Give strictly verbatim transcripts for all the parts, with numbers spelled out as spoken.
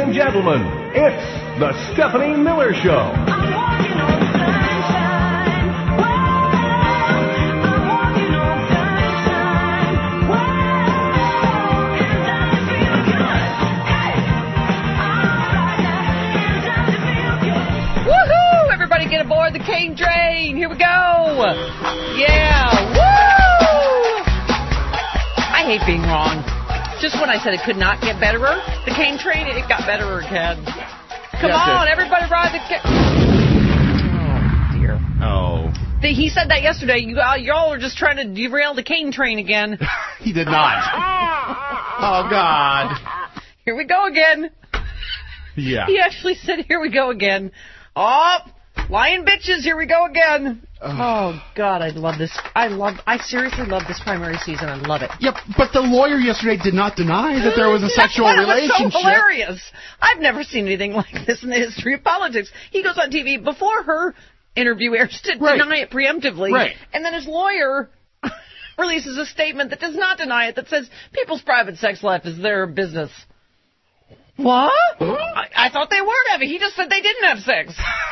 and gentlemen, it's the Stephanie Miller Show. Woohoo! Everybody get aboard the Kane train. Here we go. Yeah. Woo! I hate being wrong. Just when I said it could not get betterer, the Kane train, it got betterer again. Come yes, on, it. Everybody ride the Kane. Oh, dear. Oh. The, he said that yesterday. You, uh, y'all are just trying to derail the Kane train again. He did not. Oh, God. Here we go again. Yeah. He actually said, here we go again. Oh, lying bitches, here we go again. Oh, God, I love this. I love, I seriously love this primary season. I love it. Yep, but the lawyer yesterday did not deny that there was a sexual That's relationship. It was so hilarious. I've never seen anything like this in the history of politics. He goes on T V before her interview airs to right. deny it preemptively. Right. And then his lawyer releases a statement that does not deny it, that says people's private sex life is their business. What? I, I thought they were having. He just said they didn't have sex.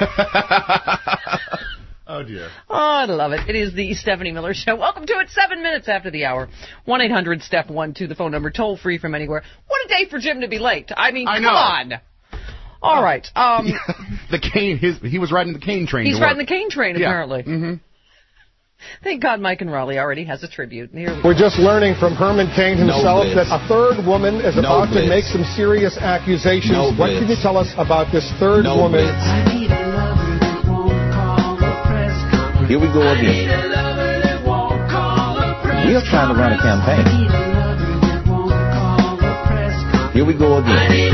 Oh, dear. Oh, I love it. It is the Stephanie Miller Show. Welcome to it, seven minutes after the hour. one eight hundred steph one two, the phone number, toll free from anywhere. What a day for Jim to be late. I mean, I come know. on. All right. Um, the Kane, his, he was riding the Kane train. He's to riding work. the Kane train, yeah. apparently. Mm-hmm. Thank God Mike and Raleigh already has a tribute. Here we We're go. just learning from Herman Cain himself no that a third woman is no about blitz. to make some serious accusations. No what blitz. can you tell us about this third no woman? Blitz. Here we go again. We're trying to run a campaign. Here we go again.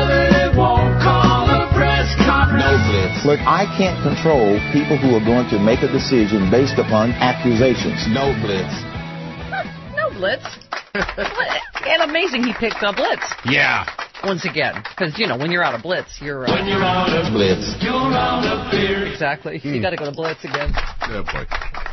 No blitz. Look, I can't control people who are going to make a decision based upon accusations. No blitz. No blitz. And amazing he picked up blitz. Yeah. Once again, because, you know, when you're out of blitz, you're... Uh, when you're out of blitz, you're out of beer. Exactly. Mm. You got to go to blitz again. Oh, boy.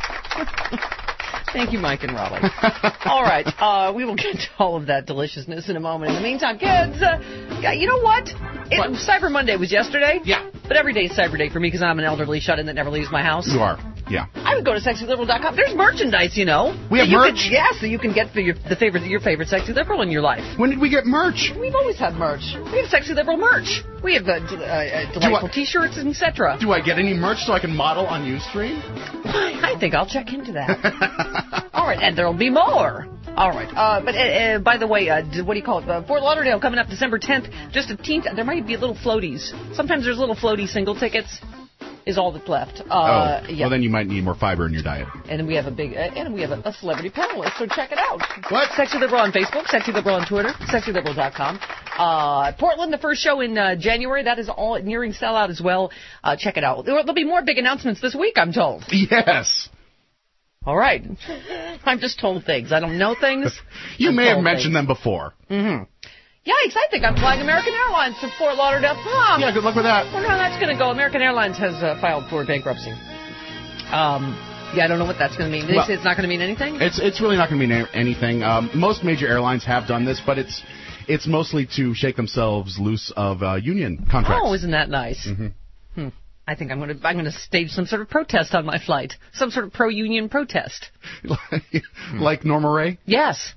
Thank you, Mike and Raleigh. All right. Uh, we will get to all of that deliciousness in a moment. In the meantime, kids, uh, you know what? It, what? Cyber Monday was yesterday. Yeah. But every day is Cyber Day for me because I'm an elderly shut-in that never leaves my house. You are. Yeah. I would go to sexy liberal dot com. There's merchandise, you know. We have you merch? Can, yeah, so you can get for your, the favorite, your favorite Sexy Liberal in your life. When did we get merch? We've always had merch. We have Sexy Liberal merch. We have uh, d- uh, delightful I, T-shirts, et cetera. Do I get any merch so I can model on Ustream? I think I'll check into that. All right, and there'll be more. All right. Uh, but uh, uh, by the way, uh, what do you call it? Uh, Fort Lauderdale coming up December tenth. Just a teen. There might be little floaties. Sometimes there's little floaty single tickets. Is all that's left. Uh, oh, yeah. Well, then you might need more fiber in your diet. And we have a big, uh, and we have a, a celebrity panelist, so check it out. What? Sexy Liberal on Facebook, Sexy Liberal on Twitter, sexy liberal dot com. Uh, Portland, the first show in uh, January. That is all nearing sellout as well. Uh, check it out. There, there'll be more big announcements this week, I'm told. Yes. All right. I'm just told things. I don't know things. you I'm may have mentioned things. them before. Mm-hmm. Yikes, I think I'm flying American Airlines to Fort Lauderdale. Oh, yeah, good luck with that. I wonder how that's going to go. American Airlines has uh, filed for bankruptcy. Um, yeah, I don't know what that's going to mean. Did well, they say it's not going to mean anything? It's it's really not going to mean anything. Um, most major airlines have done this, but it's it's mostly to shake themselves loose of uh, union contracts. Oh, isn't that nice? Mm-hmm. Hmm. I think I'm going to I'm going to stage some sort of protest on my flight, some sort of pro-union protest. Like Norma Ray? Yes.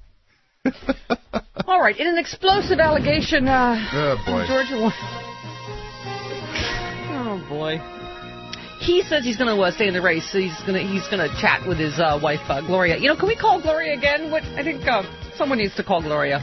All right, in an explosive allegation, uh, oh boy, Georgia. Oh boy, he says he's going to uh, stay in the race. So he's going to he's going to chat with his uh, wife uh, Gloria. You know, can we call Gloria again? What I think uh, someone needs to call Gloria.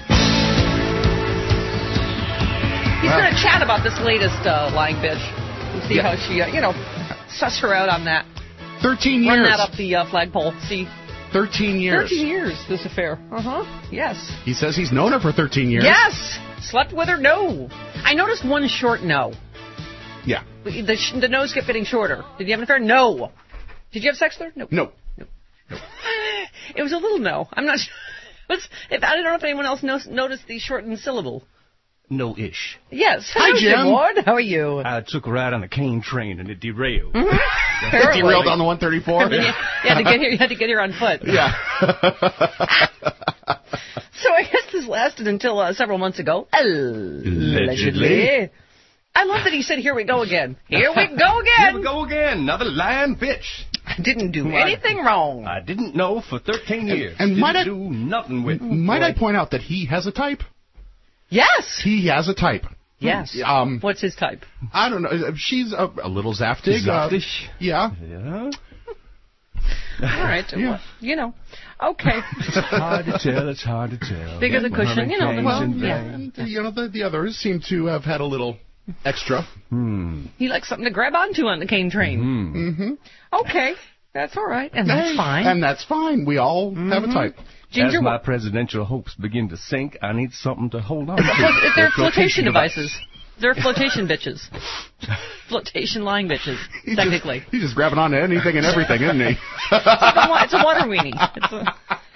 He's well. going to chat about this latest uh, lying bitch and see yeah. how she, uh, you know, suss her out on that. Thirteen years. Run that up the uh, flagpole. See. Thirteen years. Thirteen years, this affair. Uh-huh. Yes. He says he's known her for thirteen years. Yes. Slept with her? No. I noticed one short no. Yeah. The, the, the no's kept getting shorter. Did you have an affair? No. Did you have sex with her? No. No. No. no. It was a little no. I'm not sure. It was, if, I don't know if anyone else knows, noticed the shortened syllable. No-ish. Yes. Hi, Hello, Jim. Ward. How are you? I took a ride on the Kane train and it derailed. Mm-hmm. It derailed on the one thirty-four? you, you, had to get here, you had to get here on foot. Yeah. So I guess this lasted until uh, several months ago. Allegedly. I love that he said, here we go again. Here we go again. Here we go again. Another lying bitch. I didn't do anything wrong. I didn't know for thirteen years. And, and didn't might I do nothing with. Might I point out that he has a type? Yes. He has a type. Yes. Um, What's his type? I don't know. She's a, a little zaftig. Zaftig? Uh, yeah. Yeah. All right. Yeah. Well, you know. Okay. It's hard to tell. It's hard to tell. Bigger the cushion, you know. The, Well, yeah. and, you know, the, the others seem to have had a little extra. Hmm. He likes something to grab onto on the cane train. Hmm. Mm-hmm. Okay. That's all right. And that's Hey, fine. And that's fine. We all mm-hmm. have a type. Ginger, As my what? presidential hopes begin to sink, I need something to hold on to. If they're flotation device. devices. They're flotation bitches. Flotation lying bitches, He's technically. Just, he's just grabbing onto anything and everything, isn't he? It's, like a, wa- it's a water weenie. It's a...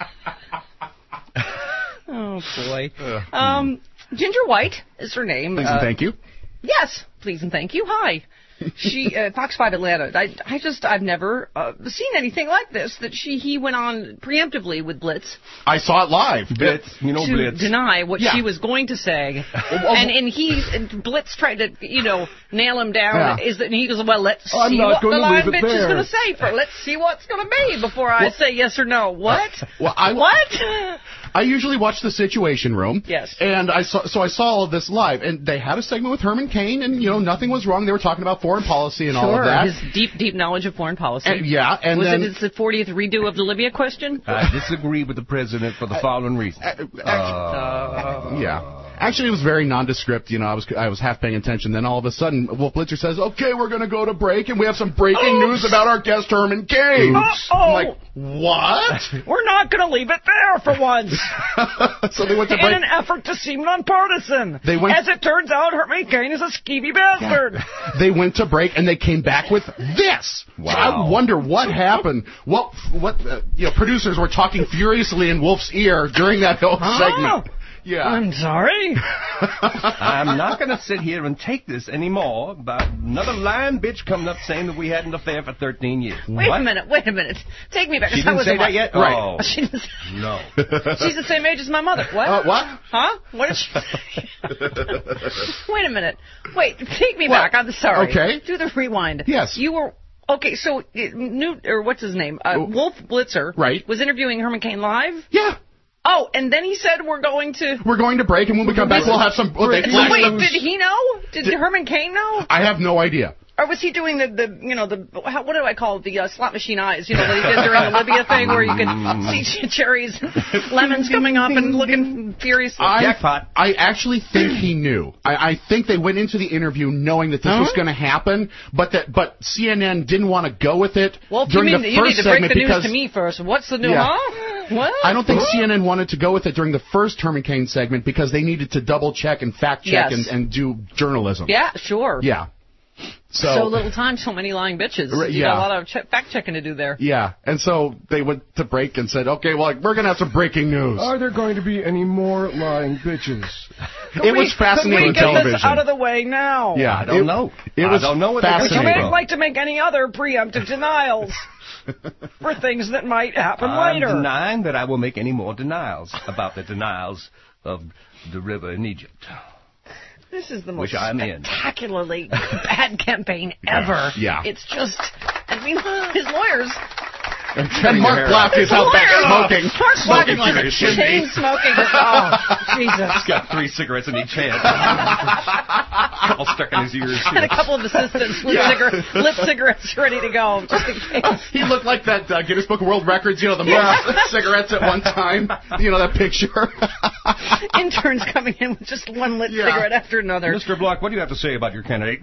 Oh, boy. Um, Ginger White is her name. Please Uh, and thank you. Yes, please and thank you. Hi. She, uh, Fox five Atlanta. I, I just, I've never uh, seen anything like this. That she, he went on preemptively with Blitz I saw it live. Blitz, you know, to Blitz. deny what Yeah. she was going to say, and and he, and Blitz tried to, you know, nail him down. Yeah. Is that and he goes, well, let's I'm see not what the gonna line leave it bitch is there. going to say for. Let's see what's going to be before I say yes or no. What? Well, I, What? I usually watch the Situation Room. Yes. And I saw, so I saw all of this live, and they had a segment with Herman Cain, and you know nothing was wrong. They were talking about foreign policy and all Sure, of that. his deep, deep knowledge of foreign policy. And, yeah, and was then it it's the fortieth redo of the Libya question? I disagree with the president for the following reason. Uh, Uh, yeah. Actually, it was very nondescript. You know, I was I was half paying attention. Then all of a sudden, Wolf Blitzer says, "Okay, we're going to go to break, and we have some breaking Oops. news about our guest Herman Cain." Oops. I'm Uh-oh. like, what? We're not going to leave it there for once. So they went to In break. an effort to seem nonpartisan. They went- As it turns out, Herman Cain is a skeevy bastard. They went to break, and they came back with this. Wow. So I wonder what happened. What what uh, you know? Producers were talking furiously in Wolf's ear during that whole Huh? segment. Yeah. I'm sorry. I'm not going to sit here and take this anymore about another lying bitch coming up saying that we had an affair for thirteen years. Wait What? a minute. Wait a minute. Take me back. She I didn't was say a that mo- yet? Right. Oh, She didn't- no. She's the same age as my mother. What? Uh, what? Huh? What did she say? Wait a minute. Wait, take me What? back. I'm sorry. Okay. Do the rewind. Yes. You were... Okay, so uh, Newt, or what's his name? Uh, Oh. Wolf Blitzer Right. was interviewing Herman Cain live? Yeah. Oh, and then he said we're going to... We're going to break, and when we come back, we'll have some. Well, they So flashed wait, those- did he know? Did, Herman Cain know? I have no idea. Or was he doing the, the you know, the, how, what do I call it, the uh, slot machine eyes, you know, that he did during the Libya thing where you could see cherries, lemons coming up and looking furiously? I, Jackpot. I actually think he knew. I, I think they went into the interview knowing that this Huh? was going to happen, but that but C N N didn't want to go with it Well, you during mean the that you first need to break segment the news because to me first. What's the new, Yeah. huh? What? I don't think Huh? C N N wanted to go with it during the first Herman Cain segment because they needed to double check and fact check Yes. and, and do journalism. Yeah, sure. Yeah. So, So little time, so many lying bitches. Right, You yeah. got a lot of che- fact checking to do there. yeah, and so they went to break and said, "Okay, well, we're going to have some breaking news." Are there going to be any more lying bitches? It was fascinating Could we get television. this out of the way now? Yeah, I don't it, know. It I was don't know what they're gonna Would you say. fascinating. make, like to make any other preemptive denials for things that might happen I'm later? denying that I will make any more denials about the denials of the river in Egypt. This is the most Which I'm in. spectacularly bad campaign ever. Yeah. It's just, I mean, his lawyers. And Mark Black is out back smoking. Mark Black Smoking like a chain chimney. smoking. Oh, Jesus. He's got three cigarettes in each hand. A couple stuck in his ears. And a couple of assistants with Yeah. cigarette, lit cigarettes ready to go, just in case. He looked like that uh, Guinness Book of World Records, you know, the most cigarettes at one time. You know, that picture. Interns coming in with just one lit Yeah. cigarette after another. Mister Block, what do you have to say about your candidate?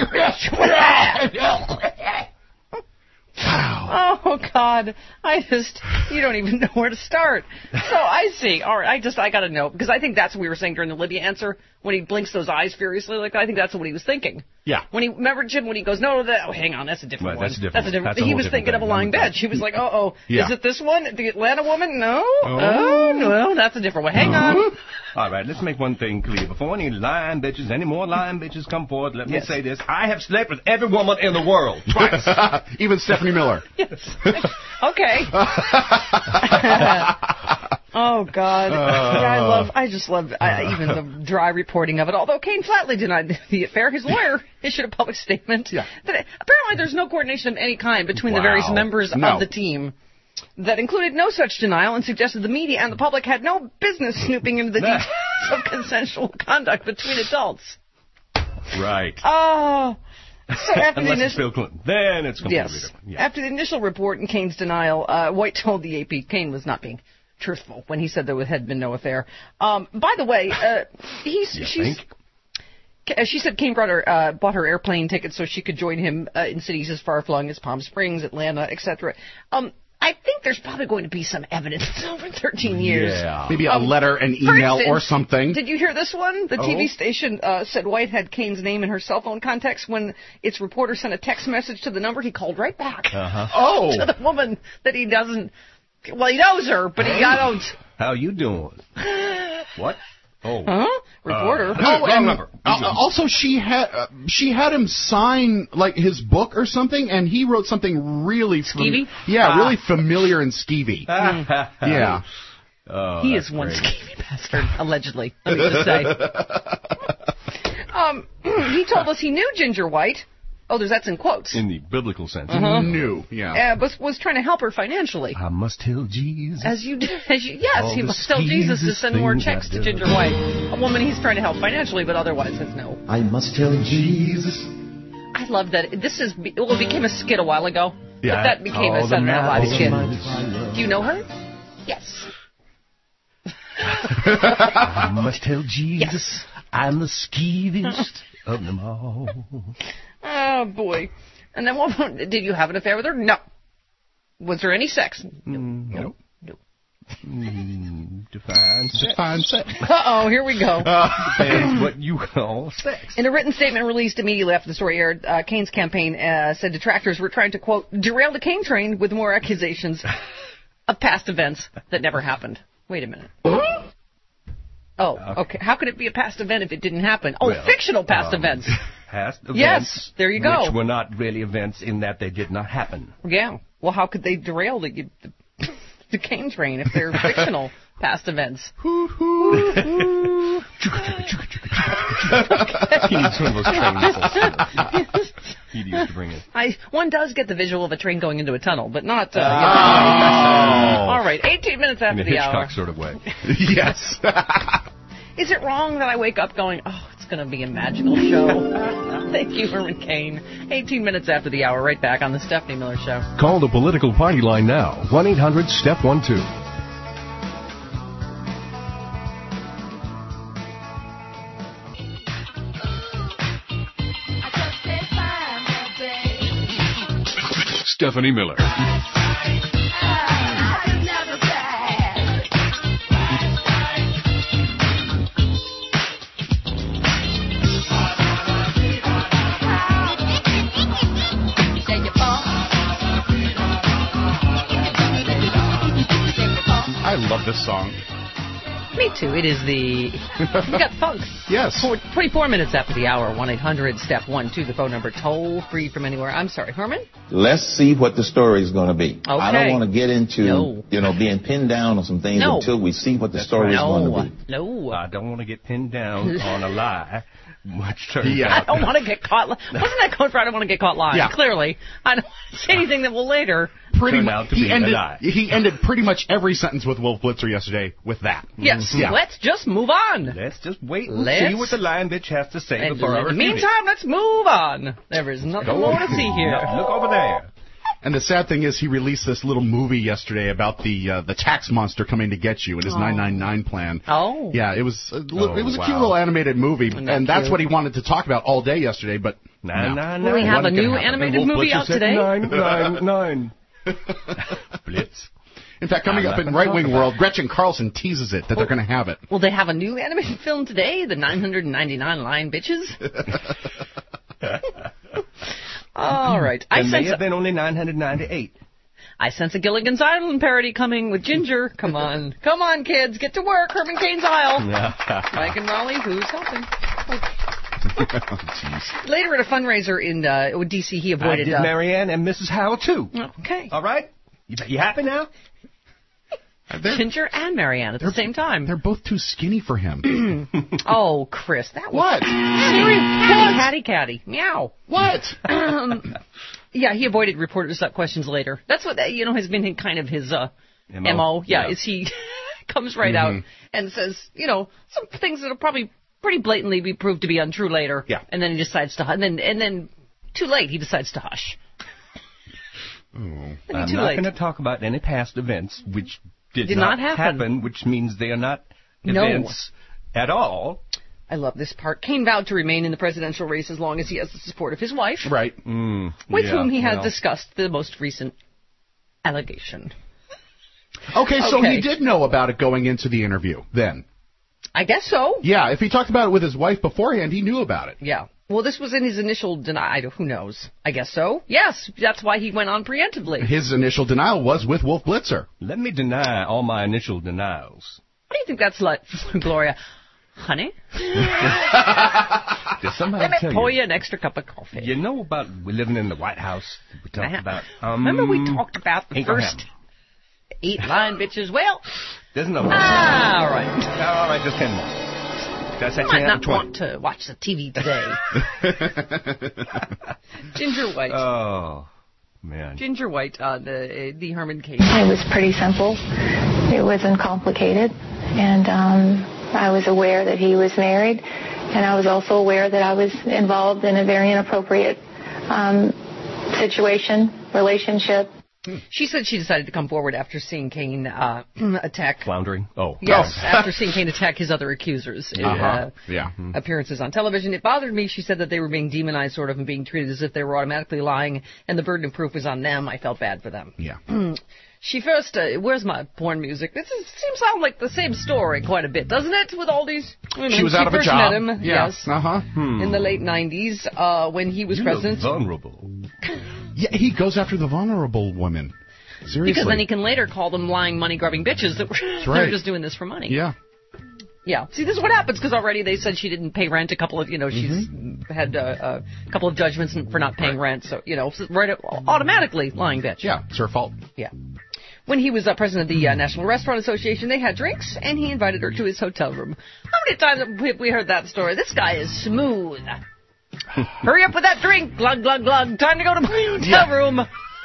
Oh, God. I just, you don't even know where to start. So I see. All right, I just, I got to know. Because I think that's what we were saying during the Libya answer. When he blinks those eyes furiously like that, I think that's what he was thinking. Yeah. When he, remember, Jim, when he goes, no, that, oh, hang on, that's a different Right, one. that's a different That's a one. different That's a He whole was different thinking of a thing. lying bitch. He was like, uh-oh, Yeah. is it this one? The Atlanta woman? No. Oh, no, that's a different one. Hang on. All right, let's make one thing clear. Before any lying bitches, any more lying bitches come forward, let Yes. me say this. I have slept with every woman in the world. Twice. Even Stephanie Miller. Yes. Okay. Oh, God. Uh, yeah, I love, I just love uh, even the dry reporting of it. Although Kane flatly denied the affair, his lawyer issued a public statement yeah. that apparently there's no coordination of any kind between wow. the various members no. of the team. That included no such denial and suggested the media and the public had no business snooping into the details of consensual conduct between adults. Right. Oh. So after Unless the it's Bill Clinton. Then it's completely yes. different. Yeah. After the initial report and Kane's denial, uh, White told the A P Kane was not being truthful when he said there had been no affair. Um, by the way, uh, he's you she's. Think? She said Kane brought her, uh, bought her airplane tickets so she could join him uh, in cities as far-flung as Palm Springs, Atlanta, et cetera. Um, I think there's probably going to be some evidence over thirteen years. Yeah. Maybe a um, letter, an email, instance, or something. Did you hear this one? The oh. T V station uh, said White had Kane's name in her cell phone contacts. When its reporter sent a text message to the number, he called right back. Uh-huh. Oh. To the woman that he doesn't... Well, he knows her, but he don't... How you doing? What? Oh, huh? Reporter. Uh, oh, wrong and, number. Uh, also, she had uh, she had him sign like his book or something, and he wrote something really fam- skeevy. Yeah, Ah. really familiar and skeevy. yeah. Oh, he is one great. skeevy bastard, allegedly. Let me just say. um, he told us he knew Ginger White. Oh, there's that's in quotes. In the biblical sense. Uh-huh. Knew, yeah. Uh, was was trying to help her financially. I must tell Jesus. As you, as you yes, All he the must tell Jesus to skeeziest send more things checks I to do. Ginger White, a woman he's trying to help financially, but otherwise says no. I must tell Jesus. I love that. This is well, it became a skit a while ago. Yeah. But that became a All the Saturday Night Live nights skit. my fire. Do you know her? Yes. I must tell Jesus. Yes. I'm the skeeviest of them all. Oh boy. And then what? Did you have an affair with her? No. Was there any sex? No. Mm, No. No. Mm, define sex. Fine set. Uh oh, here we go. Depends what you call sex. In a written statement released immediately after the story aired, uh, Kane's campaign uh, said detractors were trying to, quote, derail the Kane train with more accusations of past events that never happened. Wait a minute. Oh, okay. How could it be a past event if it didn't happen? Oh, Well, fictional past um, events. Past events. Yes, there you go. Which were not really events in that they did not happen. Yeah. Well, how could they derail the the, the Kane train if they're fictional past events? He needs one of those train whistles. He'd use to bring it. I one does get the visual of a train going into a tunnel, but not. Uh, Oh. All right, eighteen minutes In after a the Hitchcock hour. sort of way. Yes. Is it wrong that I wake up going, oh, it's going to be a magical show? Thank you, Herman Cain. eighteen minutes after the hour, right back on the Stephanie Miller Show. Call the political party line now. one eight hundred step one two. Stephanie Miller. I love this song. Me too. It is the... We got funk. Yes. Four- twenty-four minutes after the hour, one eight hundred step one two, the phone number, toll free from anywhere. I'm sorry, Herman? Let's see what the story is going to be. I Okay. don't want to get into, No. you know, being pinned down on some things No. until we see what the story is No. going to be. No. I don't want to get pinned down on a lie, which turns Yeah. I out. don't want to get caught. Li- Wasn't that code for I don't want to get caught lying? Yeah. Clearly. I don't want to say anything that will later. Pretty Turned mu- out to he be a ended lie. he ended pretty much every sentence with Wolf Blitzer yesterday with that. Yes. Yeah. Let's just move on. Let's just wait and Let's- see what the lion bitch has to say And before I in the refute it. meantime, let's move on. There is nothing more to see here. Yeah, look over there. And the sad thing is, he released this little movie yesterday about the uh, the tax monster coming to get you and his Oh. nine nine nine plan. Oh. Yeah, it was a li- Oh, it was a wow. cute little animated movie, Isn't that and that's cute? what he wanted to talk about all day yesterday. But Nine, no. nine, Well, we nine. have a Wasn't gonna new happen. animated Wolf movie Blitzer out said today. Nine, nine, nine. Blitz. In fact, coming up in Right Wing World, Gretchen Carlson teases it that they're going to have it. Will they have a new animated film today? The nine hundred ninety-nine Lion Bitches? All right. I And may sense, have been only nine hundred ninety-eight. I sense a Gilligan's Island parody coming with Ginger. Come on. Come on, kids. Get to work. Herman Cain's Isle. Mike and Raleigh, who's helping? Oh, jeez. Later at a fundraiser in uh, D C, he I avoided... did uh, Marianne and Missus Howell, too. Okay. All right? You, you happy now? They're, Ginger and Marianne at the same time. They're both too skinny for him. Oh, Chris, that was... What? Catty, catty, catty. Meow. What? Um, yeah, he avoided reporters' questions later. That's what, you know, has been kind of his uh, M O. M O. Yeah, yeah, is he comes right mm-hmm. out and says, you know, some things that will probably pretty blatantly be proved to be untrue later. Yeah. And then he decides to... And then, and then too late, he decides to hush. Oh. I'm not going to talk about any past events which did, did not, not happen. happen, which means they are not no. events at all. I love this part. Kane vowed to remain in the presidential race as long as he has the support of his wife. Right. Mm, with yeah, whom he has well. discussed the most recent allegation. Okay, so okay. he did know about it going into the interview then. I guess so. Yeah, if he talked about it with his wife beforehand, he knew about it. Yeah. Well, this was in his initial denial. Who knows? I guess so. Yes, that's why he went on preemptively. His initial denial was with Wolf Blitzer. Let me deny all my initial denials. What do you think that's like, Gloria? Honey? Did somebody Let me tell pour you? you an extra cup of coffee. You know about we living in the White House? We talked about. Um, Remember we talked about the Ingraham. first eight line bitches? Well, there's no more. Ah, all right. All right, just ten more. That's you might not want to watch the T V today. Ginger White. Oh, man. Ginger White, uh, the the Herman case. It was pretty simple. It wasn't complicated. And um, I was aware that he was married. And I was also aware that I was involved in a very inappropriate um, situation, relationship. She said she decided to come forward after seeing Kane uh, attack... Floundering? Oh. Yes, oh. after seeing Kane attack his other accusers in uh-huh. uh, yeah. appearances on television. It bothered me, she said, that they were being demonized sort of and being treated as if they were automatically lying and the burden of proof was on them. I felt bad for them. Yeah. She first... Uh, where's my porn music? This is, seems to sound like the same story quite a bit, doesn't it, with all these women? She was out she of a first job. Met him, yeah. Yes. Uh-huh. Hmm. In the late nineties uh, when he was you president. Look vulnerable. Yeah, he goes after the vulnerable women. Seriously. Because then he can later call them lying, money-grubbing bitches that were right. they're just doing this for money. Yeah. Yeah. See, this is what happens because already they said she didn't pay rent. A couple of, you know, she's mm-hmm. had uh, a couple of judgments for not paying right. rent. So, you know, right automatically lying bitch. Yeah, it's her fault. Yeah. When he was uh, president of the uh, National Restaurant Association, they had drinks, and he invited her to his hotel room. How many times have we heard that story? This guy is smooth. Hurry up with that drink. Glug, glug, glug. Time to go to my hotel yeah. room.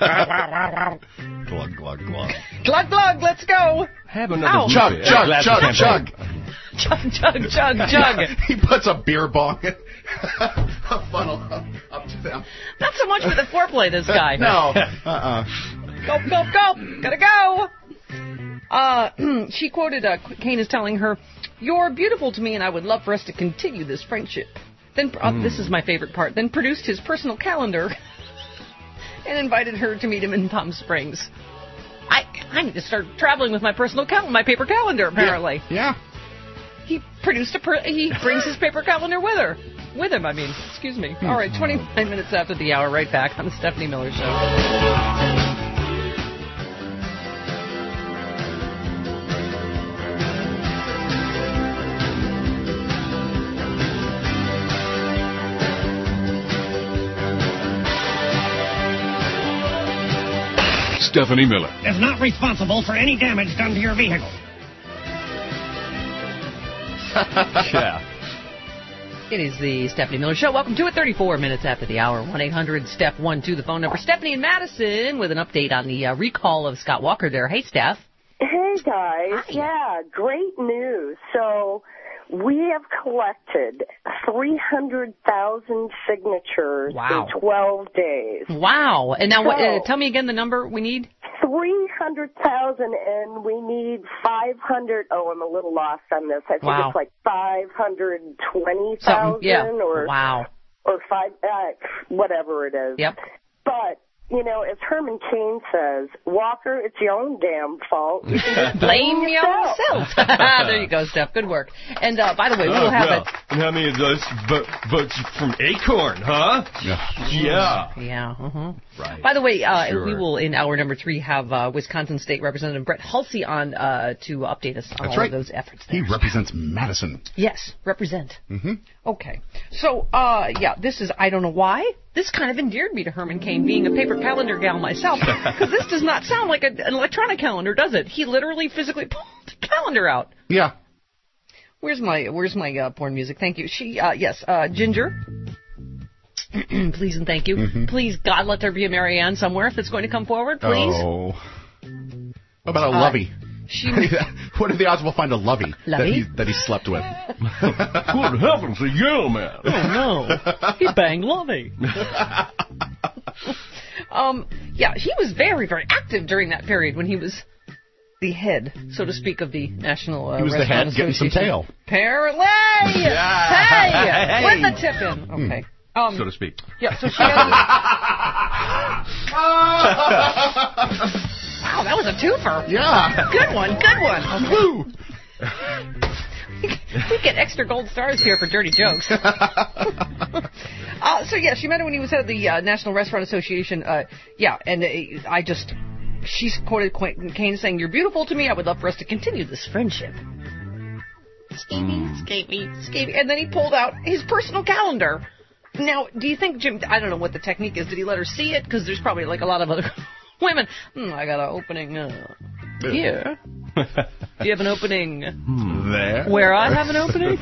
Glug, glug, glug. Glug, glug, let's go. Have another chug, chug, chug, chug, chug, chug, chug, chug. He puts a beer bong in a funnel up, up to them. Not so much for the foreplay, this guy. No. Uh-uh. Go, go, go. Gotta go. Uh, she quoted, uh, Kane is telling her, "You're beautiful to me, and I would love for us to continue this friendship." Then, uh, mm. this is my favorite part, then produced his personal calendar and invited her to meet him in Palm Springs. I I need to start traveling with my personal calendar, my paper calendar, apparently. Yeah. yeah. He produced a, per- he brings his paper calendar with her. With him, I mean. Excuse me. All right, twenty-nine minutes after the hour, right back on the Stephanie Miller Show. Stephanie Miller is not responsible for any damage done to your vehicle. Yeah. It is the Stephanie Miller Show. Welcome to it. thirty-four minutes after the hour. one eight hundred steph one two, the phone number. Stephanie in Madison with an update on the uh, recall of Scott Walker there. Hey, Steph. Hey, guys. Hi. Yeah, great news. So we have collected three hundred thousand signatures wow. in twelve days. Wow. And now, so, what, uh, tell me again the number we need. three hundred thousand, and we need five hundred. Oh, I'm a little lost on this. I think wow. it's like five hundred twenty thousand yeah. or, wow. or five, uh, whatever it is. Yep. But, you know, as Herman Cain says, Walker, it's your own damn fault. You can just blame blame yourself. yourself. There you go, Steph. Good work. And, uh, by the way, we will uh, have well, it. And how many of those vo- votes from Acorn, huh? Yeah. Yeah. Yeah. Uh-huh. Right. By the way, uh, sure. we will, in hour number three, have uh, Wisconsin State Representative Brett Hulsey on uh, to update us on That's all right. of those efforts there. He represents Madison. Yes, represent. Mm-hmm. Okay. So, uh, yeah, this is, I don't know why, this kind of endeared me to Herman Cain, being a paper calendar gal myself, because this does not sound like a, an electronic calendar, does it? He literally physically pulled the calendar out. Yeah. Where's my Where's my uh, porn music? Thank you. She, uh, yes, uh, Ginger. Please and thank you. Mm-hmm. Please, God, let there be a Mary Ann somewhere if it's going to come forward, please. Oh. What about a Uh, lovey? She, what are the odds we'll find a lovey, that he, that he slept with? Good heavens, a yellow man. Oh, no. He banged Lovey. um, yeah, he was very, very active during that period when he was the head, so to speak, of the National uh, He was the head getting some tail. Apparently! Yeah. Hey! Hey. With the tip in. Okay. Um, So to speak. Yeah, so she had... Wow, that was a twofer. Yeah. Good one, good one. Okay. We get extra gold stars here for dirty jokes. uh, so, yeah, she met him when he was head of the uh, National Restaurant Association. Uh, yeah, and uh, I just... She's quoted Cain saying, "You're beautiful to me. I would love for us to continue this friendship." Skeevy, skeevy, skeevy. And then he pulled out his personal calendar. Now, do you think, Jim, I don't know what the technique is. Did he let her see it? Because there's probably like a lot of other women. Hmm, I got an opening uh, here. Do you have an opening there? Where I have an opening?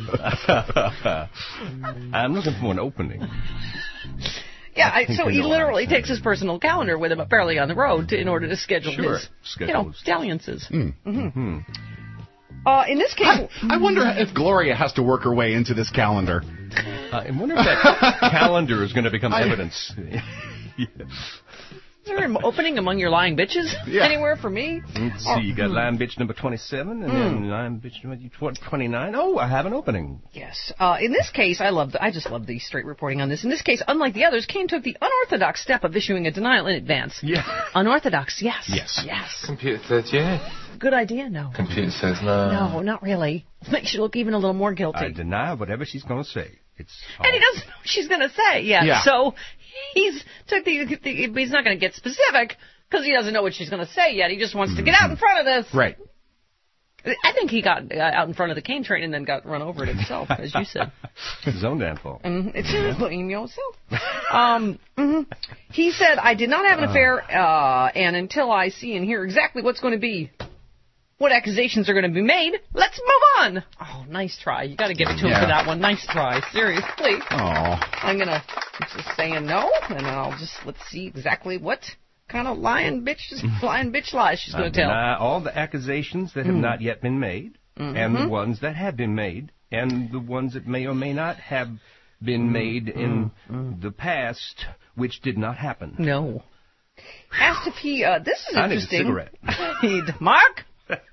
I'm looking for an opening. Yeah, I I, think so I he know what literally I'm takes his personal calendar with him apparently on the road to, in order to schedule Sure. his, you know, Schedules. dalliances. Mm. Mm-hmm. Uh, in this case... I, I wonder if Gloria has to work her way into this calendar. Uh, I wonder if that calendar is going to become I- evidence. Yeah. Is there an opening among your lying bitches Yeah. anywhere for me? Let's Oh, see, you got hmm. line bitch number twenty-seven, and Hmm. then line bitch number twenty-nine. Oh, I have an opening. Yes. Uh, in this case, I love. The, I just love the straight reporting on this. In this case, unlike the others, Cain took the unorthodox step of issuing a denial in advance. Yeah. Unorthodox, yes. Yes. Yes. Computer says yes. Good idea, no. Computer says no. No, not really. Makes you look even a little more guilty. I deny whatever she's going to say. It's and he doesn't know what she's going to say yet. Yeah. So he's took the, the he's not going to get specific because he doesn't know what she's going to say yet. He just wants to get out in front of this. Right. I think he got uh, out in front of the Cain train and then got run over it himself, as you said. His own downfall. Mm-hmm. It's just blame yourself. Um, mm-hmm. He said, "I did not have an affair, uh, and until I see and hear exactly what's going to be, what accusations are going to be made, let's move on." Oh, nice try. You got to give it to him Yeah. for that one. Nice try. Seriously. Oh. I'm gonna just saying no, and I'll just let's see exactly what kind of lying bitch, lying bitch lies she's I going to tell. deny all the accusations that have Mm. not yet been made, Mhm. and the ones that have been made, and the ones that may or may not have been made in the past, which did not happen. No. Asked if he. Uh, this is I need a interesting. cigarette. Need Mark.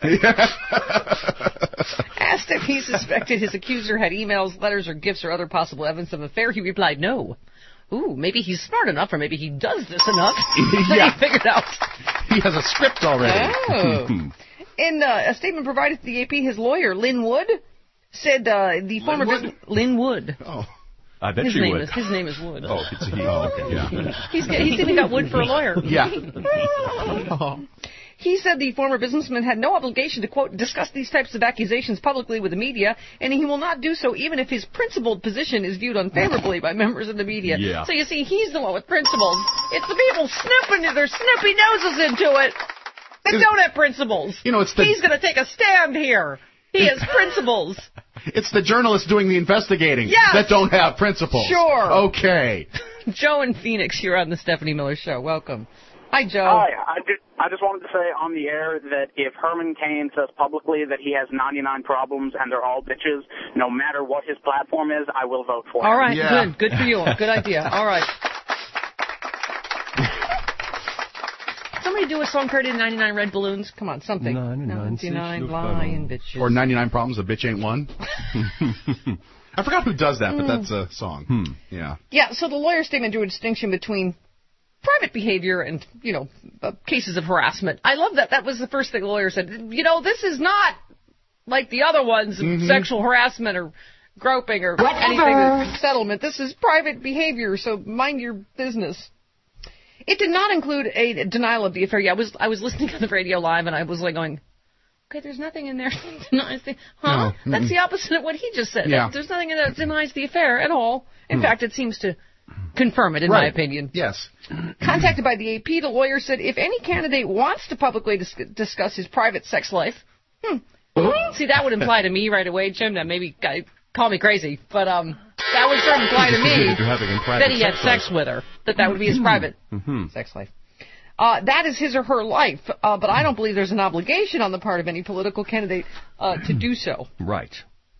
Asked if he suspected his accuser had emails, letters, or gifts or other possible evidence of an affair, he replied no. Ooh, maybe he's smart enough, or maybe he does this enough that Yeah. he figured out. He has a script already. Oh. In uh, a statement provided to the A P, his lawyer, Lynn Wood, said uh, the former Wood? business... Lynn Wood. Oh. I bet His you name would. is his name is Wood. Oh, it's a he. Oh, okay. Yeah. He's he's even got wood for a lawyer. Yeah. He said the former businessman had no obligation to, quote, discuss these types of accusations publicly with the media, and he will not do so even if his principled position is viewed unfavorably by members of the media. Yeah. So you see, he's the one with principles. It's the people snooping their snoopy noses into it that Is- don't have principles. You know, it's the- He's going to take a stand here. He has principles. It's the journalists doing the investigating Yes. that don't have principles. Sure. Okay. Joe in Phoenix, you're on the Stephanie Miller Show. Welcome. Hi, Joe. Hi, I just, I just wanted to say on the air that if Herman Cain says publicly that he has ninety-nine problems and they're all bitches, no matter what his platform is, I will vote for him. All right, Yeah. good. Good for you. Good idea. All right. Somebody do a song parody of ninety-nine Red Balloons. Come on, something. ninety-nine ninety-nine six lying balloons. bitches. Or ninety-nine Problems, a Bitch Ain't One. I forgot who does that, but that's a song. Hmm. Yeah. Yeah, so the lawyer statement drew a distinction between private behavior and, you know, uh, cases of harassment. I love that. That was the first thing the lawyer said. You know, this is not like the other ones, Mhm. sexual harassment or groping or Whatever. anything settlement. This is private behavior, so mind your business. It did not include a denial of the affair. Yeah, I was I was listening to the radio live and I was like going, okay, there's nothing in there that denies the, huh? No. That's Mm-mm. the opposite of what he just said. Yeah. There's nothing in there that denies the affair at all. In Hmm. fact, it seems to confirm it, in Right. my opinion. Yes. Contacted by the A P, the lawyer said if any candidate wants to publicly dis- discuss his private sex life, hmm, see, that would imply to me right away, Jim, that maybe guy, call me crazy, but um, that would sort of imply to me that he had sex, sex with her, that that would be his private mm-hmm. sex life. Uh, that is his or her life, uh, but I don't believe there's an obligation on the part of any political candidate uh, to do so. Right.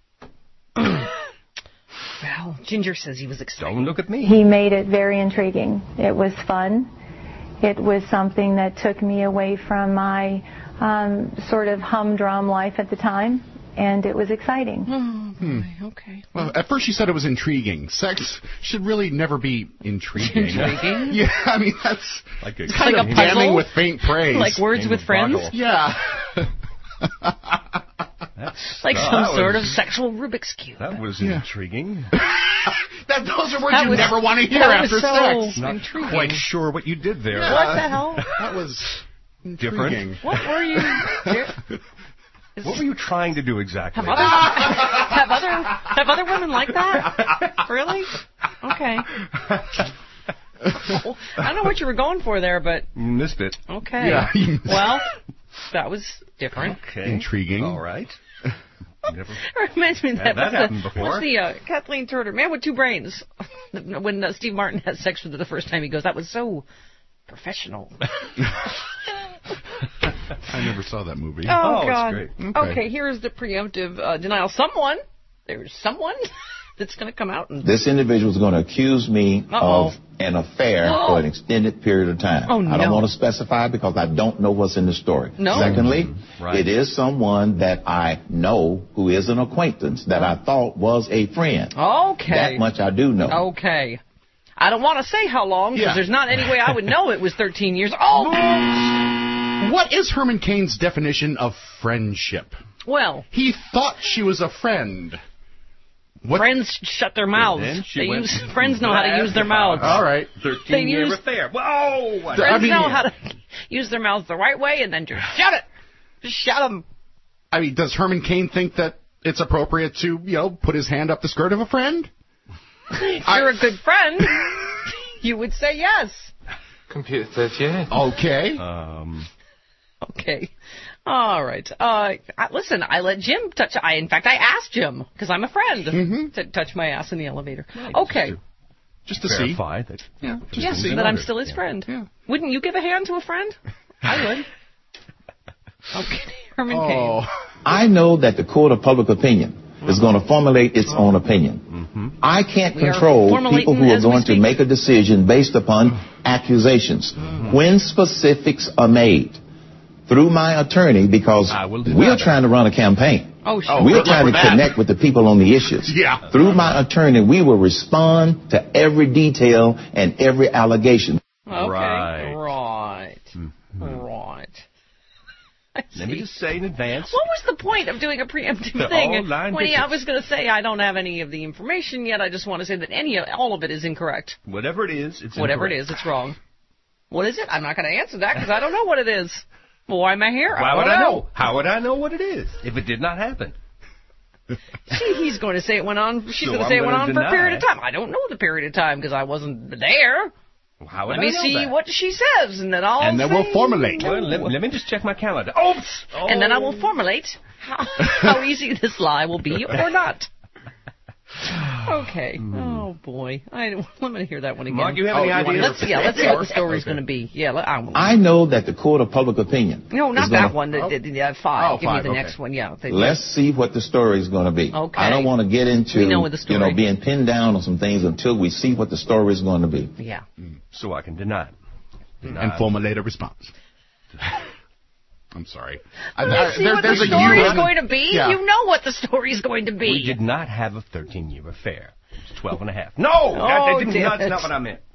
Well, Ginger says he was excited. Don't look at me. He made it very intriguing. It was fun. It was something that took me away from my um, sort of humdrum life at the time, and it was exciting. Oh, boy. Hmm. Okay. Well, at first she said it was intriguing. Sex should really never be intriguing. Intriguing? Yeah, I mean, that's like a, it's kind like of a puzzle? damning with faint praise. Like Words Game with of Friends? Boggle. Yeah. Like uh, some was, sort of sexual Rubik's Cube. That was Yeah. intriguing. that, those are words That you was- never want to hear that after was so sex. Not intriguing. quite sure what you did there. Yeah. What the hell? That was Different. intriguing. What were you... What were you trying to do exactly? Have other, have other have other women like that? Really? Okay. I don't know what you were going for there, but You missed it. okay. Yeah, you missed Well, that was different. Okay. Intriguing. All right. Never. It reminds me of that. Had that what's the, happened before. What's the uh, Kathleen Turner, Man with Two Brains? When uh, Steve Martin has sex with her the first time, he goes, "That was so professional." I never saw that movie. Oh, Oh, it's God. great. Okay. Okay. Here's the preemptive uh, denial. Someone, there's someone that's going to come out and... This individual is going to accuse me Uh-oh. of an affair for an extended period of time. Oh, no. I don't want to specify because I don't know what's in the story. No. Secondly, Right. it is someone that I know who is an acquaintance that I thought was a friend. Okay. That much I do know. Okay. I don't want to say how long, because Yeah. there's not any way I would know it was thirteen years. Oh! What is Herman Cain's definition of friendship? Well, He thought she was a friend. What? friends shut their mouths. then she They went use friends know how to use their about- mouths. All right. thirteen-year use- affair. Whoa! I Friends mean- know how to use their mouths the right way, and then just shut it. Just shut them. I mean, does Herman Cain think that it's appropriate to, you know, put his hand up the skirt of a friend? If you're a good friend, you would say yes. Computer says yes. Okay. Um, Okay. All right. Uh, I, listen, I let Jim touch. I, in fact, I asked Jim because I'm a friend Mhm. to touch my ass in the elevator. Okay. Just to see. verify that. Yeah. Just Yes, to see. that I'm still his friend. Yeah. Wouldn't you give a hand to a friend? I would. Okay, Herman Cain. Oh. I know that the court of public opinion is going to formulate its own opinion. Mm-hmm. I can't We are control formulating people who are as we going to speak. make a decision based upon accusations. When specifics are made through my attorney, because I will deny we're that. trying to run a campaign. Oh, sure. Oh, We're good luck trying to with that. connect with the people on the issues. Yeah. Through my attorney, we will respond to every detail and every allegation. Okay. Right. Right. Mm-hmm. Right. I Let me see. just say in advance. What was the point of doing a preemptive The thing? all line When he, I tickets. was going to say I don't have any of the information yet. I just want to say that any of all of it is incorrect. Whatever it is, it's Whatever incorrect. it is, it's wrong. What is it? I'm not going to answer that because I don't know what it is. Well, why am I here? Why I would don't I know? How would I know what it is if it did not happen? See, he's going to say it went on. She's So going to I'm say it went gonna on for a period of deny. time. I don't know the period of time because I wasn't there. How would Let I me know see that? what she says, and then I'll And then say we'll formulate. no. Well, let, let me just check my calendar. Oops! Oh. And then I will formulate how, how easy this lie will be or not. Okay. Oh boy, I I'm going to hear that one again. Mark, you have Oh, any you wanna ideas? hear Let's yeah, let's see what the story's going to be. Yeah, let, I, I know that the court of public opinion no, not is that gonna- one. The, the, the, uh, five. Oh, Give five, me the okay. next one. Yeah. The- Let's see what the story is going to be. Okay. I don't want to get into We know what the you know story- being pinned down on some things until we see what the story is going to be. yeah. So I can deny it. Deny And it. formulate a response. I'm sorry. I, Let me I- see there- what there's the a story U is in- going to be. Yeah. You know what the story is going to be. We did not have a thirteen-year affair. It was twelve and a half. No! that, that Oh, didn't, damn that's it. not what I meant.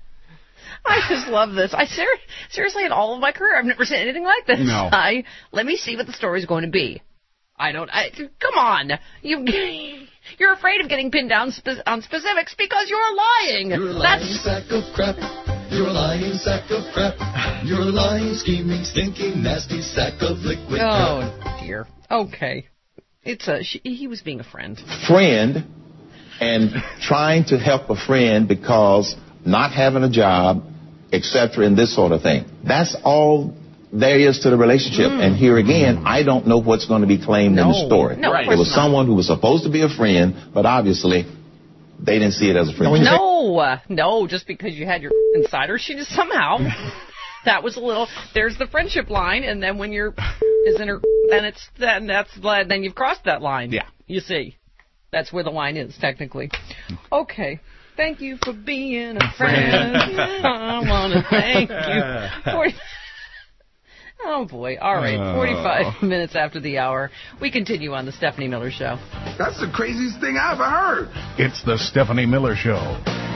I just love this. I ser- seriously, in all of my career, I've never seen anything like this. No. I let me see what the story is going to be. I don't. I, come on, you. You're afraid of getting pinned down spe- on specifics because you're lying. You're a lying That's sack of crap. You're a lying sack of crap. You're a lying, scheming, stinking, nasty sack of liquid crap. oh dear. Okay, it's a. She, he was being a friend. Friend and trying to help a friend because not having a job, et cetera, and this sort of thing. That's all there is to the relationship. Mm. And here again, I don't know what's going to be claimed no. in the story. No, right. It was someone who was supposed to be a friend, but obviously they didn't see it as a friend. No, uh, no, just because you had your insider, she just somehow, that was a little, there's the friendship line, and then when you're, is in her, then it's, then that's, then you've crossed that line. Yeah. You see. That's where the line is, technically. Okay. Thank you for being a friend. I want to thank you. forty Oh, boy. All right. forty-five oh. minutes after the hour. We continue on the Stephanie Miller Show. That's the craziest thing I ever heard. It's the Stephanie Miller Show.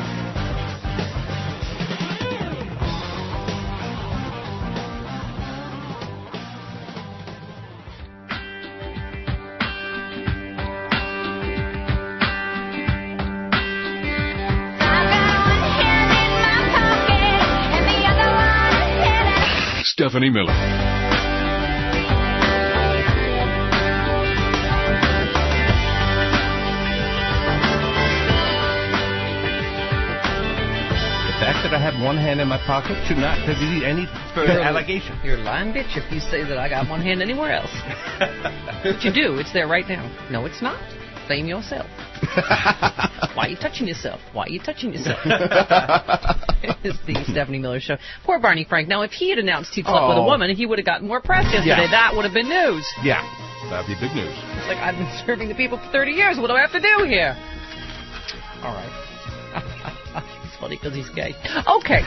Stephanie Miller. The fact that I have one hand in my pocket should not be any further you're, allegation. You're a lying bitch if you say that I got one hand anywhere else. But you do. It's there right now. No, it's not. Blame yourself. Why are you touching yourself? Why are you touching yourself? It's the Stephanie Miller Show. Poor Barney Frank. Now, if he had announced he'd slept oh. with a woman, he would have gotten more press yesterday. Yeah. That would have been news. Yeah. That'd be big news. It's like, I've been serving the people for thirty years. What do I have to do here? All right. It's funny because he's gay. Okay.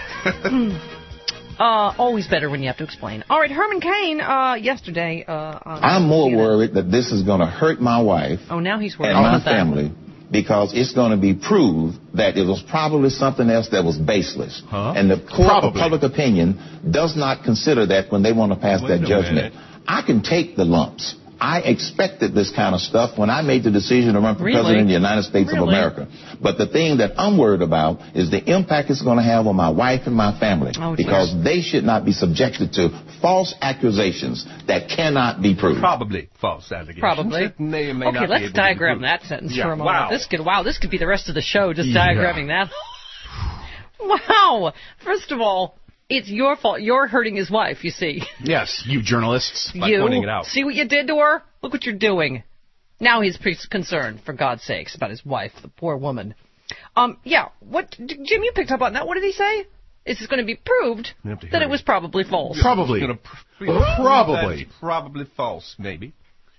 Uh, always better when you have to explain. All right, Herman Cain, uh, yesterday... Uh, on I'm more worried that this is going to hurt my wife oh, now he's worried and about my family that. Because it's going to be proved that it was probably something else that was baseless. Huh? And the court probably. of public opinion does not consider that when they want to pass Wait that judgment. Minute. I can take the lumps. I expected this kind of stuff when I made the decision to run for really? president of the United States really? of America. But the thing that I'm worried about is the impact it's going to have on my wife and my family. Oh, because they should not be subjected to false accusations that cannot be proved. Probably false allegations. Probably. That may or may okay, not let's be able diagram to be that sentence yeah. for a moment. Wow. This could, wow, this could be the rest of the show, just yeah. diagramming that. Wow. First of all, it's your fault. You're hurting his wife, you see. Yes, you journalists. By you pointing it out. See what you did to her? Look what you're doing. Now he's pretty concerned, for God's sakes, about his wife, the poor woman. Um, yeah, what, Jim, you picked up on that. What did he say? Is this going to be proved that it was probably false? Probably. Pr- probably. That's probably false, maybe.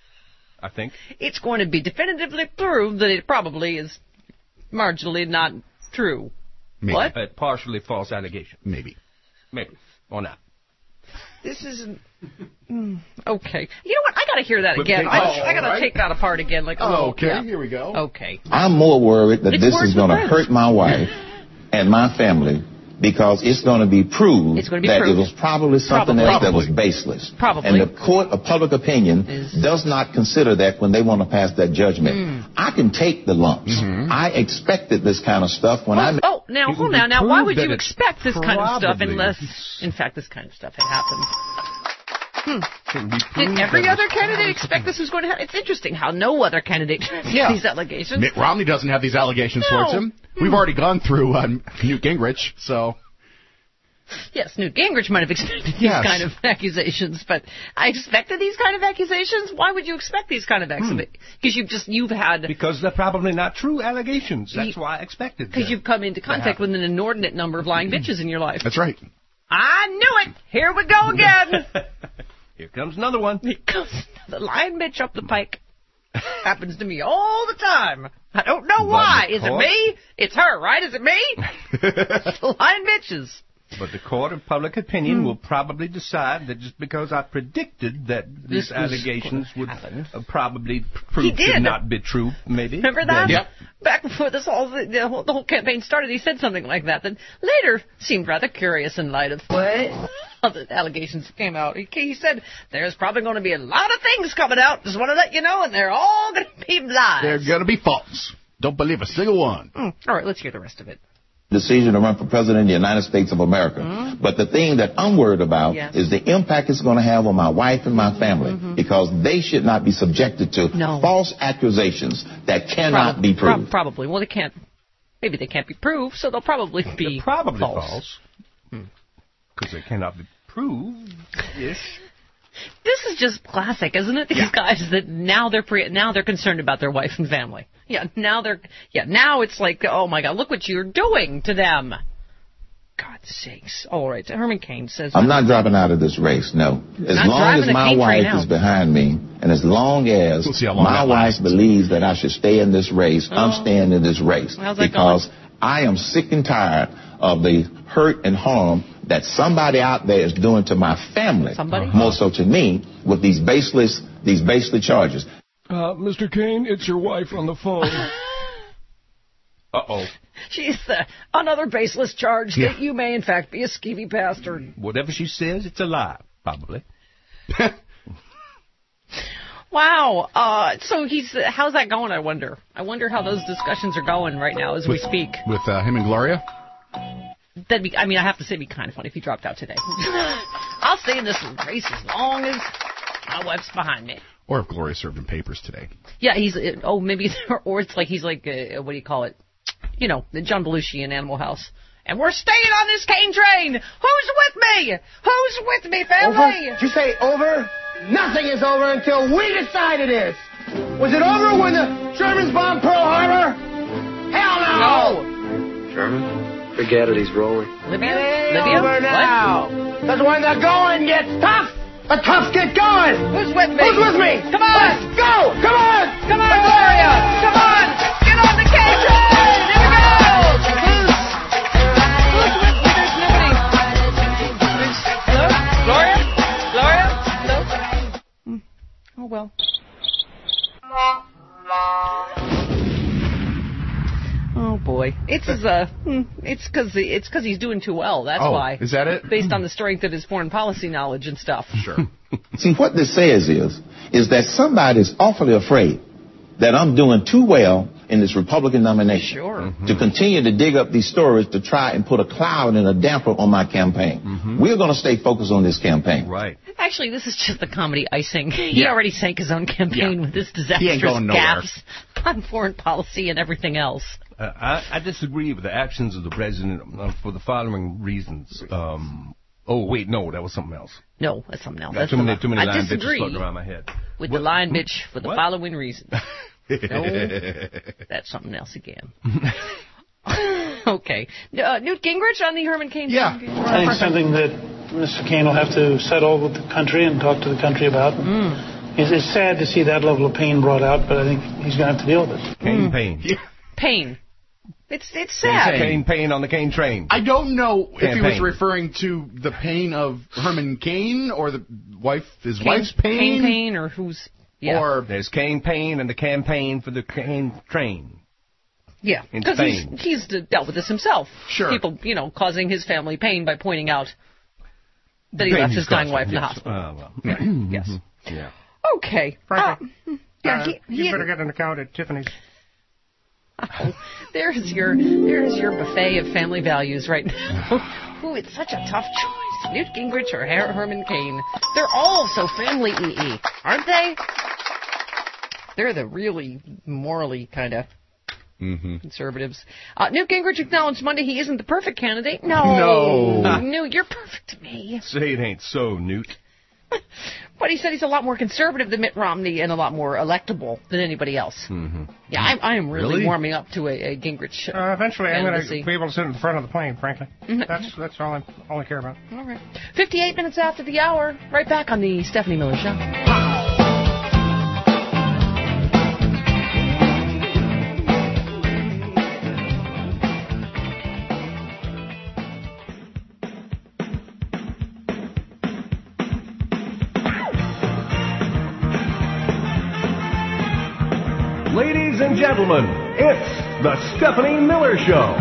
I think. It's going to be definitively proved that it probably is marginally not true. Maybe. What? A partially false allegation. Maybe. Maybe. Or not. This isn't... Mm, okay. You know what? I got to hear that But again. take- I, oh, I got to right. take that apart again. Like, Oh, oh, okay. yeah. Here we go. Okay. I'm more worried that It's this worse is going to with hurt my wife and my family because it's going to be proved It's going to be that proved. it was probably something Probably. else that was Probably. baseless. Probably. And the court of public opinion Is- does not consider that when they want to pass that judgment. Mm. I can take the lumps. Mm-hmm. I expected this kind of stuff when I... Oh, now, It hold would now. be Now, why proved would that you it's expect this kind of stuff probably- unless, in fact, this kind of stuff had happened? Hmm. Can be Did proved every that other it's candidate probably- expect this was going to happen? It's interesting how no other candidate has Yeah. these allegations. Mitt Romney doesn't have these allegations No. towards him. We've already gone through uh, Newt Gingrich, so... Yes, Newt Gingrich might have expected these Yes. kind of accusations, but I expected these kind of accusations? Why would you expect these kind of accusations? Because you've just, you've had... Because they're probably not true allegations. That's You- why I expected Because them you've come into contact with an inordinate number of lying bitches in your life. That's right. I knew it! Here we go again! Here comes another one. Here comes the lying bitch up the pike. Happens to me all the time. I don't know why. the Is it court- me? It's her, right? Is it me? The lying bitches. But the court of public opinion Hmm. will probably decide that just because I predicted that This these was allegations gonna would happen. uh, probably He prove did. to not be true, maybe. Remember that? Then- Yep. Back before this all the, the, whole, the whole campaign started, he said something like that. That later seemed rather curious in light of what the allegations came out. He, he said there's probably going to be a lot of things coming out. Just want to let you know, and they're all going to be lies. They're going to be false. Don't believe a single one. Mm. All right, let's hear the rest of it. decision to run for president of the United States of America. Mm-hmm. But the thing that I'm worried about yes. is the impact it's going to have on my wife and my family, mm-hmm. because they should not be subjected to no. false accusations that cannot probably, be proved. Pro- probably. Well, they can't. Maybe they can't be proved, so they'll probably be They're probably false. false. Because hmm. they cannot be proved. Yes. This is just classic, isn't it? These yeah. guys that now they're pre- now they're concerned about their wife and family. Yeah, now they're yeah now it's like, oh my God, look what you're doing to them. God's sakes! All right, Herman Cain says I'm not dropping out of this race. No, as long as my wife is behind me, and as long as we'll long my wife lasts. believes that I should stay in this race, oh. I'm staying in this race How's that because going? I am sick and tired of the hurt and harm that somebody out there is doing to my family, somebody? more so to me, with these baseless, these baseless charges. Uh, Mister Cain, it's your wife on the phone. Uh-oh. She's the another baseless charge yeah. that you may, in fact, be a skeevy bastard. Whatever she says, it's a lie, probably. Wow. Uh, so he's how's that going, I wonder? I wonder how those discussions are going right now as with, we speak. With uh, him and Gloria? That'd be, I mean, I have to say it'd be kind of funny if he dropped out today. I'll stay in this race as long as my wife's behind me. Or if Gloria served him papers today. Yeah, he's, oh, maybe, or it's like he's like, uh, what do you call it? You know, the John Belushi in Animal House. And we're staying on this Cain train. Who's with me? Who's with me, family? Over? Did you say over? Nothing is over until we decide it is. Was it over when the Germans bombed Pearl Harbor? Hell no! No. German? Forget it, he's rolling. Libya? It ain't Libya? over now. Because when the going gets tough, the tough get going. Who's with me? Who's with me? Come on. Let's go. Come on. Come on, Gloria. Come on. Get on the Cain train. Here we go. Who's, who's with me? There's nobody. There's, hello? Gloria? Gloria? Hello? Hmm. Oh, well. Oh boy, it's his, uh, it's because it's because he's doing too well. That's oh, why. Is that it? Based on the strength of his foreign policy knowledge and stuff. Sure. See, what this says is, is that somebody's awfully afraid that I'm doing too well in this Republican nomination. Sure. Mm-hmm. To continue to dig up these stories to try and put a cloud and a damper on my campaign. Mm-hmm. We're going to stay focused on this campaign. Right. Actually, this is just the comedy icing. He yeah. already sank his own campaign yeah. with his disastrous gaffes on foreign policy and everything else. Uh, I, I disagree with the actions of the president uh, for the following reasons. Um, oh, wait, no, that was something else. No, that's something else. That's too many, too many I line disagree bitches floating around my head. With what? the line bitch for the what? following reasons. No, that's something else again. Okay. Uh, Newt Gingrich on the Herman Cain? Yeah. I think something that Mister Cain will have to settle with the country and talk to the country about. Mm. It's, it's sad to see that level of pain brought out, but I think he's going to have to deal with it. Cain mm. pain. Yeah. Pain. It's it's sad. Cain pain on the Cain train. I don't know Campaign. if he was referring to the pain of Herman Cain or the wife, his Cain, wife's pain. Cain pain or who's... Yeah. Or there's Cain pain and the campaign for the Cain train. Yeah, because he's, he's dealt with this himself. Sure. People, you know, causing his family pain by pointing out that he left his dying wife in the yes. hospital. Uh, well. Yeah. Yes. Yeah. Okay. Frankly, uh, yeah, uh, he, you he, better get an account at Tiffany's. Oh, there's your there's your buffet of family values right now. Ooh, it's such a tough choice. Newt Gingrich or Her- Herman Cain. They're all so family ee, aren't they? They're the really morally kind of mm-hmm. conservatives. Uh, Newt Gingrich acknowledged Monday he isn't the perfect candidate. No. No. Newt, you're perfect to me. Say it ain't so, Newt. But he said he's a lot more conservative than Mitt Romney and a lot more electable than anybody else. Mm-hmm. Yeah, I'm, I'm really, really warming up to a, a Gingrich. Uh, uh, eventually, I'm going to candidacy. be able to sit in the front of the plane, frankly. That's that's all, I'm, all I care about. All right. fifty-eight minutes after the hour, right back on the Stephanie Miller Show. Ladies and gentlemen, it's the Stephanie Miller Show.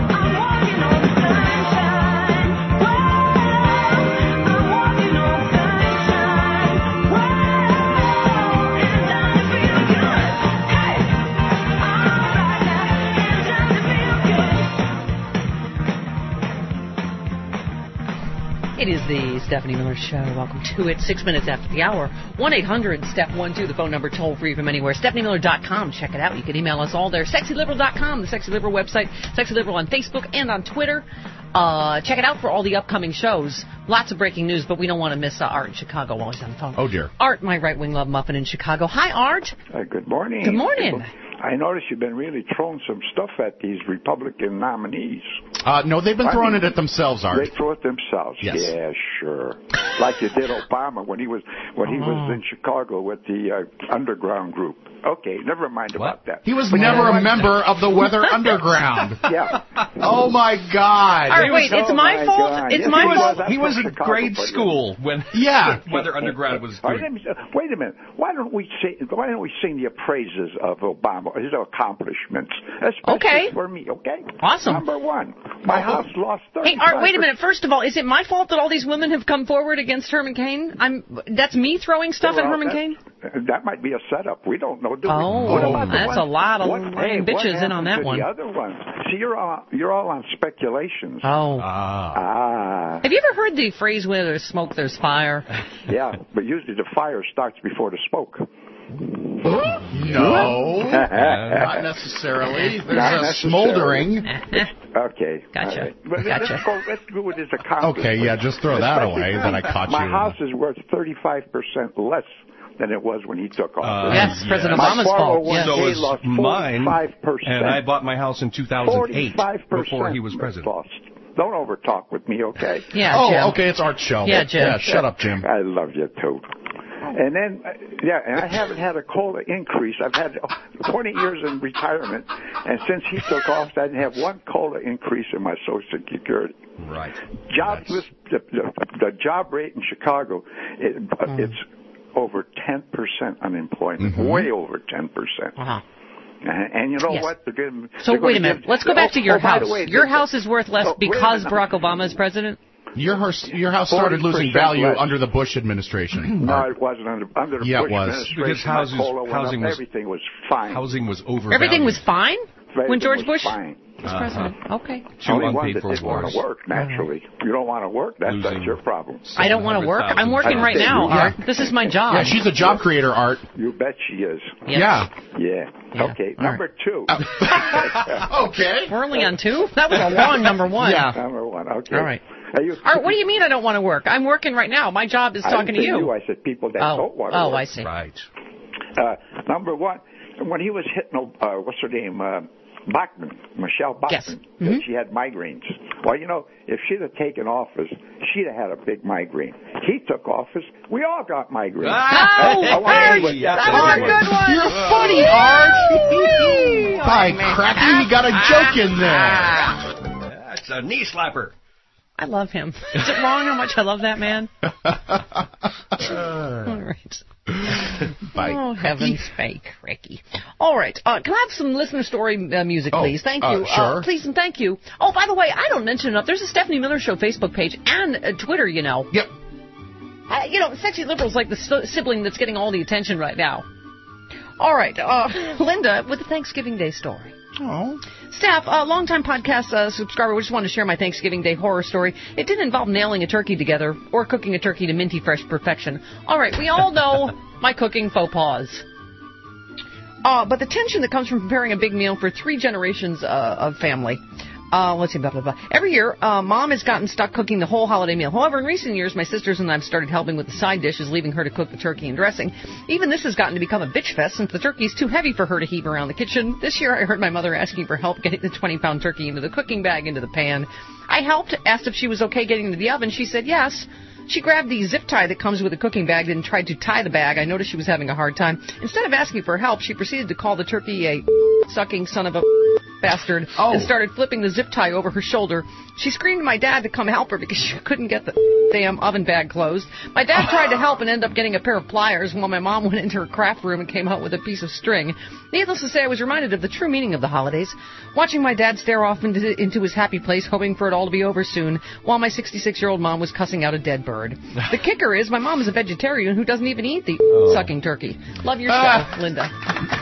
It is the Stephanie Miller Show. Welcome to it. Six minutes after the hour. one eight hundred step one two, the phone number, toll free from anywhere. Stephanie Miller dot com. Check it out. You can email us all there. Sexy Liberal dot com, the Sexy Liberal website. Sexy Liberal on Facebook and on Twitter. Uh, check it out for all the upcoming shows. Lots of breaking news, but we don't want to miss uh, Art in Chicago while he's on the phone. Oh, dear. Art, my right-wing love muffin in Chicago. Hi, Art. Uh, good morning. Good morning. I noticed you've been really throwing some stuff at these Republican nominees. Uh, no, they've been I throwing mean, it at themselves, Art. They throw it themselves. Yes. Yeah, sure. Like you did Obama when he was when he Oh. was in Chicago with the uh, underground group. Okay, never mind about that. He was But never you know a what? member of the Weather Underground. Yeah. Oh, my God. All right, wait, it's Oh, my my fault? God. It's Yes, my he was. fault? That's He was from in Chicago, grade but- school when Yeah. Weather Underground was All right, doing. let me, wait a minute. Why don't we say? Why don't we sing the praises of Obama, his accomplishments, especially Okay. for me? Okay. Awesome. Number one, my house lost thirty. Hey, Art, wait a minute. First of all, is it my fault that all these women have come forward against Herman Cain? I'm. That's me throwing stuff at Herman Cain? That might be a setup. We don't know. Do Oh, we? What about the that's one- a lot of what, lying hey, what bitches in on happened that to one. The other ones. See, you're all you're all on speculations. Oh. Ah. Have you ever heard the phrase where there's smoke, there's fire? Yeah, but usually the fire starts before the smoke. No, not necessarily. There's Not a necessarily. smoldering. Okay. Gotcha. All right. But Gotcha. Let's go, let's go with his accomplishment. Okay, yeah, just throw that away that I caught My you. house is worth thirty-five percent less than it was when he took office. Uh, Yes, President My Obama's fault. 401k Yes. So is lost mine, forty-five percent. and I bought my house in two thousand eight forty-five percent before he was president. Lost. Don't overtalk with me, okay? Yeah, Oh, Jim. okay, it's Art's show. Yeah, Jim. Yeah, shut up, Jim. I love you too. And then, uh, yeah, and I haven't had a COLA increase. I've had twenty years in retirement, and since he took office, I didn't have one COLA increase in my Social Security. Right. Jobless, the, the, the job rate in Chicago, it, Mm. it's over ten percent unemployment, Mhm. way over ten percent. Uh-huh. And, and you know Yes. what? They're giving, So they're wait a gonna minute. give- Let's go back oh, to your oh, by house. the way, Your the- house is worth less oh, wait a because minute. Barack Obama is president? Your house, your house started losing forty percent value less. under the Bush administration. No, Art. it wasn't under, under the Yeah, it Bush was. administration. Because My houses- COLA went housing up, was- everything was fine. Housing was overvalued. Everything was fine when Everything George was Bush fine. was president? Okay. Two Only one unpaid that for didn't want wars. to work, naturally. You don't want to work, that's, that's Losing your problem. I don't want to work. I'm working right now, Yeah. Art. This is my job. Yeah, she's a job creator, Art. You bet she is. Yes. Yeah. Yeah. Yeah. Okay, All number two. Okay. We're only on two? That was a long number one. Yeah. Number one, okay. All right. Are you, Art, what do you mean I don't want to work? I'm working right now. My job is I talking didn't to say you. I said people that Oh, don't want to oh, work. I see. Right. Uh, number one, when he was hitting, uh, what's her name, uh, Bachmann, Michelle Bachmann, Yes. that Mhm. she had migraines. Well, you know, if she'd have taken office, she'd have had a big migraine. He took office, we all got migraines. Ah, I- I oh, wanna Art, end with that that. was a good one. You're funny, Art. By man. cracky, you got a joke in there. That's a knee slapper. I love him. Is it wrong how much I love that man? All right. By Oh, heavens, fake, Ricky. All right. Uh, can I have some listener story uh, music, Oh, please? Thank uh, you. sure. please and thank you. Oh, by the way, I don't mention enough. There's a Stephanie Miller Show Facebook page and uh, Twitter, you know. Yep. Uh, you know, Sexy Liberal's like the s- sibling that's getting all the attention right now. All right. Uh, Linda with the Thanksgiving Day story. Oh. Staff, a uh, longtime podcast uh, subscriber, we just wanted to share my Thanksgiving Day horror story. It didn't involve nailing a turkey together or cooking a turkey to minty fresh perfection. All right, we all know my cooking faux pas. Uh, but the tension that comes from preparing a big meal for three generations uh, of family. Uh, let's see, blah, blah, blah. Every year, uh, Mom has gotten stuck cooking the whole holiday meal. However, in recent years, my sisters and I have started helping with the side dishes, leaving her to cook the turkey and dressing. Even this has gotten to become a bitch fest since the turkey is too heavy for her to heave around the kitchen. This year, I heard my mother asking for help getting the twenty-pound turkey into the cooking bag, into the pan. I helped, asked if she was okay getting into the oven. She said yes. She grabbed the zip tie that comes with a cooking bag and tried to tie the bag. I noticed she was having a hard time. Instead of asking for help, she proceeded to call the turkey a sucking son of a bastard Oh. and started flipping the zip tie over her shoulder. She screamed to my dad to come help her because she couldn't get the damn oven bag closed. My dad tried to help and ended up getting a pair of pliers while my mom went into her craft room and came out with a piece of string. Needless to say, I was reminded of the true meaning of the holidays, watching my dad stare off into, into his happy place, hoping for it all to be over soon, while my sixty-six-year-old mom was cussing out a dead bird. The kicker is my mom is a vegetarian who doesn't even eat the Oh. sucking turkey. Love your show, Ah. Linda.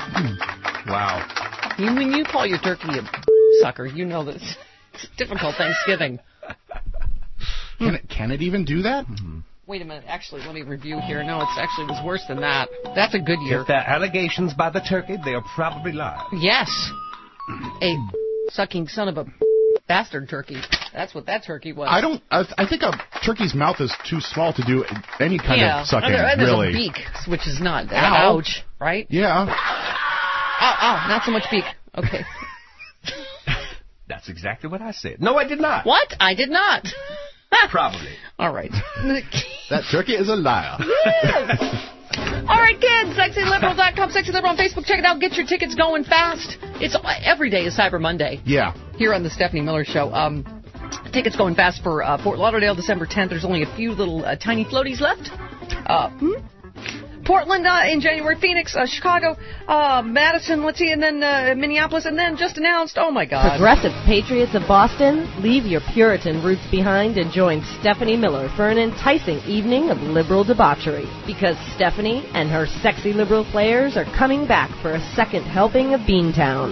Wow. You, when you call your turkey a sucker, you know that it's, it's a difficult Thanksgiving. Can, Can it even do that? Mm-hmm. Wait a minute. Actually, let me review here. No, it's actually it was worse than that. That's a good year. If they're allegations by the turkey, they are probably lies. Yes. A sucking son of a bastard turkey. That's what that turkey was. I don't. I, I think a turkey's mouth is too small to do any kind yeah. of sucking. And, there, and there's really. a beak, which is not. Ow. Ouch. Right? Yeah. Ow, ow, not so much beak. Okay. That's exactly what I said. No, I did not. What? I did not. Probably. All right. That turkey is a liar. Yes. All right, kids. sexy liberal dot com, Sexy Liberal on Facebook. Check it out. Get your tickets going fast. It's every day is Cyber Monday. Yeah. Here on the Stephanie Miller Show. Um, tickets going fast for uh, Fort Lauderdale, December tenth. There's only a few little uh, tiny floaties left. Uh, hmm? Portland uh, in January, Phoenix, uh, Chicago, uh, Madison, let's see, and then uh, Minneapolis, and then just announced, oh my God. Progressive Patriots of Boston, leave your Puritan roots behind and join Stephanie Miller for an enticing evening of liberal debauchery. Because Stephanie and her sexy liberal players are coming back for a second helping of Beantown.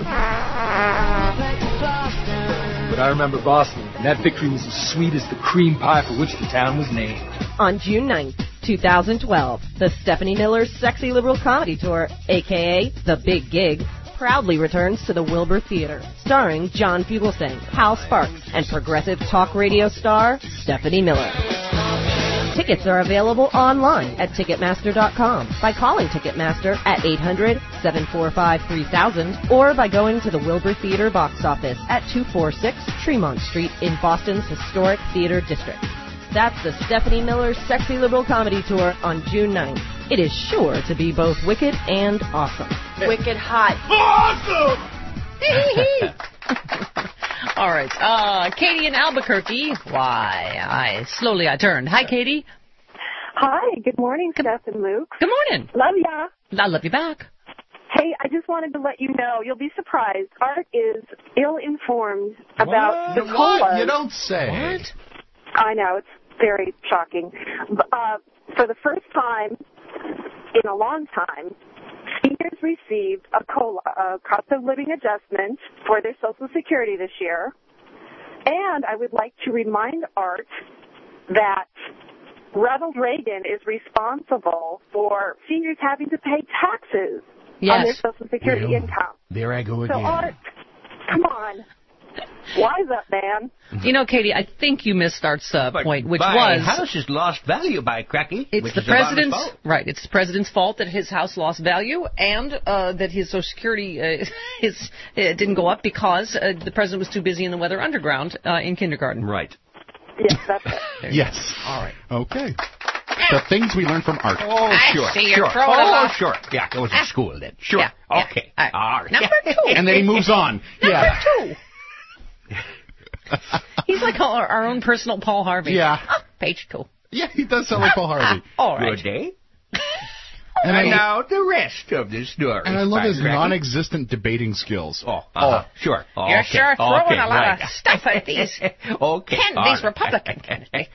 But I remember Boston, and that victory was as sweet as the cream pie for which the town was named. On June ninth, twenty twelve, the Stephanie Miller Sexy Liberal Comedy Tour, a k a. The Big Gig, proudly returns to the Wilbur Theater, starring John Fugelsang, Hal Sparks, and progressive talk radio star Stephanie Miller. Tickets are available online at Ticketmaster dot com by calling Ticketmaster at eight hundred, seven four five, three thousand or by going to the Wilbur Theater box office at two forty-six Tremont Street in Boston's historic theater district. That's the Stephanie Miller Sexy Liberal Comedy Tour on June ninth. It is sure to be both wicked and awesome. Wicked hot. Awesome! All right. Uh, Katie in Albuquerque. Why, I slowly I turned. Hi, Katie. Hi. Good morning, Steph and Luke. Good morning. Love ya. I love you back. Hey, I just wanted to let you know, you'll be surprised, Art is ill-informed about what? the colas. What? You don't say. What? I know, it's very shocking. Uh, for the first time in a long time, seniors received a COLA, a cost of living adjustment, for their Social Security this year. And I would like to remind Art that Ronald Reagan is responsible for seniors having to pay taxes yes. on their Social Security well, income. There I go so again. Art, come on. Wise up, man. You know, Katie, I think you missed Art's uh, point, which my was house has lost value by cracky. It's which the is president's fault. right. It's the president's fault that his house lost value and uh, that his Social Security uh, his uh, didn't go up because uh, the president was too busy in the Weather Underground uh, in kindergarten. Right. Yes, that's it. Yes. All right. Okay. The things we learn from Art. Oh, I sure, see you're sure. throwing Oh, it off. sure. Yeah, it was in school then. Sure. Yeah, yeah. Okay. All right. All right. Number two. And then he moves on. Number yeah. two. He's like our, our own personal Paul Harvey. Yeah. Oh, page two. Yeah, he does sound like Paul Harvey. All right. Good day. And, And I, now the rest of the story. and I love by his Cracky. non-existent debating skills. Oh, uh-huh. Sure. Oh, You're okay. sure throwing okay, a lot right. of stuff at these, okay. can, all these right. Republican candidates.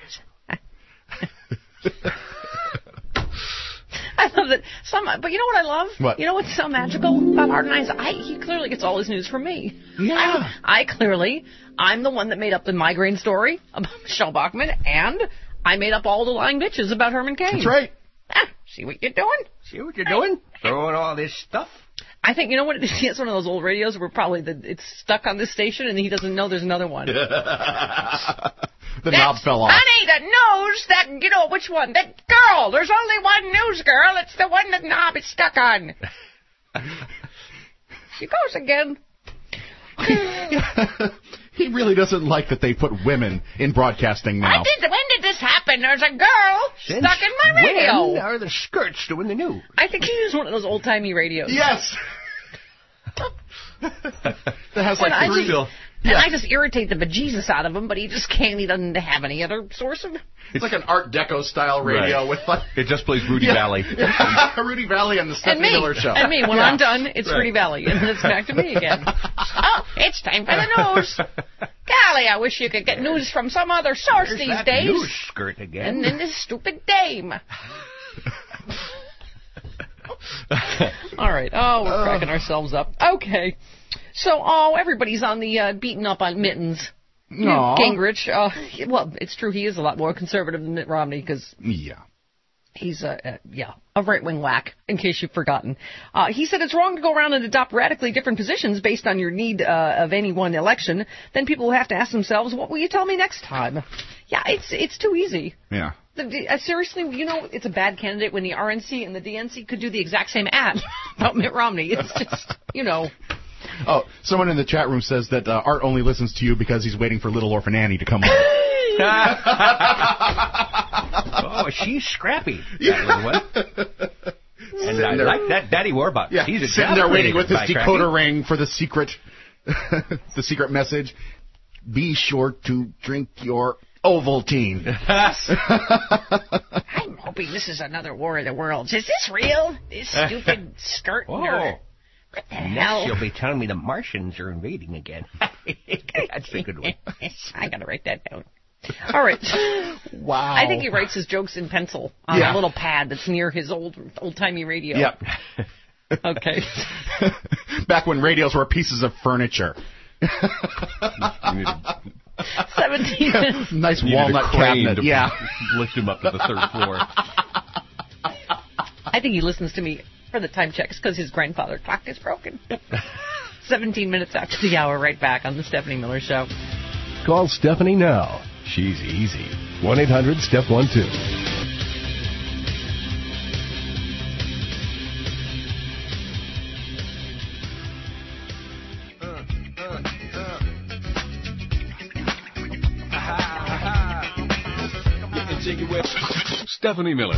I love that. Some, but you know what I love? What? You know what's so magical about Art and I? Is I he clearly gets all his news from me. Yeah. I, I clearly, I'm the one that made up the migraine story about Michelle Bachmann, and I made up all the lying bitches about Herman Cain. That's right. Ah, see what you're doing? See what you're doing? Throwing all this stuff? I think, you know what it is? He has one of those old radios where probably the, it's stuck on this station and he doesn't know there's another one. The That's, knob fell off. Honey, the news, that, you know, which one? That girl. There's only one news girl. It's the one that knob is stuck on. She goes again. He really doesn't like that they put women in broadcasting now. I did, when did this happen? There's a girl Since stuck in my radio. When are the skirts doing the news? I think he used one of those old-timey radios. Yes. That has like And I three. just- And I just irritate the bejesus out of him, but he just can't. He doesn't have any other source of. It's like an Art Deco style radio Right. with like. It just plays Rudy Yeah. Valley. Rudy Valley and the And Stephanie me, Miller Show. and me. When Yeah. I'm done, it's Right. Rudy Valley, and then it's back to me again. Oh, it's time for the news. Golly, I wish you could get news from some other source There's these that days. news skirt again. And then this stupid dame. All right. Oh, we're cracking ourselves up. Okay. So, oh, everybody's on the uh, beating up on Mittens. Newt Gingrich, uh, well, it's true he is a lot more conservative than Mitt Romney because yeah. he's a, a yeah a right-wing whack, in case you've forgotten. Uh, he said it's wrong to go around and adopt radically different positions based on your need uh, of any one election. Then people will have to ask themselves, what will you tell me next time? Yeah, it's it's too easy. Yeah. The, the, uh, seriously, you know, it's a bad candidate when the R N C and the D N C could do the exact same ad about Mitt Romney. It's just, you know. Oh, someone in the chat room says that uh, Art only listens to you because he's waiting for Little Orphan Annie to come on. Oh, she's scrappy, that little one. And I like that Daddy Warbucks. Yeah, he's a sitting there waiting with his decoder Cracky. ring for the secret, the secret message. Be sure to drink your Ovaltine. I'm hoping this is another War of the Worlds. Is this real? This stupid skirt Oh. nerd. What the hell? Next, you'll be telling me the Martians are invading again. That's a good one. I gotta write that down. All right. Wow. I think he writes his jokes in pencil on Yeah. a little pad that's near his old old-timey radio. Yep. Okay. Back when radios were pieces of furniture. Seventeen minutes. Nice Needed walnut a crane cabinet. to Yeah. lift him up to the third floor. I think he listens to me for the time checks because his grandfather clock is broken. Seventeen minutes after the hour, right back on the Stephanie Miller Show. Call Stephanie now. She's easy. one eight hundred step one two. Stephanie Miller.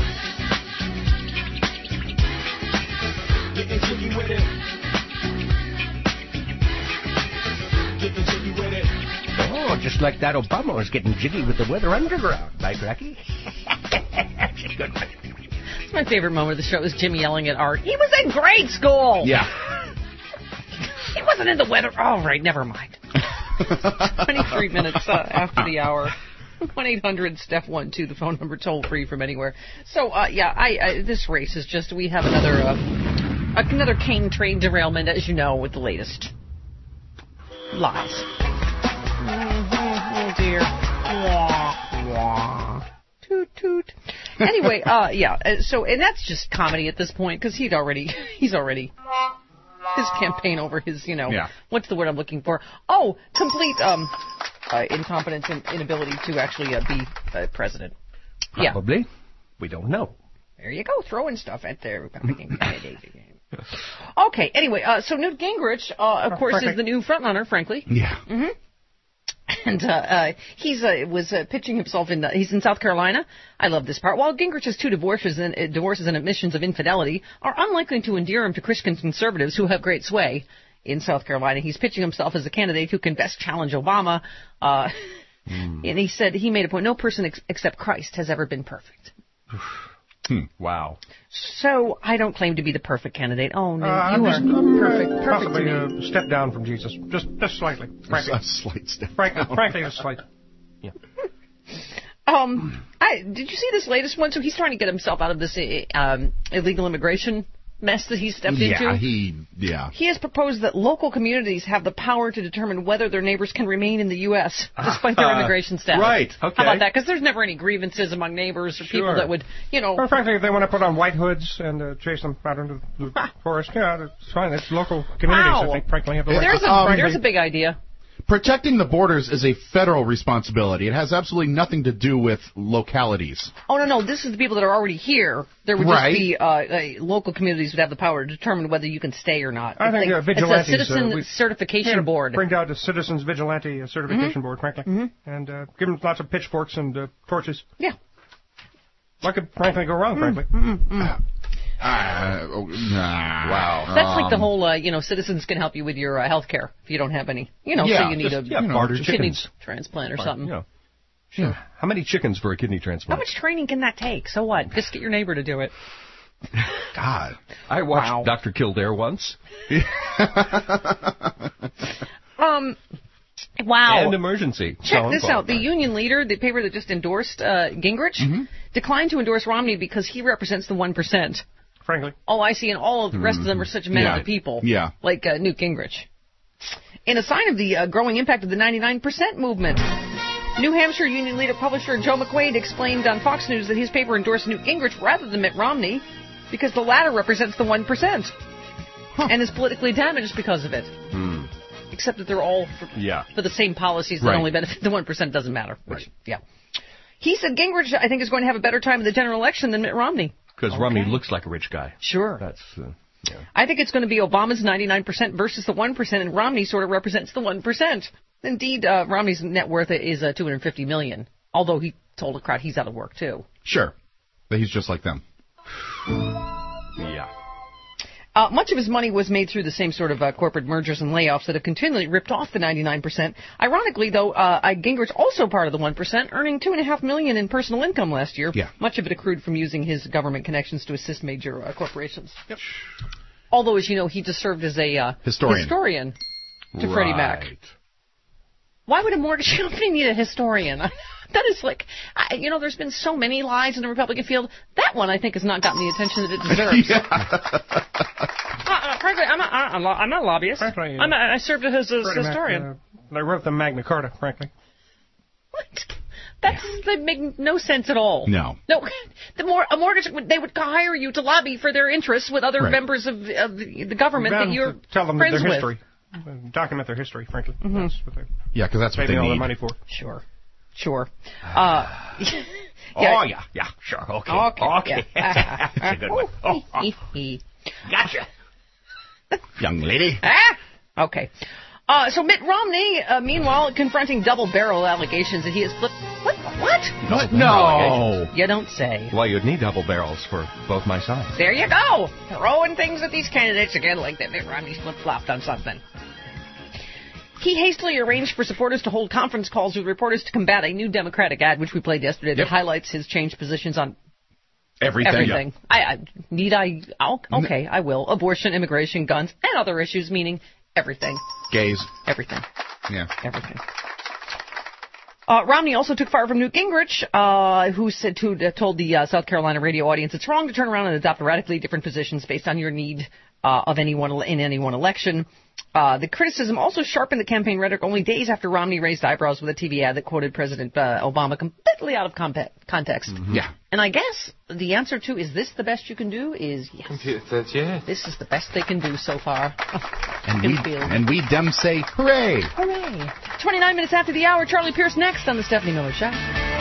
Oh, just like that Obama was getting jiggy with the Weather Underground. By Cracky. That's a good one. It's my favorite moment of the show is Jimmy yelling at Art. He was in grade school. Yeah. He wasn't in the weather. All right, never mind. twenty-three minutes uh, after the hour. one eight hundred step one two, the phone number, toll free from anywhere. So, uh, yeah, I, I this race is just, we have another uh, another cane train derailment, as you know, with the latest lies. Mm-hmm. Oh, dear. Wah, wah. Toot, toot. Anyway, uh, yeah, uh, so, and that's just comedy at this point, because he'd already, he's already... his campaign over his, you know, Yeah. what's the word I'm looking for? Oh, complete um, uh, incompetence and inability to actually uh, be uh, president. Probably. Yeah. We don't know. There you go, throwing stuff at the Republican candidate. Okay, anyway, uh, so Newt Gingrich, uh, of course, Frankly. is the new frontrunner, frankly. Yeah. Mm-hmm. And uh, uh, he's uh, was uh, pitching himself in. Uh, he's in South Carolina. I love this part. While Gingrich's two divorces and uh, divorces and admissions of infidelity are unlikely to endear him to Christian conservatives who have great sway in South Carolina, he's pitching himself as a candidate who can best challenge Obama. Uh, mm. And he said he made a point: no person ex- except Christ has ever been perfect. Hmm. Wow. So I don't claim to be the perfect candidate. Oh no, Uh, you I'm are just, I'm, perfect. uh, Perfect to possibly me. a step down from Jesus, just just slightly. Frankly, A slight step frankly, down. frankly, a slight. Yeah. Um, I did you see this latest one? So he's trying to get himself out of this uh, um, illegal immigration mess that he's stepped yeah, into. he, yeah. He has proposed that local communities have the power to determine whether their neighbors can remain in the U S despite their Uh, immigration status. right, okay. How about that? Because there's never any grievances among neighbors or people Sure. that would, you know. Well, frankly, if they want to put on white hoods and uh, chase them out into the forest, yeah, that's fine. It's local communities, Wow. I think, frankly, have the right There's to- a Um, there's a big idea. Protecting the borders is a federal responsibility. It has absolutely nothing to do with localities. Oh no no, this is the people that are already here. There would Right. just be uh, uh, local communities would have the power to determine whether you can stay or not. I It's think like- uh, vigilantes. It's a citizen uh, we- certification yeah, board. Bring down the Citizens Vigilante uh, Certification Board, frankly, Mhm. and uh, give them lots of pitchforks and uh, torches. Yeah. What could frankly go wrong, frankly? Uh, oh, nah. Wow. That's like the Um, whole, uh, you know, citizens can help you with your uh, health care if you don't have any. You know, Yeah, so you need just, a yeah, you know, barter just kidney chickens. transplant or Bar- something. You know. Yeah. How many chickens for a kidney How transplant? much training can that take? So what? Just get your neighbor to do it. God. I watched Wow. Doctor Kildare once. Um, wow. And Emergency. Check Colin this Paul. out. The Union Leader, the paper that just endorsed uh, Gingrich, Mm-hmm. declined to endorse Romney because he represents the one percent. Frankly. Oh, I see. And all of the rest of them are such men Yeah. of the people. Yeah. Like uh, Newt Gingrich. in a sign of the uh, growing impact of the ninety-nine percent movement. New Hampshire Union leader publisher Joe McQuaid explained on Fox News that his paper endorsed Newt Gingrich rather than Mitt Romney because the latter represents the one percent huh. and is politically damaged because of it. Hmm. Except that they're all for, yeah. for the same policies that right. only benefit the one percent. Doesn't matter. Which, right. Yeah. He said Gingrich, I think, is going to have a better time in the general election than Mitt Romney. Because okay. Romney looks like a rich guy. Sure. That's... Uh, Yeah. I think it's going to be Obama's ninety-nine percent versus the one percent, and Romney sort of represents the one percent. Indeed, uh, Romney's net worth is uh, two hundred fifty million dollars, although he told a crowd he's out of work, too. Sure. But he's just like them. Yeah. Uh, much of his money was made through the same sort of uh, corporate mergers and layoffs that have continually ripped off the ninety-nine percent. Ironically, though, uh, Gingrich also part of the one percent, earning two point five million dollars in personal income last year. Yeah. Much of it accrued from using his government connections to assist major uh, corporations. Yep. Although, as you know, he just served as a uh, historian. historian to right. Freddie Mac. Why would a mortgage company need a historian? That is like, I, you know, there's been so many lies in the Republican field. That one, I think, has not gotten the attention that it deserves. yeah. uh, frankly, I'm not, I'm not, I'm not a lobbyist. Frankly, uh, I'm not, I served as a Freddie historian. Mac, uh, they wrote the Magna Carta, frankly. What? That's that make no sense at all. No. No. The more a mortgage, they would hire you to lobby for their interests with other right. members of, of the government Bound that you're to tell them friends their with. history. Document their history, frankly. Mm-hmm. That's what they yeah, because that's what they all need. their money for. Sure. Sure. Uh, yeah. Oh, yeah. Yeah, sure. Okay. Okay. Okay. Yeah. That's a good one. Oh, oh. Gotcha. Young lady. Ah? Okay. Uh, so Mitt Romney, uh, meanwhile, confronting double-barrel allegations that he has flipped... What? What? What? No. You don't say. Well, you'd need double barrels for both my sides. There you go. Throwing things at these candidates again like that Mitt Romney's flip-flopped on something. He hastily arranged for supporters to hold conference calls with reporters to combat a new Democratic ad, which we played yesterday, yep. that highlights his changed positions on everything. Everything. Yep. I, I need I. I'll, okay, I will. Abortion, immigration, guns, and other issues, meaning everything. Gays. Everything. Yeah. Everything. Uh, Romney also took fire from Newt Gingrich, uh, who said to, uh, told the uh, South Carolina radio audience, it's wrong to turn around and adopt radically different positions based on your need uh, of anyone in any one election. Uh, the criticism also sharpened the campaign rhetoric only days after Romney raised eyebrows with a T V ad that quoted President uh, Obama completely out of compa- context. Mm-hmm. Yeah. And I guess the answer to is this the best you can do is yes. Computer says yes. This is the best they can do so far. And we, and we dem say hooray. Hooray. twenty-nine minutes after the hour, Charlie Pierce next on the Stephanie Miller Show.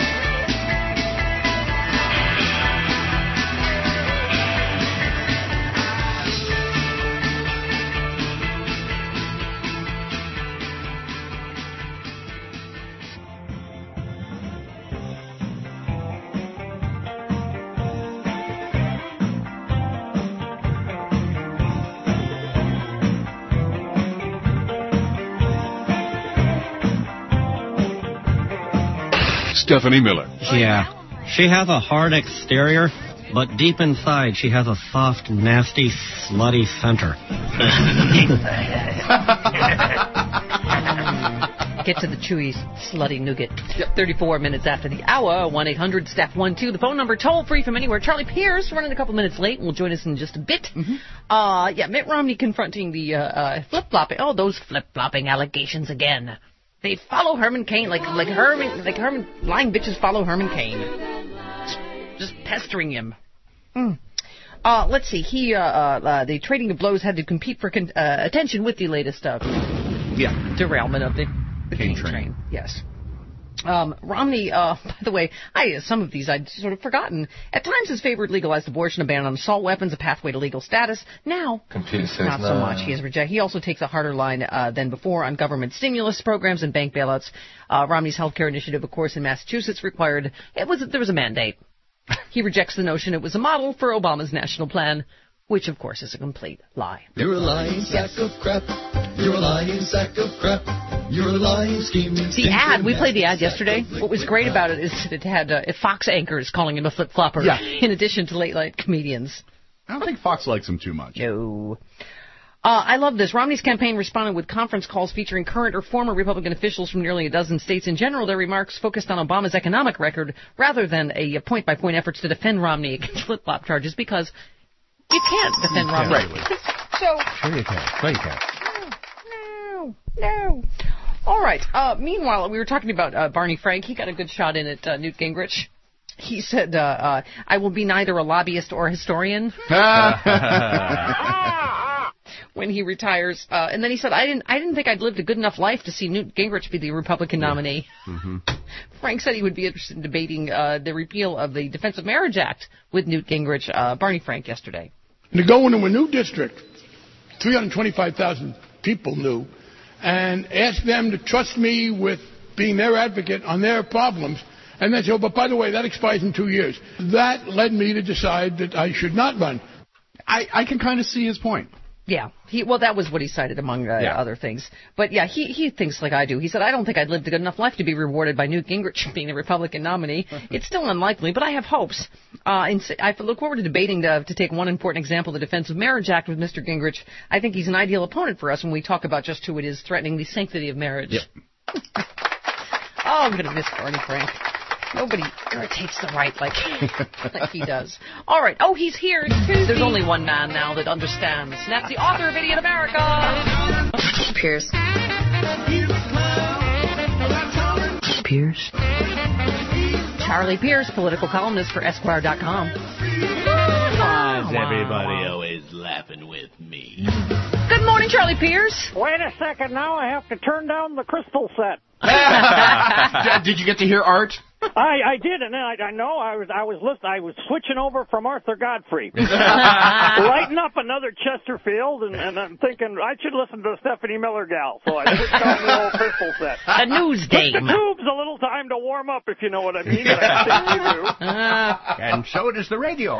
Stephanie Miller. Yeah. She has a hard exterior, but deep inside she has a soft, nasty, slutty center. Get to the chewy, slutty nougat. Yep. thirty-four minutes after the hour, one eight hundred Steph one two. The phone number toll free from anywhere. Charlie Pierce running a couple minutes late and will join us in just a bit. Mm-hmm. Uh, yeah, Mitt Romney confronting the uh, uh, flip-flopping. Oh, those flip-flopping allegations again. They follow Herman Cain like like Herman like Herman lying bitches follow Herman Cain, just pestering him. Mm. Uh, let's see. He uh, uh, the trading of blows had to compete for con- uh, attention with the latest uh, yeah derailment of the, the Cain train. train. Yes. Um, Romney, uh, by the way, I some of these I'd sort of forgotten. At times has favored legalized abortion, a ban on assault weapons, a pathway to legal status. Now, not so much. He has rejected. He also takes a harder line uh, than before on government stimulus programs and bank bailouts. Uh, Romney's health care initiative, of course, in Massachusetts required it was there was a mandate. He rejects the notion it was a model for Obama's national plan, which, of course, is a complete lie. You're a lying sack of crap. You're a lying sack of crap. You're a lying scheming. The ad, we played the ad yesterday. What was great about it is that it had uh, Fox anchors calling him a flip-flopper, yeah. in addition to late-night comedians. I don't think Fox likes him too much. No. Uh, I love this. Romney's campaign responded with conference calls featuring current or former Republican officials from nearly a dozen states. In general, their remarks focused on Obama's economic record rather than a point-by-point efforts to defend Romney against flip-flop charges, because you can't defend Romney. Right. So, Sure you can. Sure you can. No, no. No. All right. Uh, meanwhile, we were talking about uh, Barney Frank. He got a good shot in at uh, Newt Gingrich. He said, uh, uh, I will be neither a lobbyist or a historian. When he retires. Uh, and then he said, I didn't I didn't think I'd lived a good enough life to see Newt Gingrich be the Republican nominee. Mm-hmm. Frank said he would be interested in debating uh, the repeal of the Defense of Marriage Act with Newt Gingrich. Uh, Barney Frank yesterday. To go into a new district, three hundred twenty-five thousand people new, and ask them to trust me with being their advocate on their problems, and then say, oh, but by the way, that expires in two years. That led me to decide that I should not run. I, I can kind of see his point. Yeah, he well, that was what he cited among uh, yeah. other things. But yeah, he he thinks like I do. He said, I don't think I'd lived a good enough life to be rewarded by Newt Gingrich being the Republican nominee. It's still unlikely, but I have hopes. Uh, and I look forward to debating the, to take one important example, the Defense of Marriage Act with Mister Gingrich. I think he's an ideal opponent for us when we talk about just who it is threatening the sanctity of marriage. Yep. Oh, I'm going to miss Barney Frank. Nobody irritates the right like, like he does. All right. Oh, he's here. There's only one man now that understands. And that's the author of Idiot America. Pierce. Pierce. Charlie Pierce, political columnist for Esquire dot com. Why is everybody always laughing with me? Good morning, Charlie Pierce. Wait a second. Now I have to turn down the crystal set. Did you get to hear Art? I, I did, and I, I know I was I was list, I was switching over from Arthur Godfrey, lighting up another Chesterfield, and, and I'm thinking I should listen to Stephanie Miller gal, so I switched on the old crystal set. A news game. Took the tubes a little time to warm up, if you know what I mean. But I think you do. Uh, and so does the radio.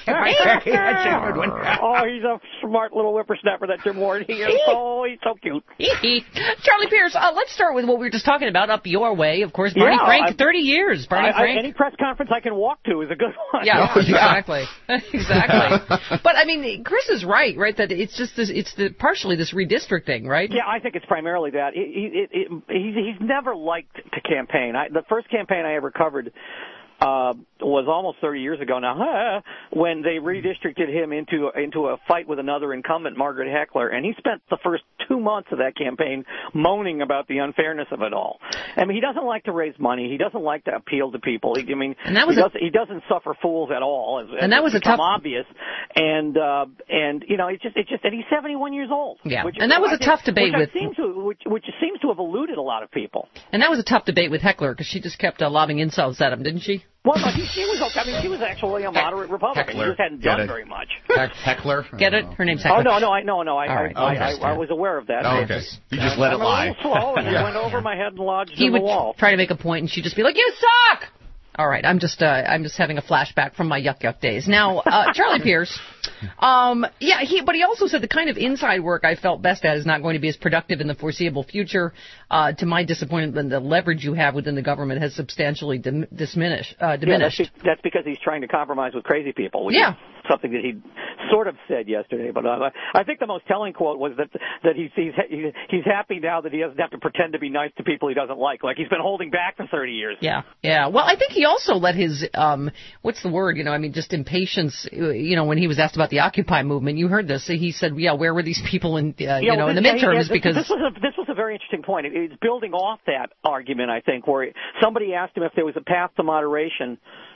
Oh, he's a smart little whippersnapper, that Jim Ward. He is. Oh, he's so cute. Charlie Pierce, uh, let's start with what we were just talking about, up your way. Of course, Barney yeah, Frank, I, thirty years. Barney I, Frank. I, any press conference I can walk to is a good one. Yeah, oh, yeah. exactly, exactly. But I mean, Chris is right, right? That it's just this, it's the partially this redistricting, right? Yeah, I think it's primarily that. He, he, it, it, he's, he's never liked to campaign. I, the first campaign I ever covered uh, was almost thirty years ago now, huh, when they redistricted him into into a fight with another incumbent, Margaret Heckler, and he spent the first two months of that campaign moaning about the unfairness of it all. I mean, he doesn't like to raise money. He doesn't like to appeal to people. He, I mean, and that was he, a, doesn't, he doesn't suffer fools at all. As, and as that was a become tough obvious. And uh, and you know, it's just it's just and he's seventy-one years old. Yeah, which, and that was I a think, tough debate which with seems to which which seems to have eluded a lot of people. And that was a tough debate with Heckler because she just kept uh, lobbing insults at him, didn't she? Well, no, he, she was. I mean, she was actually a moderate Republican. Heckler. She just hadn't Get done it. very much. Heckler. Get it? Her name's Heckler. Oh no, no, I no, no. I, right. I, I, okay. I, I was aware of that. Oh, okay. You just let I'm it lie. a little slow, and it went over my head and lodged he in would the wall. try to make a point, and she'd just be like, "You suck." All right, I'm just uh, I'm just having a flashback from my yuck yuck days. Now, uh, Charlie Pierce, um, yeah, he but he also said the kind of inside work I felt best at is not going to be as productive in the foreseeable future. Uh, to my disappointment, the leverage you have within the government has substantially dim- diminished. Uh, diminished. Yeah, that's, be- that's because he's trying to compromise with crazy people. Which yeah. is something that he sort of said yesterday. But uh, I think the most telling quote was that that he's, he's he's happy now that he doesn't have to pretend to be nice to people he doesn't like. Like he's been holding back for thirty years. Yeah, yeah. Well, I think he also let his um, what's the word? You know, I mean, just impatience. You know, when he was asked about the Occupy movement, you heard this. He said, "Yeah, where were these people in uh, you yeah, know well, in the this, midterms?" yeah, because this was a this was a very interesting point. It, it's building off that argument, I think, where somebody asked him if there was a path to moderation.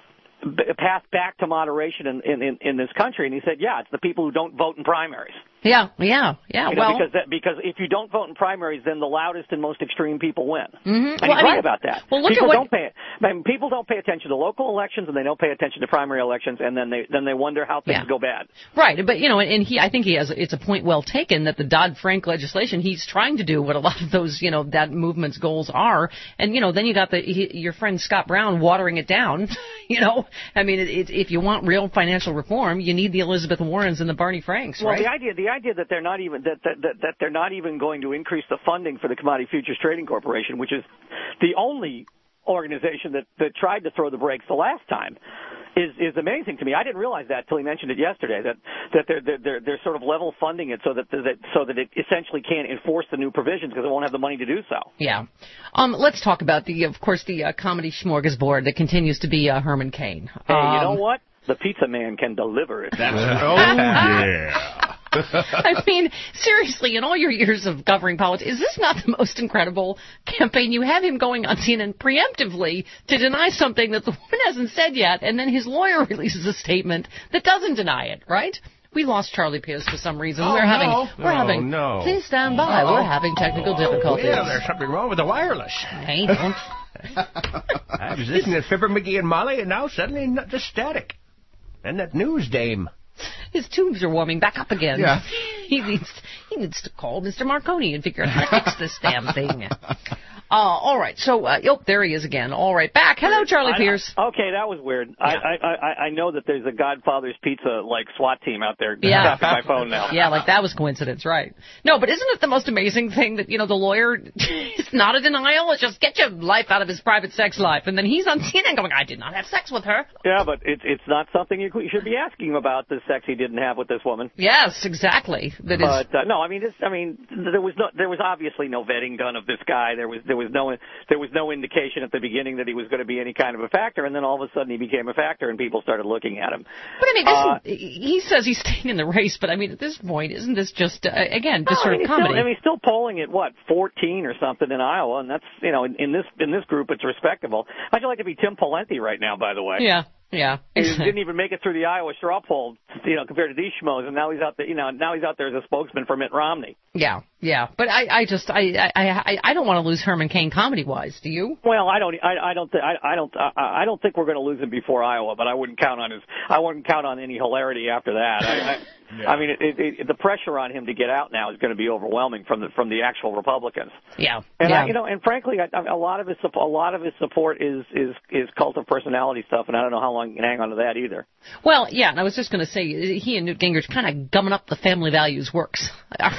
A path back to moderation in, in, in this country, and he said, yeah, it's the people who don't vote in primaries. Yeah, yeah, yeah. You well, know, because that, because if you don't vote in primaries, then the loudest and most extreme people win. Mm-hmm. And well, he's I right mean, about that. Well, look people at what don't pay. I mean, people don't pay attention to local elections, and they don't pay attention to primary elections, and then they then they wonder how things yeah. go bad. Right, but you know, and he, I think he has. It's a point well taken that the Dodd-Frank legislation, he's trying to do what a lot of those, you know, that movement's goals are, and you know, then you got the he, your friend Scott Brown watering it down. You know, I mean, it, it, if you want real financial reform, you need the Elizabeth Warrens and the Barney Franks, well, right? Well, the idea the idea that they're not even that, that that that they're not even going to increase the funding for the Commodity Futures Trading Corporation, which is the only organization that, that tried to throw the brakes the last time, is is amazing to me. I didn't realize that till he mentioned it yesterday. That that they're they're they're, they're sort of level funding it so that that so that it essentially can't enforce the new provisions because it won't have the money to do so. Yeah. Um. Let's talk about the of course the uh, comedy smorgasbord that continues to be uh, Herman Cain. Hey, um, you know what? The pizza man can deliver it. That's oh yeah. I mean, seriously, in all your years of covering politics, is this not the most incredible campaign? You have him going on C N N preemptively to deny something that the woman hasn't said yet, and then his lawyer releases a statement that doesn't deny it, right? We lost Charlie Pierce for some reason. Oh, we're having, no. we're Oh, having. no. Please stand by. Uh-oh. We're having technical difficulties. Yeah, there's something wrong with the wireless. Hey, don't. I was listening to Fibber McGee and Molly, and now suddenly not just static. And that news dame. His tubes are warming back up again. Yeah. He needs he needs to call Mister Marconi and figure out how to fix this damn thing. Uh, all right, so, uh, oh, there he is again. All right, back. Hello, Charlie I, Pierce. Okay, that was weird. Yeah. I, I, I I know that there's a Godfather's Pizza, like, SWAT team out there Yeah. tapping my phone now. Yeah, like that was coincidence, right? No, but isn't it the most amazing thing that, you know, the lawyer is not a denial? It's just get your life out of his private sex life. And then he's on C N N going, I did not have sex with her. Yeah, but it's it's not something you should be asking him about, the sex he didn't have with this woman. Yes, exactly. That is. But uh, no, I mean, this, I mean, there was no, there was obviously no vetting done of this guy. There was, there was no, there was no indication at the beginning that he was going to be any kind of a factor, and then all of a sudden he became a factor, and people started looking at him. But I mean, this Uh, is, he says he's staying in the race, but I mean, at this point, isn't this just uh, again just No, sort I mean, of he's comedy? Still, I mean, he's still polling at what, fourteen or something in Iowa, and that's, you know, in, in this in this group, it's respectable. How'd you like to be Tim Pawlenty right now, by the way? Yeah, yeah. He didn't even make it through the Iowa straw poll, you know, compared to these schmoes, and now he's out there, you know, now he's out there as a spokesman for Mitt Romney. Yeah, yeah. But I, I just, I, I, I, I don't want to lose Herman Cain comedy-wise. Do you? Well, I don't, I, I don't, th- I, I don't, I, I don't think we're going to lose him before Iowa, but I wouldn't count on his, I wouldn't count on any hilarity after that. I, I, yeah. I mean, it, it, it, the pressure on him to get out now is going to be overwhelming from the from the actual Republicans. Yeah, and yeah. I, you know, and frankly, I, I, a lot of his a lot of his support is is is cult of personality stuff, and I don't know how long you can hang on to that either. Well, yeah, and I was just going to say, he and Newt Gingrich kind of gumming up the family values works.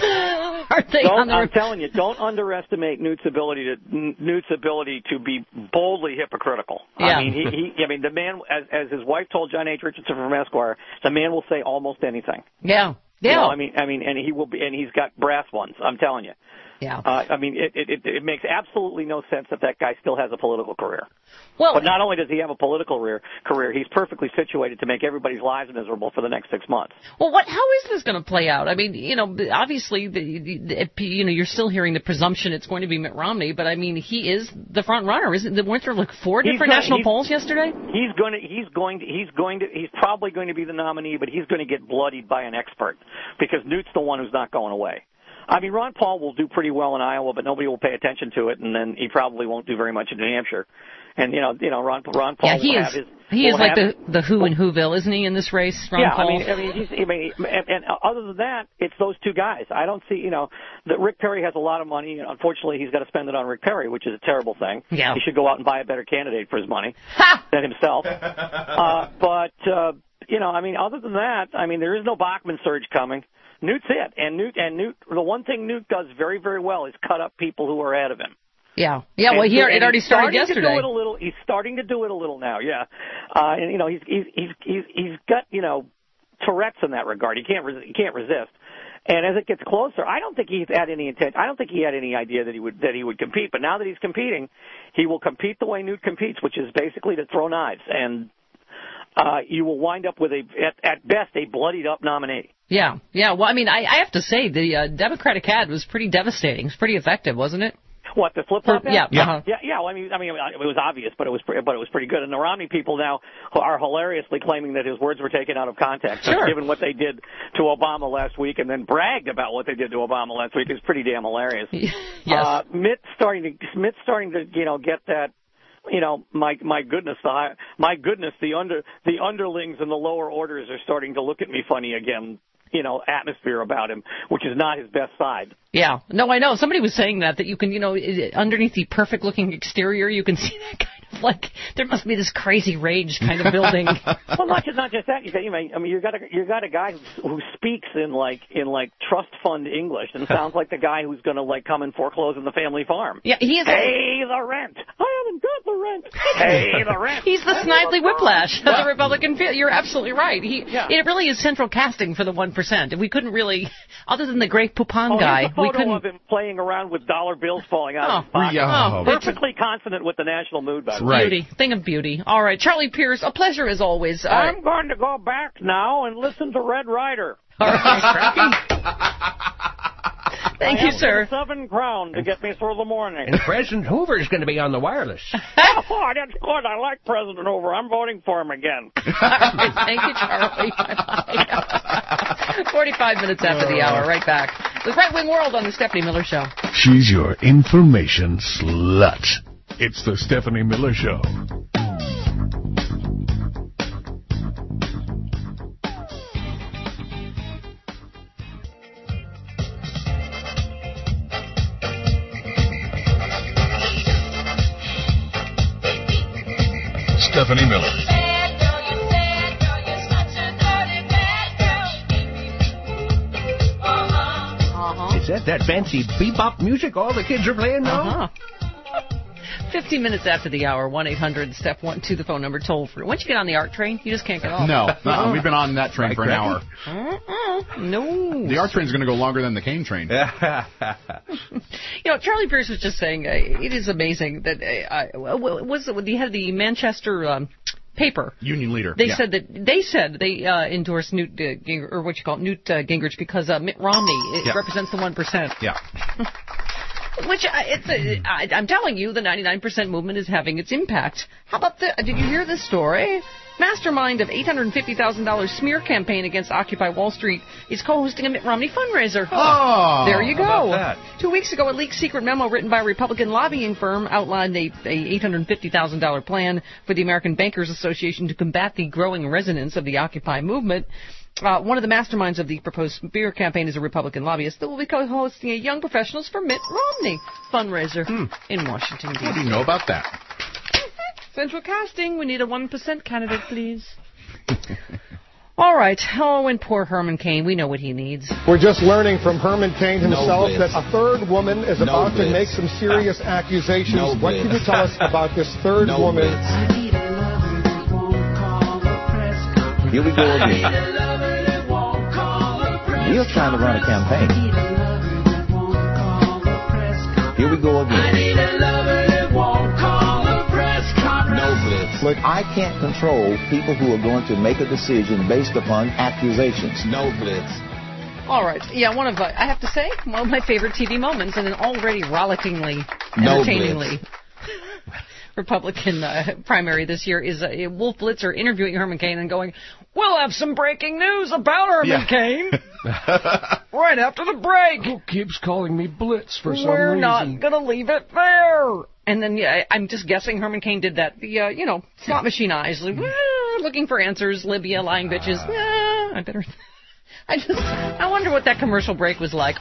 Aren't they? Don't, on the... I'm telling you, don't underestimate Newt's ability to Newt's ability to be boldly hypocritical. Yeah. I mean, he, he I mean, the man, as, as his wife told John H. Richardson from Esquire, the man will say almost anything. Yeah, yeah. You know, I mean, I mean, and he will be, and he's got brass ones. I'm telling you. Yeah. Uh, I mean, it, it, it makes absolutely no sense that that guy still has a political career. Well, but not only does he have a political career, career, he's perfectly situated to make everybody's lives miserable for the next six months. Well, what? How is this going to play out? I mean, you know, obviously, the, the, you know, you're still hearing the presumption it's going to be Mitt Romney, but I mean, he is the front runner, isn't there? Weren't there like four He's different gonna, national polls yesterday? He's going to, he's going to, he's going to, he's probably going to be the nominee, but he's going to get bloodied by an expert because Newt's the one who's not going away. I mean, Ron Paul will do pretty well in Iowa, but nobody will pay attention to it, and then he probably won't do very much in New Hampshire. And you know, you know, Ron Ron Paul yeah, he will is, have his. He is like the his, the who in Whoville, isn't he, in this race, Ron yeah, Paul? I mean, I mean, he's, I mean, and, and other than that, it's those two guys. I don't see, you know, that Rick Perry has a lot of money, and unfortunately, he's got to spend it on Rick Perry, which is a terrible thing. Yeah. He should go out and buy a better candidate for his money than himself. uh, but uh, you know, I mean, other than that, I mean, there is no Bachman surge coming. Newt's it, and Newt and Newt. The one thing Newt does very, very well is cut up people who are ahead of him. Yeah, yeah. Well, and, here it and already he's started starting yesterday. To do it a little. He's starting to do it a little now. Yeah, uh, and you know, he's he's he's he's he's got you know Tourette's in that regard. He can't res- he can't resist. And as it gets closer, I don't think he's had any intent. I don't think he had any idea that he would that he would compete. But now that he's competing, he will compete the way Newt competes, which is basically to throw knives and. Uh, you will wind up with a, at, at best, a bloodied up nominee. Yeah, yeah. Well, I mean, I, I have to say the uh, Democratic ad was pretty devastating. It was pretty effective, wasn't it? What, the flip flop? Yeah, yeah, uh-huh. yeah, yeah. Well, I mean, I mean, it was obvious, but it was, but it was pretty good. And the Romney people now are hilariously claiming that his words were taken out of context, sure. given what they did to Obama last week, and then bragged about what they did to Obama last week. It's pretty damn hilarious. yes. Uh, Mitt's starting to, Mitt's starting to, you know, get that. You know, my my goodness, the high, my goodness, the under the underlings and the lower orders are starting to look at me funny again. You know, atmosphere about him, which is not his best side. Yeah, no, I know. Somebody was saying that that you can, you know, underneath the perfect looking exterior, you can see that kind of like there must be this crazy rage kind of building. Well, not just not just that. You say, you know, I mean, you got a you got a guy who, who speaks in like in like trust fund English and sounds like the guy who's going to like come and foreclose on the family farm. Yeah, he is. Pay the rent. I haven't got the rent. Pay the rent. He's the Snidely Whiplash of the Republican field. You're absolutely right. He yeah. It really is central casting for the one percent. We couldn't really, other than the Greg Poupon oh, guy, here's a photo we couldn't. of him playing around with dollar bills falling out oh, of his pocket. Yeah. Oh, perfectly consonant with the national mood, by the way. Right. Beauty, thing of beauty. All right, Charlie Pierce, a pleasure as always. Uh, I'm going to go back now and listen to Red Ryder. All right, Frankie. Thank I you, sir. have seven crown to get me through the morning. And President Hoover is going to be on the wireless. Oh, that's good. I like President Hoover. I'm voting for him again. All right, thank you, Charlie. forty-five minutes after the hour. Right back. The Right Wing World on the Stephanie Miller Show. She's your information slut. It's the Stephanie Miller Show. Stephanie Miller. Uh-huh. Is that that fancy bebop music all the kids are playing now? Uh-huh. fifteen minutes after the hour, one eight hundred step one two, the phone number, toll free. Once you get on the ARC train, you just can't get off. No, no, we've been on that train for an hour. Uh-uh. No. The ARC train's going to go longer than the Kane train. You know, Charlie Pierce was just saying, uh, it is amazing that, uh, uh, was it, he had the Manchester um, paper. Union leader. They yeah. said that, they said they uh, endorsed Newt, uh, Gingrich, or what you call it, Newt uh, Gingrich, because uh, Mitt Romney it yeah. represents the one percent. Yeah. Which, uh, it's a, I, I'm telling you, the ninety-nine percent movement is having its impact. How about the, did you hear this story? Mastermind of eight hundred fifty thousand dollars smear campaign against Occupy Wall Street is co-hosting a Mitt Romney fundraiser. Oh, there you go. How about that? Two weeks ago, a leaked secret memo written by a Republican lobbying firm outlined a, a eight hundred fifty thousand dollars plan for the American Bankers Association to combat the growing resonance of the Occupy movement. Uh, one of the masterminds of the proposed smear campaign is a Republican lobbyist that will be co-hosting a Young Professionals for Mitt Romney fundraiser hmm. in Washington, D C What do you know about that? Central casting. We need a one percent candidate, please. All right. Oh, and poor Herman Cain. We know what he needs. We're just learning from Herman Cain himself No that a third woman is No about blitz. to make some serious accusations. No what blitz. can you tell us about this third No woman? blitz. Here we go again. We're trying to run a campaign. Here we go again. No blitz. Look, I can't control people who are going to make a decision based upon accusations. No blitz. All right. Yeah, one of, uh, I have to say, one of my favorite T V moments, and an already rollickingly, No entertainingly Republican uh, primary this year is uh, Wolf Blitzer interviewing Herman Cain and going, "We'll have some breaking news about Herman Yeah. Cain right after the break. Who keeps calling me Blitz for some We're reason? not going to leave it there." And then, yeah, I- I'm just guessing Herman Cain did that. The, uh, you know, slot machine eyes, like, "Well, looking for answers, Libya, lying bitches. Yeah, I better. I just, I wonder what that commercial break was like.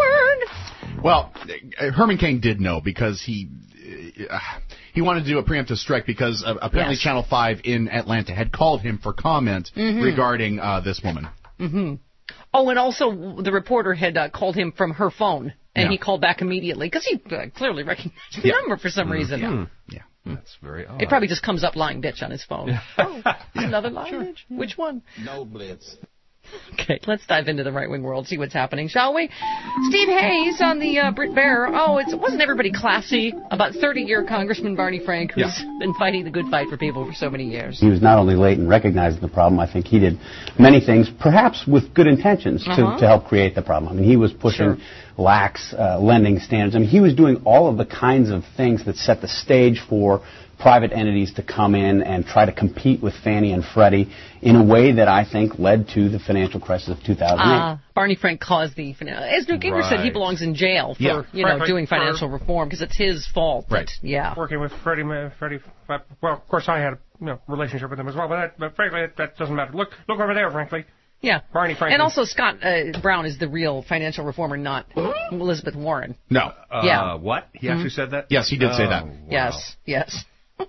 Awkward. Well, uh, Herman Cain did know because he uh, he wanted to do a preemptive strike because uh, apparently Yes. Channel five in Atlanta had called him for comment Mhm. regarding uh, this woman. hmm Oh, and also the reporter had uh, called him from her phone, and Yeah. he called back immediately because he uh, clearly recognized the Yeah. number for some reason. Yeah. Yeah. That's very odd. It probably just comes up lying bitch on his phone. Oh, it's another lying bitch. Which one? No blitz. Okay, let's dive into the right-wing world, see what's happening, shall we? Steve Hayes on the uh, Brit Bear. Oh, it's, wasn't everybody classy about thirty-year Congressman Barney Frank, who's Yeah. been fighting the good fight for people for so many years. He was not only late in recognizing the problem, I think he did many things, perhaps with good intentions, to, Uh-huh. to help create the problem. I mean, he was pushing Sure. lax uh, lending standards. I mean, he was doing all of the kinds of things that set the stage for private entities to come in and try to compete with Fannie and Freddie in a way that I think led to the financial crisis of two thousand eight. Uh, Barney Frank caused the, as Newt Gingrich said, he Right. belongs in jail for, Yeah. you know, Right, doing for- financial reform because it's his fault. Right. That, yeah. Working with Freddie, Ma- Freddie, uh, well, of course I had a you know, relationship with him as well, but, that, but frankly, that, that doesn't matter. Look, look over there, frankly. Yeah. Barney Frank. And also Scott uh, Brown is the real financial reformer, not Elizabeth Warren. No. Uh, Yeah. What? He Mhm. actually said that? Yes, he did say Oh, that. wow. Yes, yes.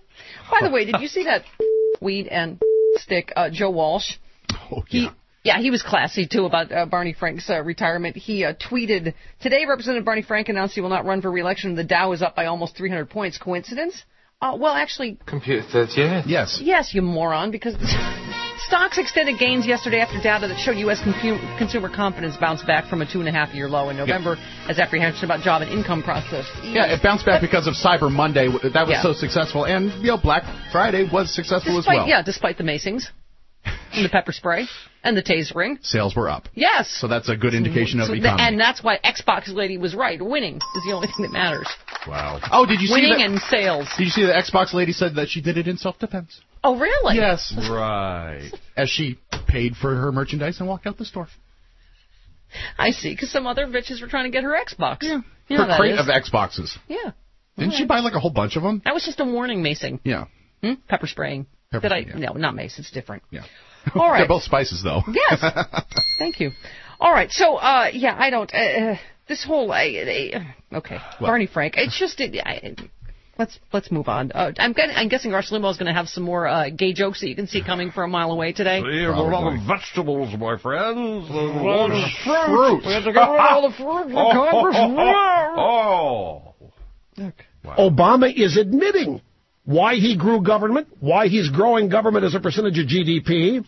By the way, did you see that weed and stick uh, Joe Walsh? Oh, He, yeah, he was classy, too, about uh, Barney Frank's uh, retirement. He uh, tweeted, "Today, Representative Barney Frank announced he will not run for re-election. The Dow is up by almost three hundred points. Coincidence?" Uh, well, actually, Computer says yes. Yes. yes, you moron, because stocks extended gains yesterday after data that showed U S confu- consumer confidence bounced back from a two-and-a-half-year low in November as apprehension about job and income prospects. Yeah, it bounced back because of Cyber Monday. That was Yeah. so successful. And, you know, Black Friday was successful Despite, as well. Yeah, despite the macings and the pepper spray. And the tasering. Sales were up. Yes. So that's a good indication of So the th- economy. And that's why Xbox lady was right. Winning is the only thing that matters. Wow. Oh, did you see Winning that? and sales. Did you see the Xbox lady said that she did it in self-defense? Oh, really? Yes. Right. As she paid for her merchandise and walked out the store. I see, because some other bitches were trying to get her Xbox. Yeah. You know Her how that crate is. of Xboxes. Yeah. Didn't All she right. buy like a whole bunch of them? That was just a warning macing. Yeah. Hmm? Pepper spraying. Pepper Did I? spray, yeah. No, not mace. It's different. Yeah. All right. They're both spices, though. Yes. Thank you. All right. So, uh, yeah, I don't. Uh, uh, this whole. Uh, uh, okay. What? Barney Frank. It's just. It, I, let's let's move on. Uh, I'm, getting, I'm guessing Rush Limbaugh is going to have some more uh, gay jokes that you can see coming from a mile away today. See, a lot of vegetables, my friends. A lot of fruit. fruit. We have to get rid of all the fruit for Congress. Oh. Okay. Wow. Obama is admitting why he grew government, why he's growing government as a percentage of G D P,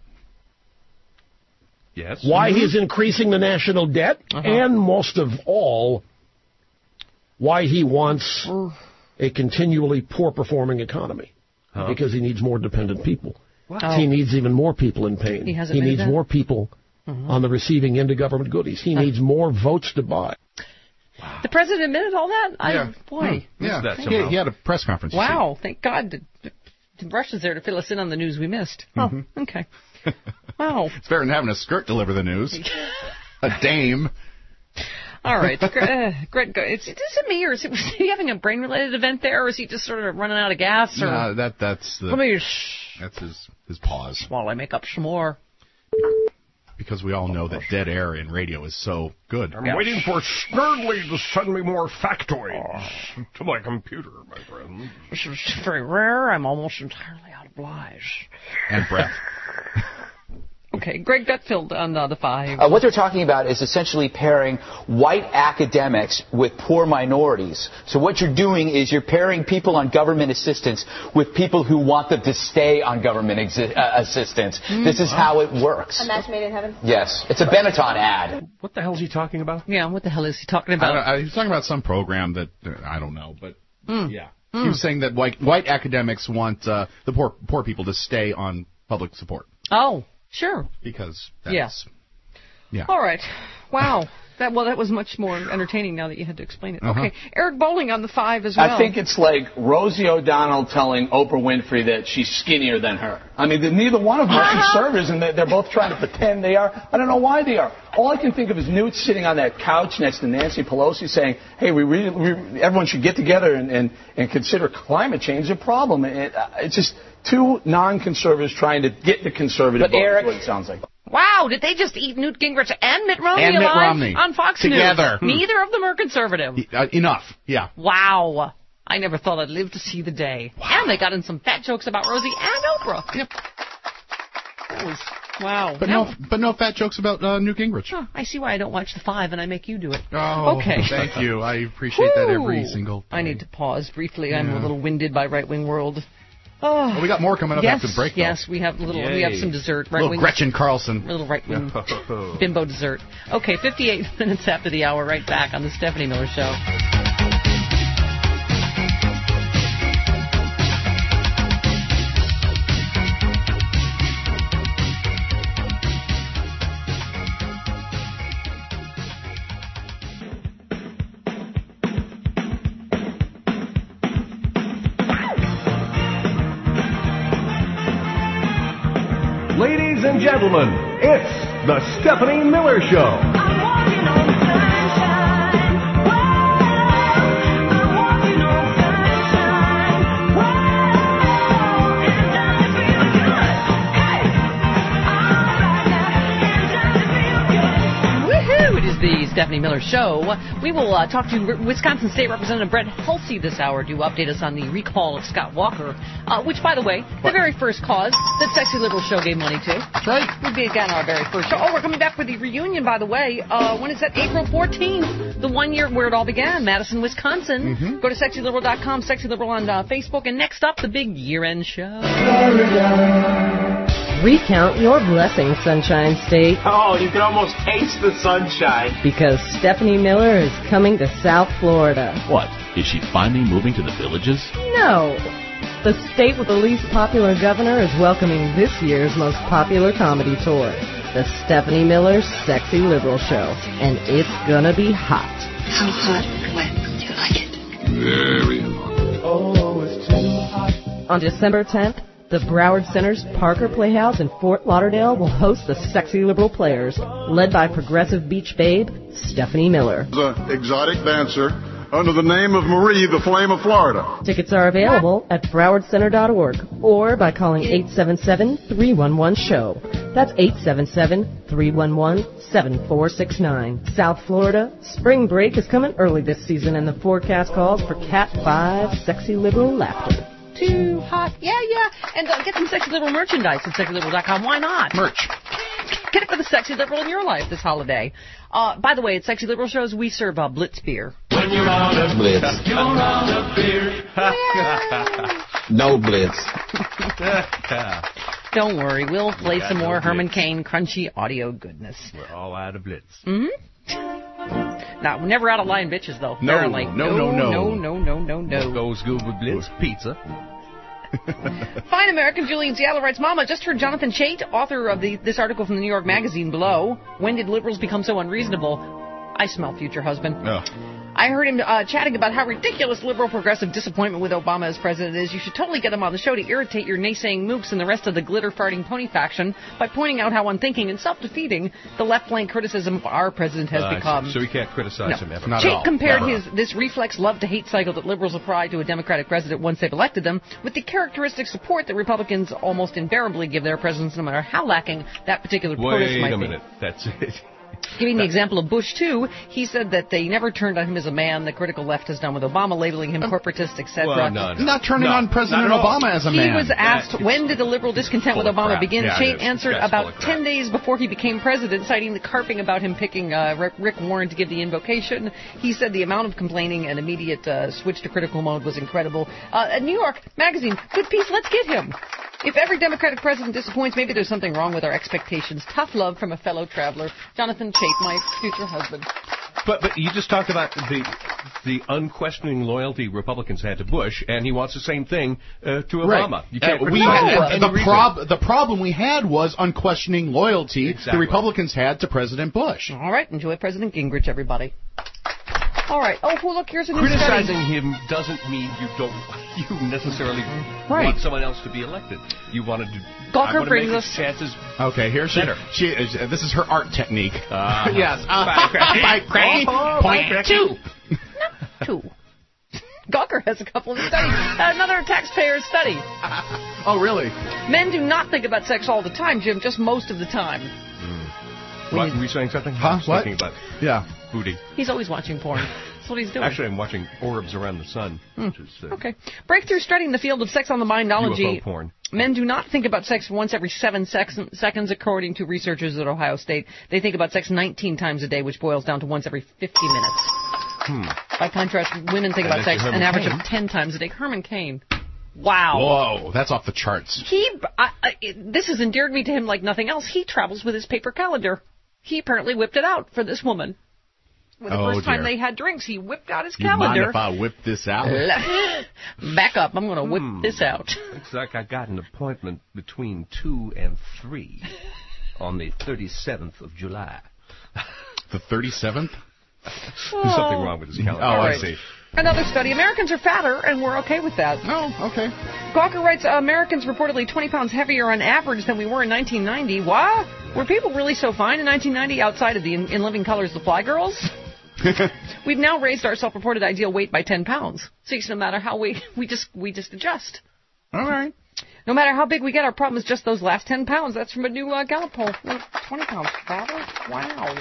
yes, why mm-hmm. he's increasing the national debt, Uh-huh. and most of all, why he wants a continually poor-performing economy. Huh? Because he needs more dependent people. Wow. He needs even more people in pain. He has he admitted needs that? more people Mhm. on the receiving end of government goodies. He Uh. needs more votes to buy. The president admitted all that? I, Yeah. boy. Hmm. Yeah. That He, somehow. he had a press conference. you Wow. Thank God. The, the, the Russia's there to fill us in on the news we missed. Mhm. Oh, okay. Wow. see. It's better than having a skirt deliver the news. A dame. All right. Gre- uh, Greg, go- is, is it me, or is, it, was he having a brain-related event there, or is he just sort of running out of gas? Or No, that that's the let me sh- that's his his pause. while I make up some more. Because we all know that dead air in radio is so good. I'm waiting for Snurdly to send me more factoids to my computer, my friend. This is very rare. I'm almost entirely out of lies. And breath. Okay, Greg Gutfeld on uh, the five. Uh, what they're talking about is essentially pairing white academics with poor minorities. So what you're doing is you're pairing people on government assistance with people who want them to stay on government exi- uh, assistance. Mm. This is how it works. A match made in heaven? Yes. It's a Benetton ad. What the hell is he talking about? Yeah, what the hell is he talking I about? don't, I, he was talking about some program that uh, I don't know, but Mm. yeah, Mm. he was saying that white white academics want uh, the poor poor people to stay on public support Oh, sure. because that's, Yes. yeah. All right. Wow. That well, that was much more entertaining now that you had to explain it. Uh-huh. Okay, Eric Bowling on the five as well. I think it's like Rosie O'Donnell telling Oprah Winfrey that she's skinnier than her. I mean, neither one of them are conservatives, and they're both trying to pretend they are. I don't know why they are. All I can think of is Newt sitting on that couch next to Nancy Pelosi saying, hey, we really, we, everyone should get together and, and, and consider climate change a problem. It, it's just two non-conservatives trying to get the conservative But vote, Eric- is what it sounds like. Wow, did they just eat Newt Gingrich and Mitt Romney And Mitt alive Romney. on Fox Together. News? Neither of them are conservative. Uh, enough. Yeah. Wow. I never thought I'd live to see the day. Wow. And they got in some fat jokes about Rosie and Oprah. Yep. That was, wow. But no, but no fat jokes about uh, Newt Gingrich. Huh, I see why I don't watch the five and I make you do it. Oh, okay. Thank you. I appreciate that every Whew. single. I need to pause briefly. I'm Yeah. a little winded by Right Wing World. Oh. Well, we got more coming up yes, after the break, though. Yes, we have a little. We have some dessert. Right Little wing. Gretchen Carlson. Little right wing bimbo dessert. Okay, fifty-eight minutes after the hour. Right back on the Stephanie Miller Show. Ladies and gentlemen, it's the Stephanie Miller Show. Woohoo! It is the Stephanie Miller Show. We will uh, talk to Wisconsin State Representative Brett Hulsey this hour to update us on the recall of Scott Walker, uh, which, by the way, the very first cause that Sexy Liberal Show gave money to. That's right. Would be, again, our very first show. Oh, we're coming back for the reunion, by the way. Uh, when is that? April fourteenth, the one year where it all began, Madison, Wisconsin. Mm-hmm. Go to sexy liberal dot com, Sexy Liberal on uh, Facebook, and next up, the big year-end show. Recount your blessings, Sunshine State. Oh, you can almost taste the sunshine. Because Stephanie Miller is coming to South Florida. What? Is she finally moving to the Villages? No, The state with the least popular governor is welcoming this year's most popular comedy tour, the Stephanie Miller Sexy Liberal Show. And it's gonna be hot. How hot and wet would you like it? Very hot. Oh, it's too hot. On December tenth, the Broward Center's Parker Playhouse in Fort Lauderdale will host the Sexy Liberal Players, led by progressive beach babe Stephanie Miller. The exotic dancer under the name of Marie, the Flame of Florida. Tickets are available at broward center dot org or by calling eight seven seven, three one one, SHOW. That's eight seven seven, three one one, seven four six nine. South Florida, spring break is coming early this season, and the forecast calls for Cat five Sexy Liberal laughter. Too hot. Yeah, yeah. And uh, get some Sexy Liberal merchandise at sexy liberal dot com. Why not? Merch. Get it for the Sexy Liberal in your life this holiday. Uh, by the way, at Sexy Liberal shows, we serve uh, Blitz beer. When you're out of Blitz. You're out of beer. No Blitz. Don't worry, we'll play some more Herman Cain crunchy audio goodness. We're all out of Blitz. Mm-hmm. Now, we're never out of line bitches, though, No, apparently. no, no, no. No, no, no, no, no. What goes good with Blitz? Pizza. Fine American Julie in Seattle writes, Mama, just heard Jonathan Chait, author of the, this article from the New York Magazine below. When did liberals become so unreasonable? I smell future husband. Oh. I heard him uh, chatting about how ridiculous liberal progressive disappointment with Obama as president is. You should totally get him on the show to irritate your naysaying mooks and the rest of the glitter-farting pony faction by pointing out how unthinking and self-defeating the left-flank criticism of our president has Uh, become. So we can't criticize No. him ever. Chait compared his this reflex love-to-hate cycle that liberals apply to a Democratic president once they've elected them with the characteristic support that Republicans almost invariably give their presidents, no matter how lacking that particular POTUS Wait might a be. minute. That's it. Giving the example of Bush, too, he said that they never turned on him as a man. The critical left has done with Obama, labeling him corporatist, et cetera. Well, no, no. Not turning on President Obama as a he man. He was asked, That- when did the liberal discontent with full of Obama crap. begin? Yeah, Chait it is. answered That's full about of crap. ten days before he became president, citing the carping about him picking uh, Rick- Rick Warren to give the invocation. He said the amount of complaining and immediate uh, switch to critical mode was incredible. Uh, at New York Magazine, good piece, let's get him. If every Democratic president disappoints, maybe there's something wrong with our expectations. Tough love from a fellow traveler. Jonathan Chait, my future husband. But but you just talked about the the unquestioning loyalty Republicans had to Bush, and he wants the same thing uh, to Obama. Right. You can't Uh, we criticize him had, for any the, reason. prob- the problem we had was unquestioning loyalty Exactly. the Republicans had to President Bush. All right, enjoy President Gingrich, everybody. All right. Oh, well, look, here's a new Criticizing study. him doesn't mean you don't you necessarily Right. want someone else to be elected. You wanted to. Gawker I want to brings make us- his chances. Okay, here she, Better. she is. Uh, this is her art technique. Uh-huh. yes. Uh, By Cracky. by Cracky. Oh, Point by two. Two. Gawker has a couple of studies. Another taxpayer study. Oh, really? Men do not think about sex all the time, Jim, just most of the time. What, were you saying something? Huh? I was What? thinking about Yeah. booty. He's always watching porn. That's what he's doing. Actually, I'm watching Orbs Around the Sun. Which is, uh, Okay. Breakthrough study in the field of sex on the mindology. U F O porn. Men do not think about sex once every seven sex- seconds, according to researchers at Ohio State. They think about sex nineteen times a day, which boils down to once every fifty minutes. Hmm. By contrast, women think And about that's sex your an Herman average Cain. of ten times a day. Herman Cain. Wow. Whoa, that's off the charts. He, I, I, it- this has endeared me to him like nothing else. He travels with his paper calendar. He apparently whipped it out for this woman. When the Oh, first time dear. they had drinks, he whipped out his You mind calendar. if I whip this out? Back up. I'm going to whip Hmm. this out. Looks like I got an appointment between two and three on the thirty-seventh of July. The thirty-seventh? There's something wrong with his calendar. Oh, All I right. see. Another study. Americans are fatter, and we're okay with that. Oh, okay. Gawker writes, Americans reportedly twenty pounds heavier on average than we were in nineteen ninety. What? Were people really so fine in nineteen ninety outside of the In, in Living Colors The Fly Girls? We've now raised our self-reported ideal weight by ten pounds. See, so no matter how we, we just we just adjust. All right. No matter how big we get, our problem is just those last ten pounds. That's from a new uh, Gallup poll. Well, twenty pounds fatter? Wow.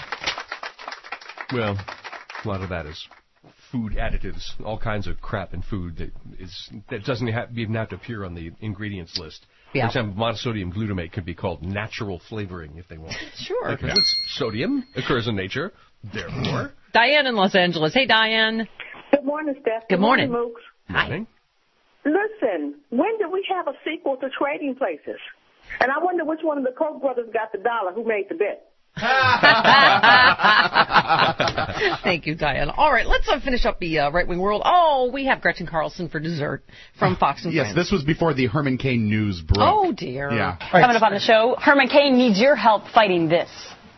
Well, a lot of that is food additives, all kinds of crap in food that is that doesn't have, even have to appear on the ingredients list. Yeah. For example, monosodium glutamate could be called natural flavoring if they want. Sure. Because it's sodium, occurs in nature, therefore. Diane in Los Angeles. Hey, Diane. Good morning, Steph. Good morning. Mooks. Morning. Listen, when did we have a sequel to Trading Places? And I wonder which one of the Koch brothers got the dollar. Who made the bet? Thank you, Diana. All right, let's uh, finish up the uh, right-wing world. Oh, we have Gretchen Carlson for dessert from Fox and Yes, Friends. this was before the Herman Cain news broke. Oh, dear. Yeah. Coming up on the show, Herman Cain needs your help fighting this.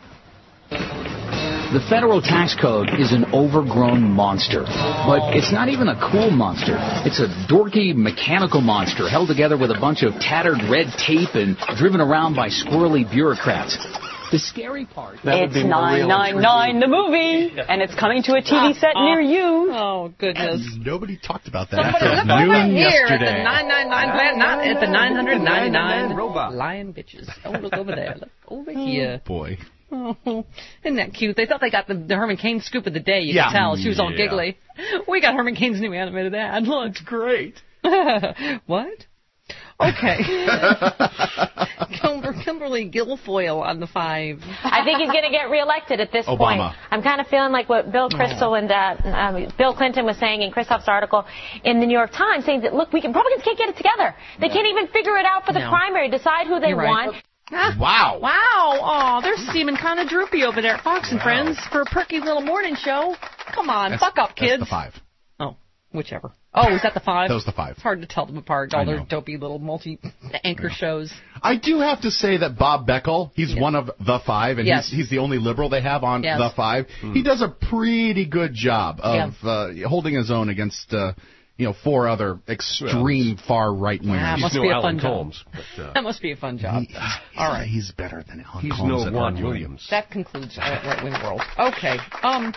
The federal tax code is an overgrown monster, but it's not even a cool monster. It's a dorky mechanical monster held together with a bunch of tattered red tape and driven around by squirrely bureaucrats. The scary part... It's nine nine nine, the movie, and it's coming to a T V set near you. Oh, goodness. And nobody talked about that Somebody, until somebody noon here yesterday. at the nine nine nine plan, not at the nine ninety-nine robot lion bitches. Oh, look over there. Look over here. Boy. Oh, isn't that cute? They thought they got the, the Herman Cain scoop of the day. You Yeah. could tell. She was all Yeah. giggly. We got Herman Cain's new animated ad. Look. It's great. What? Okay. Kimber, Kimberly Guilfoyle on the five. I think he's going to get reelected at this Obama. point. I'm kind of feeling like what Bill Crystal and uh, um, Bill Clinton was saying in Christoph's article in the New York Times, saying that, look, we can, Republicans can't get it together. They can't even figure it out for the No. primary, decide who they You're right. want. Wow. Wow. Oh, they're seeming kind of droopy over there at Fox and Friends for a perky little morning show. Come on, That's- buck up, that's kids. the five. Oh, whichever. Oh, is that the five? That was the five. It's hard to tell them apart, all I their know. dopey little multi-anchor shows. I do have to say that Bob Beckel, he's Yes. one of the five, and Yes. he's, he's the only liberal they have on Yes. the five. He does a pretty good job of uh, holding his own against, uh, you know, four other extreme far right wingers. Yeah, must no be a Alan fun job. Combs, but, uh, That must be a fun job. He- he's, all right. he's better than Alan He's Combs no at Juan arguing. Williams. That concludes our right-wing world. Okay. Um,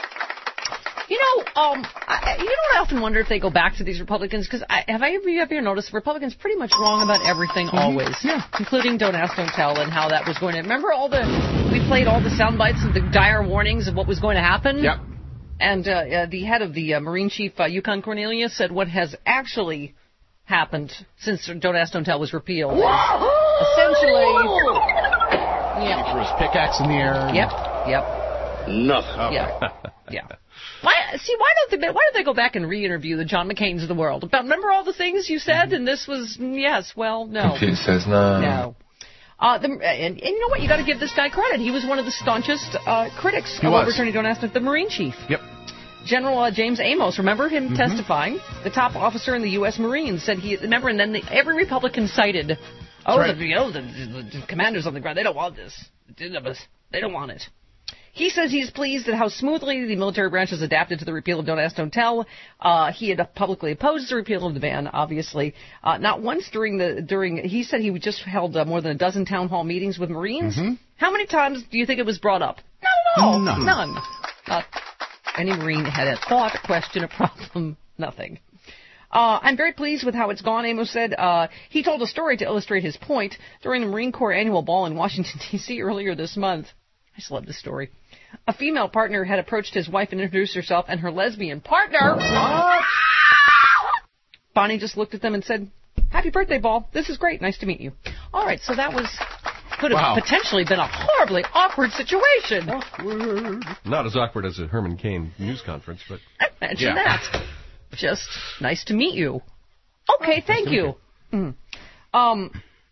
you know, um, I, you know what I often wonder if they go back to these Republicans? Because have I ever, you ever noticed Republicans pretty much wrong about everything always, Yeah. including Don't Ask, Don't Tell, and how that was going to. Remember all the we played all the sound bites of the dire warnings of what was going to happen. Yep. And uh, uh, the head of the uh, Marine Chief, uh, Yukon Cornelius, said what has actually happened since Don't Ask, Don't Tell was repealed is essentially. Yeah. Threw his pickaxe in the air. Yep. Yep. Nothing. Yeah. Yeah. Why? See, why don't they? Why don't they go back and re-interview the John McCains of the world? About remember all the things you said, and this was yes. Well, no. Computer says no. No. Uh, the, and, and you know what? You got to give this guy credit. He was one of the staunchest uh, critics He of was. overturning Don't Ask, the Marine Chief. Yep. General uh, James Amos, remember him Mhm. testifying? The top officer in the U S Marines said he remember, and then the, every Republican cited, oh, right. the, you know, the, the, the commanders on the ground, they don't want this. They don't want it. He says he's pleased at how smoothly the military branch has adapted to the repeal of Don't Ask, Don't Tell. Uh, he had publicly opposed the repeal of the ban, obviously. Uh, not once during the during. He said he just held uh, more than a dozen town hall meetings with Marines. Mm-hmm. How many times do you think it was brought up? Not at all. None. None. Not any Marine had a thought, a question, a problem. Nothing. Uh, I'm very pleased with how it's gone, Amos said. Uh, he told a story to illustrate his point during the Marine Corps annual ball in Washington, D C earlier this month. I just love this story. A female partner had approached his wife and introduced herself and her lesbian partner. Bonnie just looked at them and said, "Happy birthday, Ball. This is great. Nice to meet you." All right, so that was could have Wow. potentially been a horribly awkward situation. Not as awkward as a Herman Cain news conference, but Imagine Yeah. that. Just nice to meet you. Okay, thank to meet you. Mm. Um.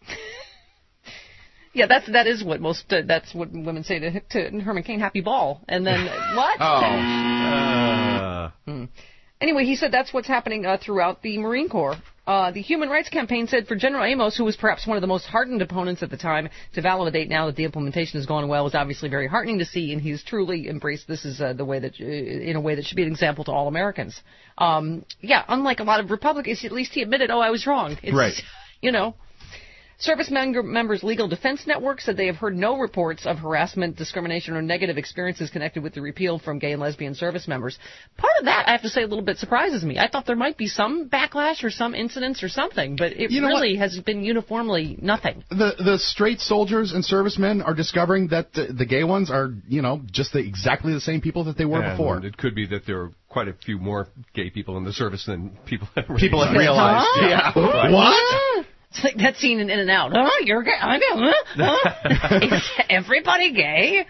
Yeah, that's that is what most uh, that's what women say to to Herman Cain. Happy ball, and then what? Uh, Hmm. Anyway, he said that's what's happening uh, throughout the Marine Corps. Uh, the Human Rights Campaign said for General Amos, who was perhaps one of the most hardened opponents at the time, to validate now that the implementation has gone well was obviously very heartening to see, and he's truly embraced this is uh, the way that, uh, in a way that should be an example to all Americans. Um, yeah, unlike a lot of Republicans, at least he admitted, oh, I was wrong. It's, Right. You know. Service member, Members Legal Defense Network said they have heard no reports of harassment, discrimination, or negative experiences connected with the repeal from gay and lesbian service members. Part of that, I have to say, a little bit surprises me. I thought there might be some backlash or some incidents or something, but it You know really has been uniformly nothing. The the straight soldiers and servicemen are discovering that the, the gay ones are, you know, just the, exactly the same people that they were and before. It could be that there are quite a few more gay people in the service than people have People have realized. Huh? Yeah. Right. What? It's like that scene in In and Out. Huh? You're gay? I'm gay? Huh? Huh? Is everybody gay?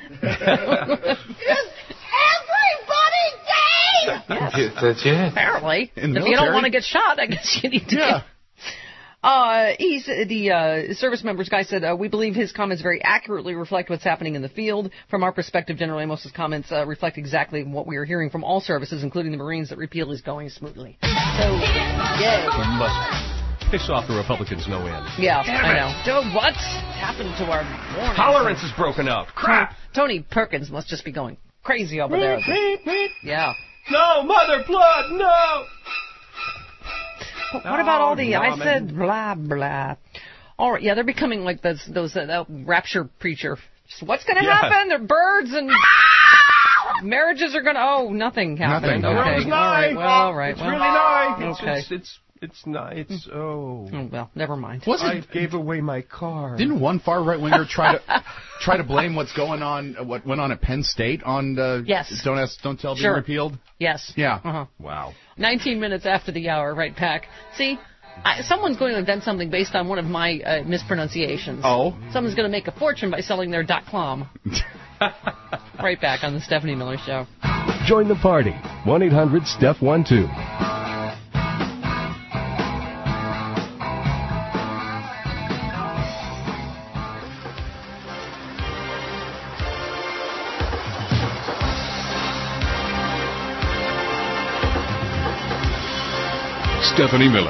Everybody gay? Yes. Legit. Apparently. In if you military. don't want to get shot, I guess you need to Yeah. get... Uh, he's, the uh, service members guy said, uh, we believe his comments very accurately reflect what's happening in the field. From our perspective, General Amos's comments uh, reflect exactly what we are hearing from all services, including the Marines, that repeal is going smoothly. So, yay. It must piss off the Republicans no end. Yeah, Damn I it. know. Joe, what's happened to our morning? Tolerance is broken up. Crap. Tony Perkins must just be going crazy over there. Yeah. No, mother blood, no! But what about all the, Oh, I no, said blah, blah. All right, yeah, they're becoming like those, those uh, that rapture preacher. So what's going to Yeah. happen? They're birds and marriages are going to, oh, nothing happened. Nothing. Okay, It's all nigh. right, well, all right. It's well, really nigh. It's, Okay. it's, it's, it's not, it's, oh. Oh, well, never mind. I gave away my car. Didn't one far right winger try to try to blame what's going on, what went on at Penn State on uh, Yes. Don't Ask, Don't Tell being Sure. repealed? Yes. Yeah. Uh-huh. Wow. nineteen minutes after the hour, right, Pack? See, I, someone's going to invent something based on one of my uh, mispronunciations. Oh. Someone's going to make a fortune by selling their .com. Right back on the Stephanie Miller Show. Join the party. one eight hundred Steph one two. Stephanie Miller.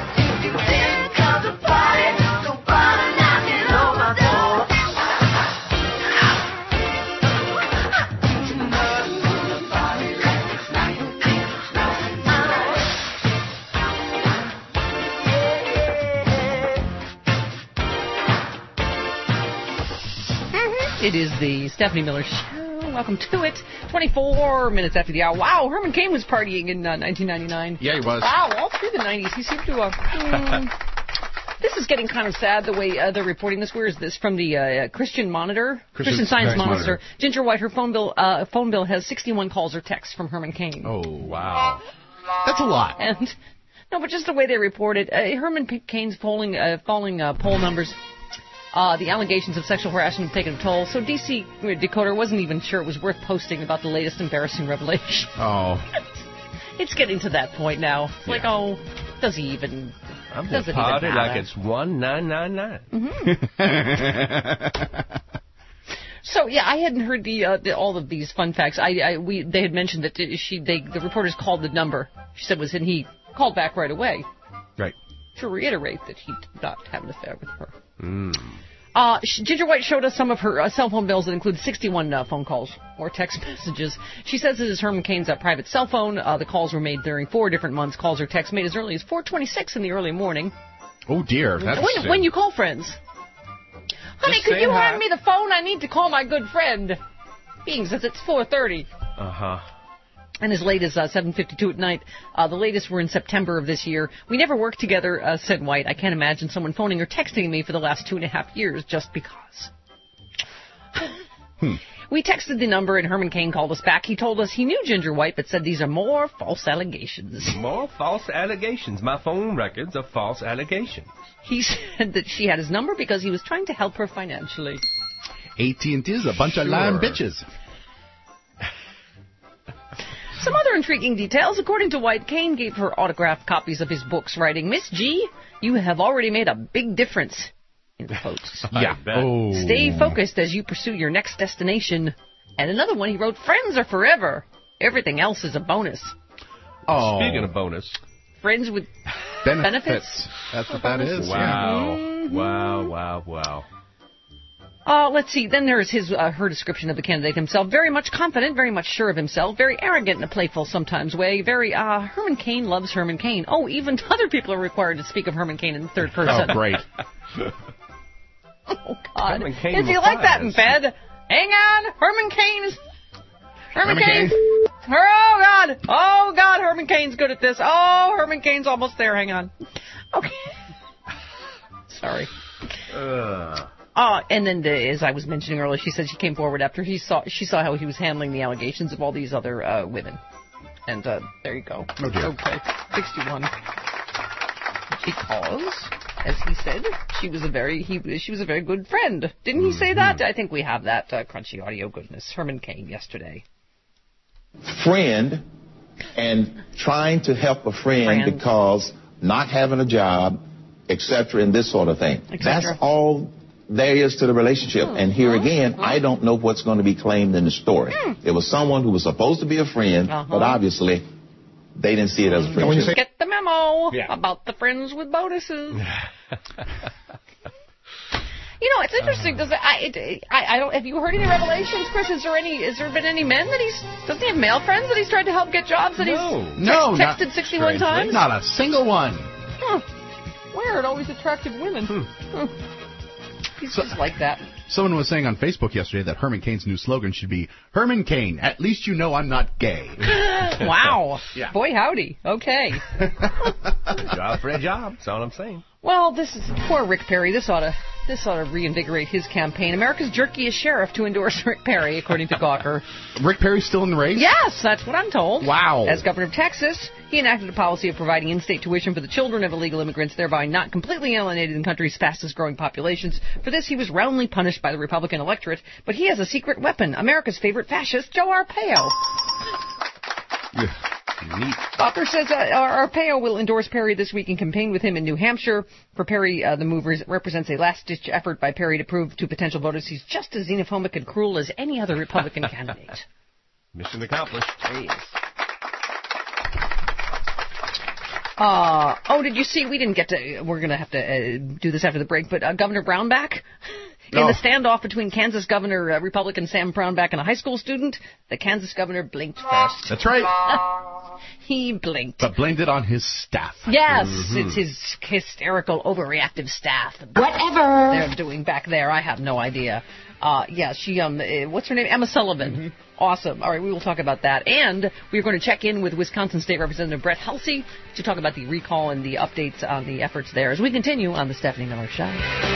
It is the Stephanie Miller Show. Welcome to it. twenty-four minutes after the hour. Wow, Herman Cain was partying in uh, nineteen ninety-nine. Yeah, he was. Wow, all through the nineties. He seemed to... Uh, mm, this is getting kind of sad the way uh, they're reporting this. Where is this? From the uh, Christian Monitor? Christian Christian Science Science Monitor. Monitor. Ginger White, her phone bill uh, phone bill has sixty-one calls or texts from Herman Cain. Oh, wow. That's a lot. And no, but just the way they report it, uh, Herman P- Cain's polling, uh, falling uh, poll numbers, uh, the allegations of sexual harassment have taken a toll. So D C Decoder wasn't even sure it was worth posting about the latest embarrassing revelation. Oh. It's getting to that point now. It's like, oh, does he even? I'm does going to it party even like matter? it's one nine nine nine. Mm-hmm. So yeah, I hadn't heard the, uh, the all of these fun facts. I, I we they had mentioned that she they the reporters called the number. She said it was, and he called back right away. Right. To reiterate that he did not have an affair with her. Mm. Uh, Ginger White showed us some of her uh, cell phone bills that include sixty-one uh, phone calls or text messages. She says it is Herman Cain's uh, private cell phone. Uh, the calls were made during four different months. Calls or texts made as early as four twenty-six in the early morning. Oh, dear. That's When, when you call friends. Honey, Just could you saying hi. hand me the phone? I need to call my good friend. Being says it's four thirty. Uh-huh. And as late as uh, seven fifty-two at night. Uh, the latest were in September of this year. We never worked together, uh, said White. I can't imagine someone phoning or texting me for the last two and a half years just because. Hmm. We texted the number and Herman Cain called us back. He told us he knew Ginger White, but said these are more false allegations. More false allegations. My phone records of false allegations. He said that she had his number because he was trying to help her financially. A T and T is a bunch of Sure. lying bitches. Some other intriguing details. According to White, Cain gave her autographed copies of his books, writing, Miss G, you have already made a big difference. In quotes. Yeah. Oh. Stay focused as you pursue your next destination. And another one, he wrote, friends are forever. Everything else is a bonus. Oh. Speaking of bonus. Friends with Benefits. benefits? That's what that is. Wow. Mm-hmm. Wow, wow, wow. Uh, let's see. Then there's his uh, her description of the candidate himself. Very much confident, very much sure of himself, very arrogant in a playful sometimes way. Very, uh, Herman Cain loves Herman Cain. Oh, even other people are required to speak of Herman Cain in the third person. Oh, great. Oh, God. Herman Cain Is he will like that in fire us. bed? Hang on, Herman Cain's... Herman, Herman Cain. Cain. Oh, God. Oh, God, Herman Cain's good at this. Oh, Herman Cain's almost there. Hang on. Okay. Sorry. Uh. Uh, and then, the, as I was mentioning earlier, she said she came forward after he saw she saw how he was handling the allegations of all these other uh, women. And uh, there you go. Oh, dear. Okay, sixty-one. Because, as he said, she was a very he she was a very good friend. Didn't he say that? I think we have that uh, crunchy audio goodness. Herman Cain yesterday. Friend and trying to help a friend, Friend. because not having a job, et cetera, and this sort of thing. Et That's cetera. all there is to the relationship. And here again, I don't know what's going to be claimed in the story. It was someone who was supposed to be a friend, Uh-huh. but obviously they didn't see it as a friendship. Get the memo about the friends with bonuses. You know, it's interesting. Does it, I, it, I I don't have you heard any revelations, Chris? Is there any? Is there been any men that he's doesn't he have male friends that he's tried to help get jobs that No. he's No, text, not texted sixty-one times? Not a single one. Huh. Weird. Always attractive women. Hmm. He's So- just like that. Someone was saying on Facebook yesterday that Herman Cain's new slogan should be, Herman Cain, at least you know I'm not gay. Wow. Yeah. Boy, howdy. Okay. Good job for a job. That's all I'm saying. Well, this is poor Rick Perry. This ought to this ought to reinvigorate his campaign. America's jerkiest sheriff to endorse Rick Perry, according to Gawker. Rick Perry's still in the race? Yes, that's what I'm told. Wow. As governor of Texas, he enacted a policy of providing in-state tuition for the children of illegal immigrants, thereby not completely alienating the country's fastest-growing populations. For this, he was roundly punished by the Republican electorate, but he has a secret weapon, America's favorite fascist, Joe Arpaio. Neat. Gawker says uh, Arpaio will endorse Perry this week and campaign with him in New Hampshire. For Perry, uh, the move res- represents a last-ditch effort by Perry to prove to potential voters he's just as xenophobic and cruel as any other Republican candidate. Mission accomplished. Jeez. Uh, oh, did you see? We didn't get to. We're going to have to uh, do this after the break. But uh, Governor Brownback, in Oh. the standoff between Kansas Governor uh, Republican Sam Brownback and a high school student, the Kansas governor blinked first. That's right. He blinked. But blamed it on his staff. Yes, Mhm. it's his hysterical, overreactive staff. Whatever. They're doing back there. I have no idea. Uh, yeah, she, um, uh, what's her name? Emma Sullivan. Awesome. All right, we will talk about that. And we're going to check in with Wisconsin State Representative Brett Hulsey to talk about the recall and the updates on the efforts there as we continue on the Stephanie Miller Show.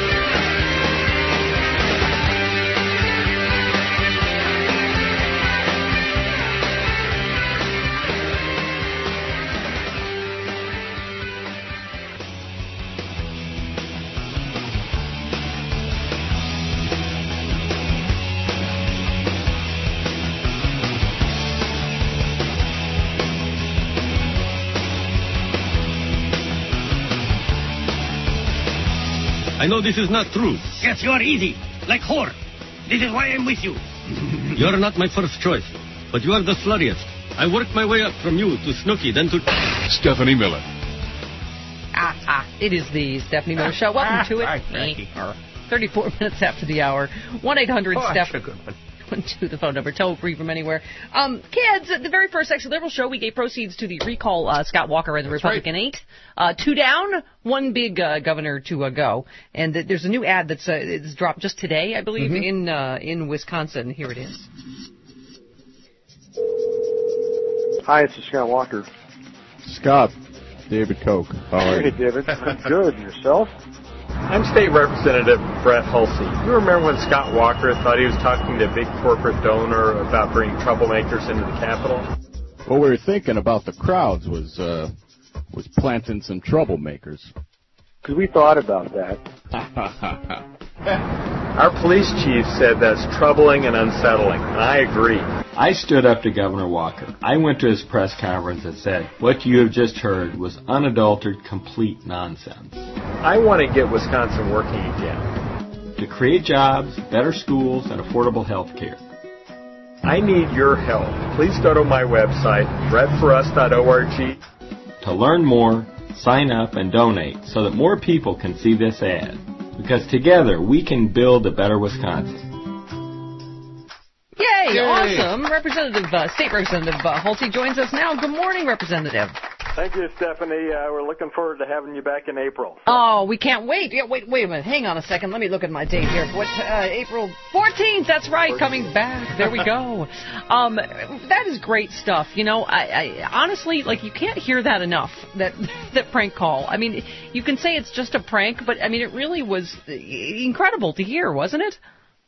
I know this is not true. Yes, you are easy, like whore. This is why I'm with you. You're not my first choice, but you are the sluttiest. I worked my way up from you to Snooki, then to Stephanie Miller. Ah, ah, it is the Stephanie Miller Show. Welcome to it. Hi, Frankie. thirty-four minutes after the hour. one eight hundred Oh, Steph. that's a good one. To the phone number, toll free from anywhere. Um, kids, at the very first Sexy Liberal show, we gave proceeds to the recall uh, Scott Walker and the That's Republican right. eight. Uh, two down, one big uh, governor to uh, go. And th- there's a new ad that's uh, it's dropped just today, I believe, Mhm. in uh, in Wisconsin. Here it is. Hi, it's Scott Walker. Scott, David Koch. How are Hey, you? David. I'm good. And yourself? I'm State Representative Brett Hulsey. You remember when Scott Walker thought he was talking to a big corporate donor about bringing troublemakers into the Capitol? What we were thinking about the crowds was uh, was planting some troublemakers. Because we thought about that. Our police chief said that's troubling and unsettling, and I agree. I stood up to Governor Walker. I went to his press conference and said, what you have just heard was unadulterated, complete nonsense. I want to get Wisconsin working again. To create jobs, better schools, and affordable health care. I need your help. Please go to my website, bread for us dot org. To learn more, sign up and donate so that more people can see this ad. Because together we can build a better Wisconsin. Yay! Yay. Awesome. Representative, uh, State Representative uh, Hulsey joins us now. Good morning, Representative. Thank you, Stephanie. Uh, we're looking forward to having you back in April. Oh, we can't wait. Yeah, wait, wait a minute. Hang on a second. Let me look at my date here. What, uh, April fourteenth. That's right. Coming back. There we go. Um, that is great stuff. You know, I, I honestly, like, you can't hear that enough. That that prank call. I mean, you can say it's just a prank, but I mean, it really was incredible to hear, wasn't it?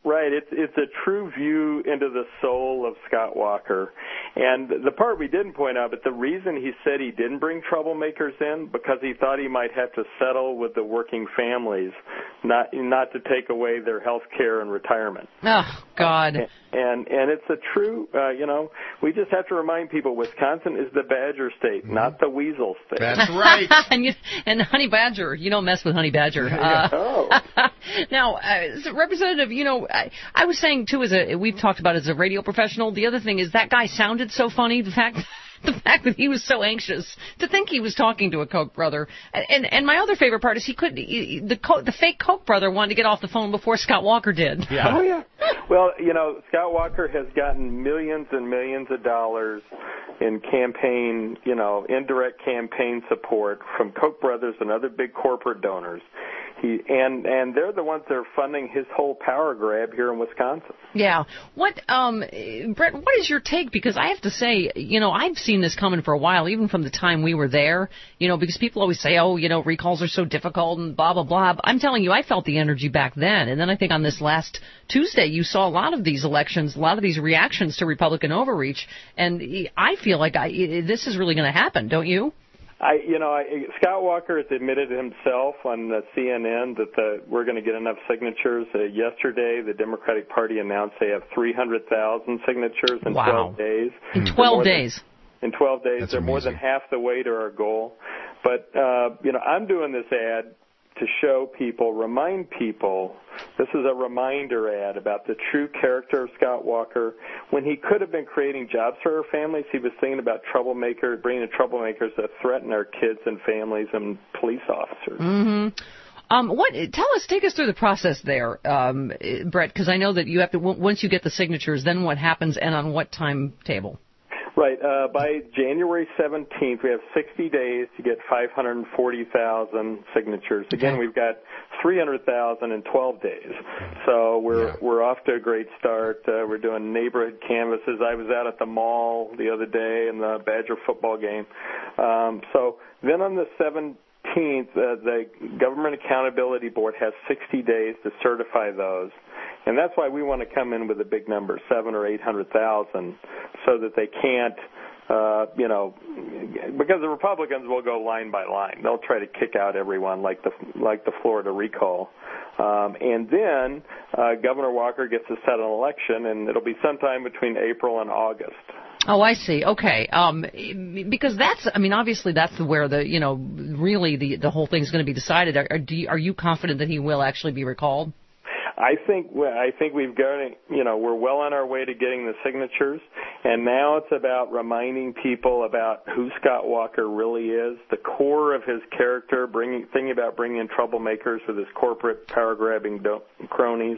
Right, it's it's a true view into the soul of Scott Walker. And the part we didn't point out, but the reason he said he didn't bring troublemakers in, because he thought he might have to settle with the working families, not not to take away their health care and retirement. Oh, God. And and, and it's a true, uh, you know, we just have to remind people, Wisconsin is the Badger state, mm-hmm. not the Weasel state. That's right. and, you, and Honey Badger, you don't mess with Honey Badger. Uh, oh. Now, uh, so Representative, you know, I, I was saying, too, as a we've talked about as a radio professional, the other thing is that guy sounded so funny, the fact the fact that he was so anxious to think he was talking to a Koch brother. And and my other favorite part is he could he, the Co- the fake Koch brother wanted to get off the phone before Scott Walker did. Yeah. Oh, yeah. Well, you know, Scott Walker has gotten millions and millions of dollars in campaign, you know, indirect campaign support from Koch brothers and other big corporate donors. He, and and they're the ones that are funding his whole power grab here in Wisconsin. Yeah. What, um, Brett, what is your take? Because I have to say, you know, I've seen this coming for a while, even from the time we were there, you know, because people always say, oh, you know, recalls are so difficult and blah, blah, blah. I'm telling you, I felt the energy back then. And then I think on this last Tuesday, you saw a lot of these elections, a lot of these reactions to Republican overreach. And I feel like I, this is really going to happen, don't you? I, you know, I, Scott Walker has admitted himself on uh, C N N that the, we're going to get enough signatures. Uh, yesterday, the Democratic Party announced they have three hundred thousand signatures in wow. twelve days. In twelve days? Than, in twelve days. That's They're amazing. more than half the way to our goal. But, uh, you know, I'm doing this ad to show people, remind people, this is a reminder ad about the true character of Scott Walker. When he could have been creating jobs for our families, he was thinking about troublemakers, bringing in troublemakers that threaten our kids and families and police officers. Mm-hmm. Um, what? Tell us, take us through the process there, um, Brett, because I know that you have to, once you get the signatures, then what happens and on what timetable? Right. Uh, by January seventeenth, we have sixty days to get five hundred forty thousand signatures. Again, we've got three hundred thousand in twelve days. So we're yeah. we're off to a great start. Uh, we're doing neighborhood canvases. I was out at the mall the other day in the Badger football game. Um, so then on the seventeenth, uh, the Government Accountability Board has sixty days to certify those. And that's why we want to come in with a big number, seven or eight hundred thousand, so that they can't, uh, you know, because the Republicans will go line by line. They'll try to kick out everyone like the like the Florida recall, um, and then uh, Governor Walker gets to set an election, and it'll be sometime between April and August. Oh, I see. Okay. Um, because that's, I mean, obviously that's where the, you know, really the the whole thing's going to be decided. Are, are, do you, are you confident that he will actually be recalled? I think I think we've got, you know, we're well on our way to getting the signatures, and now it's about reminding people about who Scott Walker really is, the core of his character, bringing thinking about bringing in troublemakers with his corporate power-grabbing do- cronies,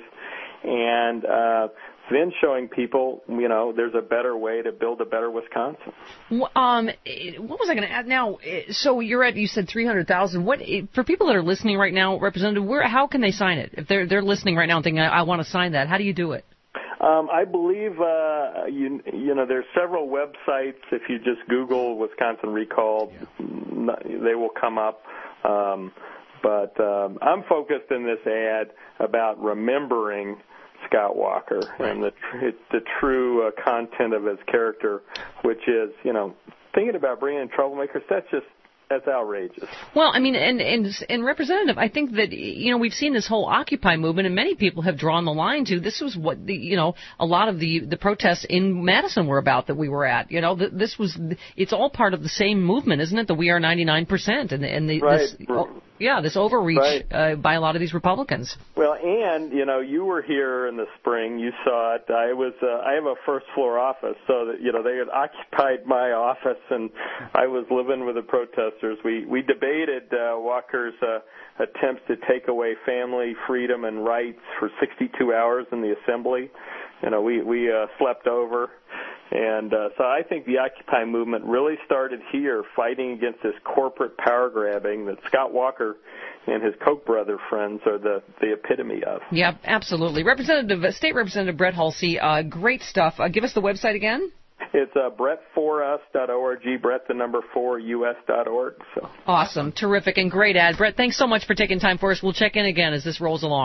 and uh, then showing people, you know, there's a better way to build a better Wisconsin. Um, what was I going to add now? So you're at, you said three hundred thousand. What, for people that are listening right now, Representative, where, how can they sign it? If they're they're listening right now and thinking, I, I want to sign that, how do you do it? Um, I believe, uh, you, you know, there's several websites. If you just Google Wisconsin Recall, yeah. they will come up. Um, but um, I'm focused in this ad about remembering Scott Walker right. and the tr- the true uh, content of his character, which is, you know, thinking about bringing in troublemakers. That's just that's outrageous. Well, I mean, and, and and Representative, I think that, you know, we've seen this whole Occupy movement, and many people have drawn the line to this was what the, you know, a lot of the the protests in Madison were about that we were at. You know, this was, it's all part of the same movement, isn't it? The We Are ninety-nine percent, and and the, right. this, oh, yeah, this overreach right. uh, by a lot of these Republicans. Well, and you know, you were here in the spring. You saw it. I was. Uh, I have a first floor office, so that, you know, they had occupied my office, and I was living with the protesters. We we debated uh, Walker's uh, attempts to take away family freedom and rights for sixty-two hours in the Assembly. You know, we we uh, slept over. And uh, so I think the Occupy movement really started here, fighting against this corporate power grabbing that Scott Walker and his Koch brother friends are the, the epitome of. Yeah, absolutely. Representative, State Representative Brett Hulsey, uh, great stuff. Uh, give us the website again. It's uh, brett for us dot org, Brett the number four, U S dot org. So. Awesome, terrific, and great ad. Brett, thanks so much for taking time for us. We'll check in again as this rolls along.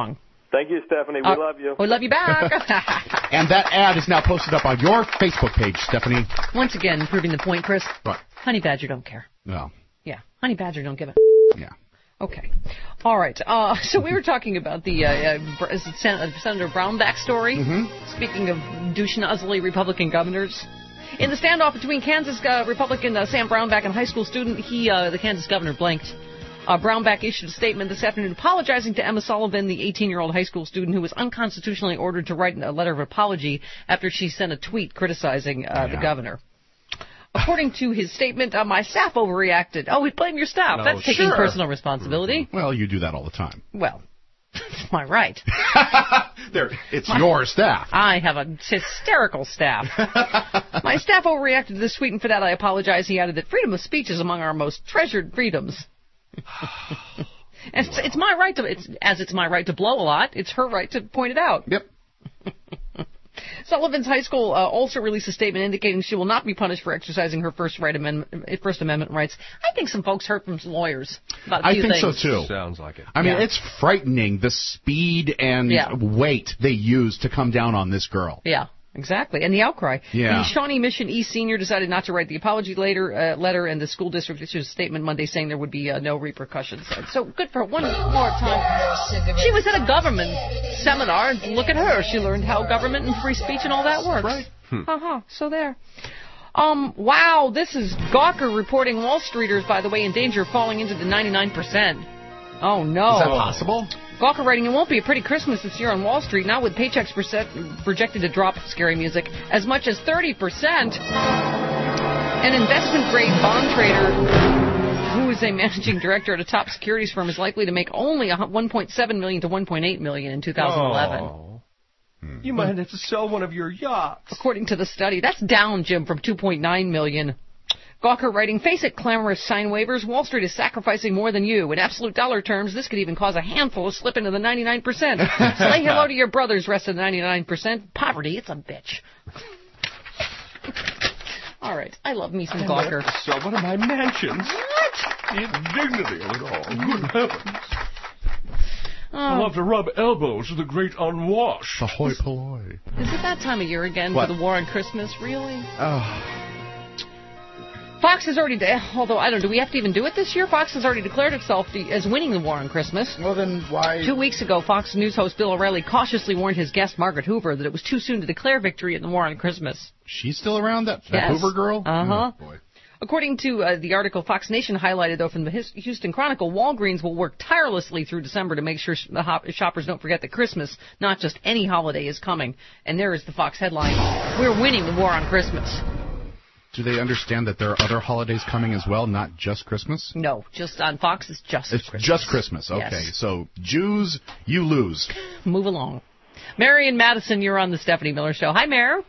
Thank you, Stephanie. We Uh, love you. We love you back. And that ad is now posted up on your Facebook page, Stephanie. Once again, proving the point, Chris. What? Honey Badger don't care. No. Yeah, Honey Badger don't give a... Yeah. Okay. All right. Uh, so we were talking about the uh, uh, Sen- Senator Brownback story. Mm-hmm. Speaking of douche-nozzly Republican governors. In the standoff between Kansas uh, Republican uh, Sam Brownback and high school student, he, uh, the Kansas governor, blanked. Uh, Brownback issued a statement this afternoon apologizing to Emma Sullivan, the eighteen-year-old high school student who was unconstitutionally ordered to write a letter of apology after she sent a tweet criticizing uh, Yeah. the governor. According to his statement, uh, my staff overreacted. Oh, we blame your staff. No, That's taking sure. personal responsibility. Well, you do that all the time. Well, it's my right. There, it's My- your staff. I have a hysterical staff. My staff overreacted to this tweet, and for that I apologize. He added that freedom of speech is among our most treasured freedoms. And it's, it's my right to, it's, as it's my right to blow a lot, it's her right to point it out. Yep. Sullivan's high school uh, also released a statement indicating she will not be punished for exercising her First, right amendment, First Amendment rights. I think some folks heard from some lawyers about a I few think things. so, too. Sounds like it. I mean, Yeah. it's frightening, the speed and Yeah. weight they use to come down on this girl. Yeah, exactly. And the outcry. Yeah. The Shawnee Mission East Senior decided not to write the apology later, uh, letter, and the school district issued a statement Monday saying there would be uh, no repercussions. So good for one more time. She was at a government seminar, and look at her. She learned how government and free speech and all that works. Right. Hmm. Uh-huh. So there. Um, wow, this is Gawker reporting Wall Streeters, by the way, in danger of falling into the ninety-nine percent. Oh, no. Is that possible? Gawker writing, it won't be a pretty Christmas this year on Wall Street, not with paychecks percent projected to drop, scary music, as much as thirty percent. An investment-grade bond trader who is a managing director at a top securities firm is likely to make only one point seven million dollars to one point eight million dollars in two thousand eleven. Oh. You might have to sell one of your yachts. According to the study, that's down, Jim, from two point nine million dollars. Gawker writing, face it, clamorous sign waivers, Wall Street is sacrificing more than you. In absolute dollar terms, this could even cause a handful to slip into the ninety-nine percent. Say hello to your brothers, rest of the ninety-nine percent. Poverty, it's a bitch. All right, I love me some Gawker. So one of my mansions. What? The indignity of it all. Good heavens. I'll have to rub elbows with the great unwashed. The hoi polloi. Is it that time of year again What? for the war on Christmas? Really? Oh. Fox has already, de- although I don't know, do we have to even do it this year? Fox has already declared itself the, as winning the war on Christmas. Well, then why? Two weeks ago, Fox News host Bill O'Reilly cautiously warned his guest, Margaret Hoover, that it was too soon to declare victory in the war on Christmas. She's still around, that, that Yes. Hoover girl? Uh-huh. Oh, boy. According to uh, the article Fox Nation highlighted, though, from the His- Houston Chronicle, Walgreens will work tirelessly through December to make sure sh- the hop- shoppers don't forget that Christmas, not just any holiday, is coming. And there is the Fox headline, we're winning the war on Christmas. Do they understand that there are other holidays coming as well, not just Christmas? No, just on Fox, it's just It's Christmas. just Christmas. Okay, Yes. so Jews, you lose. Move along. Mary and Madison, you're on the Stephanie Miller Show. Hi, Mare.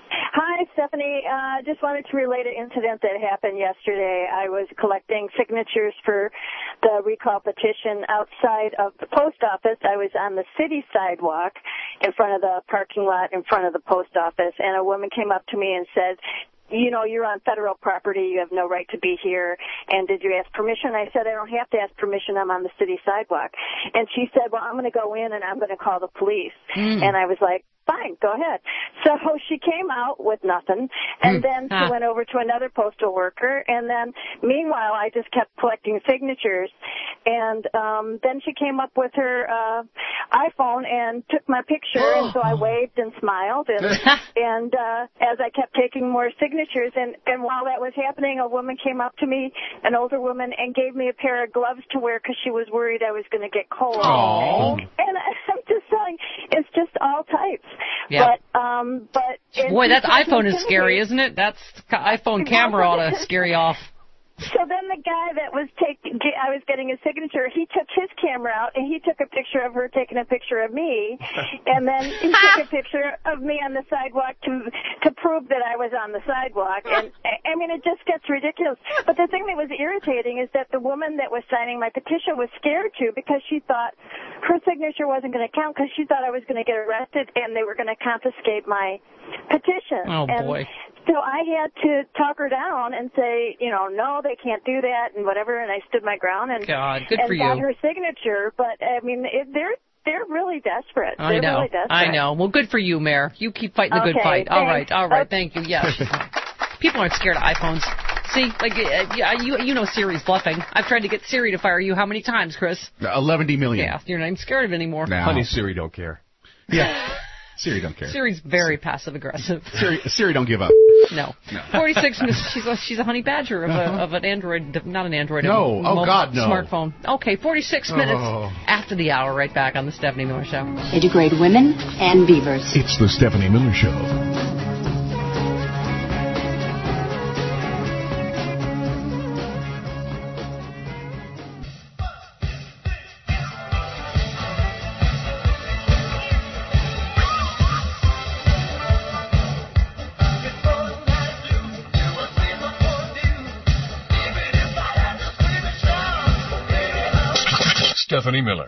Hi, Stephanie. I uh, just wanted to relate an incident that happened yesterday. I was collecting signatures for the recall petition outside of the post office. I was on the city sidewalk in front of the parking lot in front of the post office, and a woman came up to me and said, you know, you're on federal property. You have no right to be here. And did you ask permission? I said, I don't have to ask permission. I'm on the city sidewalk. And she said, well, I'm going to go in and I'm going to call the police. Mm. And I was like, fine, go ahead. So she came out with nothing, and Mm. then she Ah. went over to another postal worker, and then meanwhile I just kept collecting signatures, and um, then she came up with her uh, iPhone and took my picture, and so I waved and smiled, and and uh, as I kept taking more signatures, and, and while that was happening, a woman came up to me, an older woman, and gave me a pair of gloves to wear because she was worried I was going to get cold. Aww. And I'm just saying, it's just all types. Yeah. But, um, but and Boy, she that tried to iPhone is intimidate- scary, isn't it? That's iPhone camera ought to scare you off. So then the guy that was taking, I was getting a signature, he took his camera out and he took a picture of her taking a picture of me, and then he took a picture of me on the sidewalk to to prove that I was on the sidewalk. And I mean, it just gets ridiculous. But the thing that was irritating is that the woman that was signing my petition was scared too because she thought her signature wasn't going to count because she thought I was going to get arrested and they were going to confiscate my petition. Oh, and boy. So I had to talk her down and say, you know, no, they can't do that and whatever, and I stood my ground and, God, good and for got you. her signature. But, I mean, it, there they're really desperate. I they're know. Really desperate. I know. Well, good for you, Mayor. You keep fighting the good Okay, fight. All right. thanks. All right. Okay. Thank you. Yeah. People aren't scared of iPhones. See, like, uh, yeah, you you know Siri's bluffing. I've tried to get Siri to fire you how many times, Chris? eleven million. Yeah, you're not even scared of it anymore. No. Honey, Siri don't care. Yeah. Siri don't care. Siri's very passive aggressive. Siri, Siri don't give up. No. No. forty-six, she's a, she's a honey badger of, a, of an Android, not an Android. No. A Oh, mobile God, no. Smartphone. Okay, forty-six minutes Oh. after the hour, right back on the Stephanie Miller Show. They degrade women and beavers. It's the Stephanie Miller Show. Stephanie Miller.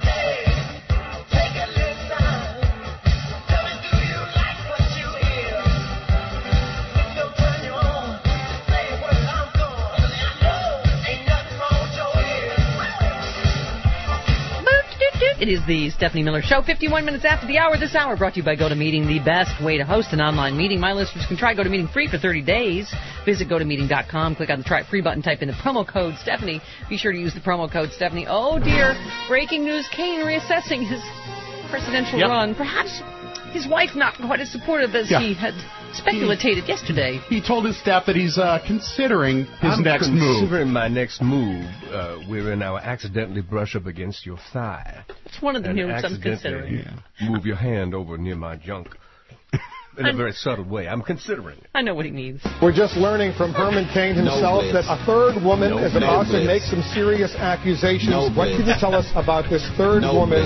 It is the Stephanie Miller Show, fifty-one minutes after the hour. This hour brought to you by GoToMeeting, the best way to host an online meeting. My listeners can try GoToMeeting free for thirty days. Visit go to meeting dot com, click on the Try It Free button, type in the promo code Stephanie. Be sure to use the promo code Stephanie. Oh, dear. Breaking news, Kane reassessing his presidential Yep. run. Perhaps his wife not quite as supportive as Yeah. he had speculated yesterday. He told his staff that he's uh, considering his I'm next move. considering my next move, uh, wherein I will accidentally brush up against your thigh. It's one of the and moves I'm accidentally considering. move your hand over near my junk. In a I'm- very subtle way. I'm considering it. I know what he needs. We're just learning from Herman Cain himself No that blitz. a third woman No is blitz. about No to make blitz. some serious accusations. No what can you blitz. tell us about this third No woman?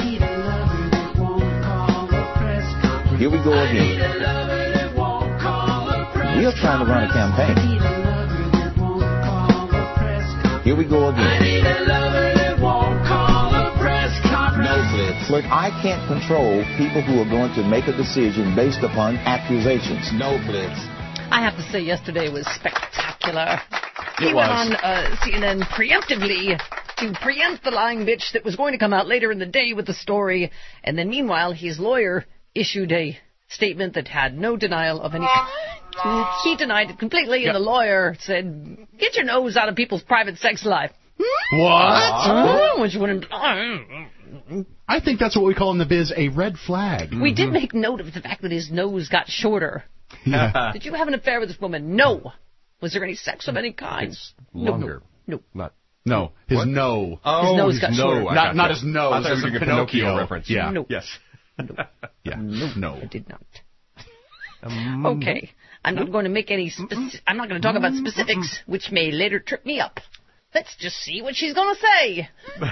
Here we go again. We are trying to run a campaign. Here we go again. No blitz. Look, I can't control people who are going to make a decision based upon accusations. No blitz. I have to say, yesterday was spectacular. He It went was. on uh, C N N preemptively to preempt the lying bitch that was going to come out later in the day with the story, and then meanwhile, his lawyer issued a statement that had no denial of any kind. He denied it completely, and the lawyer said, "Get your nose out of people's private sex life." What? Which wouldn't. I think that's what we call in the biz a red flag. We did make note of the fact that his nose got shorter. Yeah. Did you have an affair with this woman? No. Was there any sex of any kind? It's longer. No. Not. No, his What? no. Oh, His nose his got no. shorter. I Not- got not you. his nose, I thought as you were in doing a Pinocchio, Pinocchio. reference. Yeah. No. Yes. Yeah. No. I did not. Um, Okay. I'm not going to make any speci- I'm not going to talk about specifics, which may later trip me up. Let's just see what she's going to say.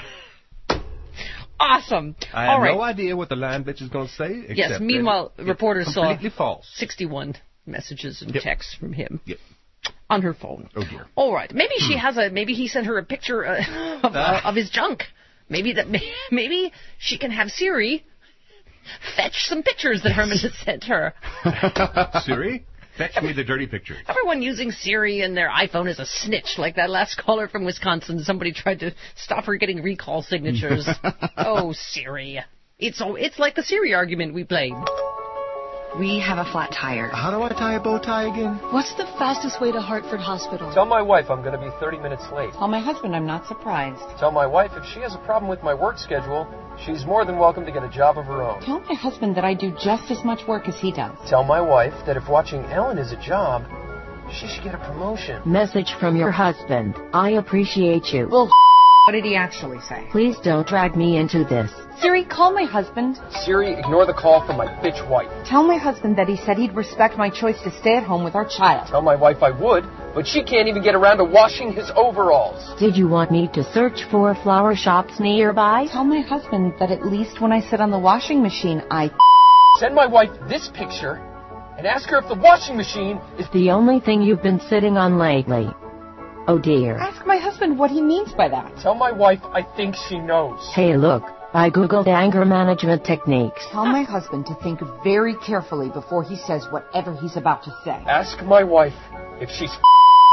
Awesome. I All have right. no idea what the lying bitch is going to say. Except Yes, meanwhile, that it's reporters saw completely false. sixty-one messages and Yep. texts from him Yep. on her phone. Oh dear. All right. Maybe she has a. Maybe he sent her a picture uh, of, uh, of his junk. Maybe that. Maybe she can have Siri fetch some pictures that Herman has sent her. Siri, fetch me the dirty picture. Everyone using Siri and their iPhone is a snitch, like that last caller from Wisconsin. Somebody tried to stop her getting recall signatures. Oh, Siri. It's oh, it's like the Siri argument we played. We have a flat tire. How do I tie a bow tie again? What's the fastest way to Hartford Hospital? Tell my wife I'm going to be thirty minutes late. Tell my husband I'm not surprised. Tell my wife if she has a problem with my work schedule, she's more than welcome to get a job of her own. Tell my husband that I do just as much work as he does. Tell my wife that if watching Ellen is a job, she should get a promotion. Message from your husband. I appreciate you. Well, what did he actually say? Please don't drag me into this. Siri, call my husband. Siri, ignore the call from my bitch wife. Tell my husband that he said he'd respect my choice to stay at home with our child. Tell my wife I would, but she can't even get around to washing his overalls. Did you want me to search for flower shops nearby? Tell my husband that at least when I sit on the washing machine, I Send my wife this picture and ask her if the washing machine is the only thing you've been sitting on lately. Oh dear. ask my husband what he means by that. Tell my wife I think she knows. Hey look, I googled anger management techniques. Tell my husband to think very carefully before he says whatever he's about to say. Ask my wife if she's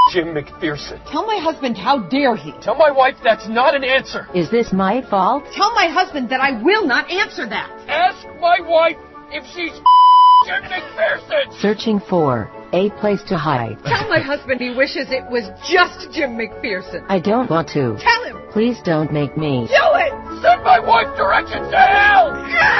Jim McPherson. Tell my husband how dare he. Tell my wife that's not an answer. Is this my fault? Tell my husband that I will not answer that. Ask my wife if she's Jim McPherson. Searching for a place to hide. Tell my husband he wishes it was just Jim McPherson. I don't want to. Tell him. Please don't make me. Do it. Send my wife directions to hell.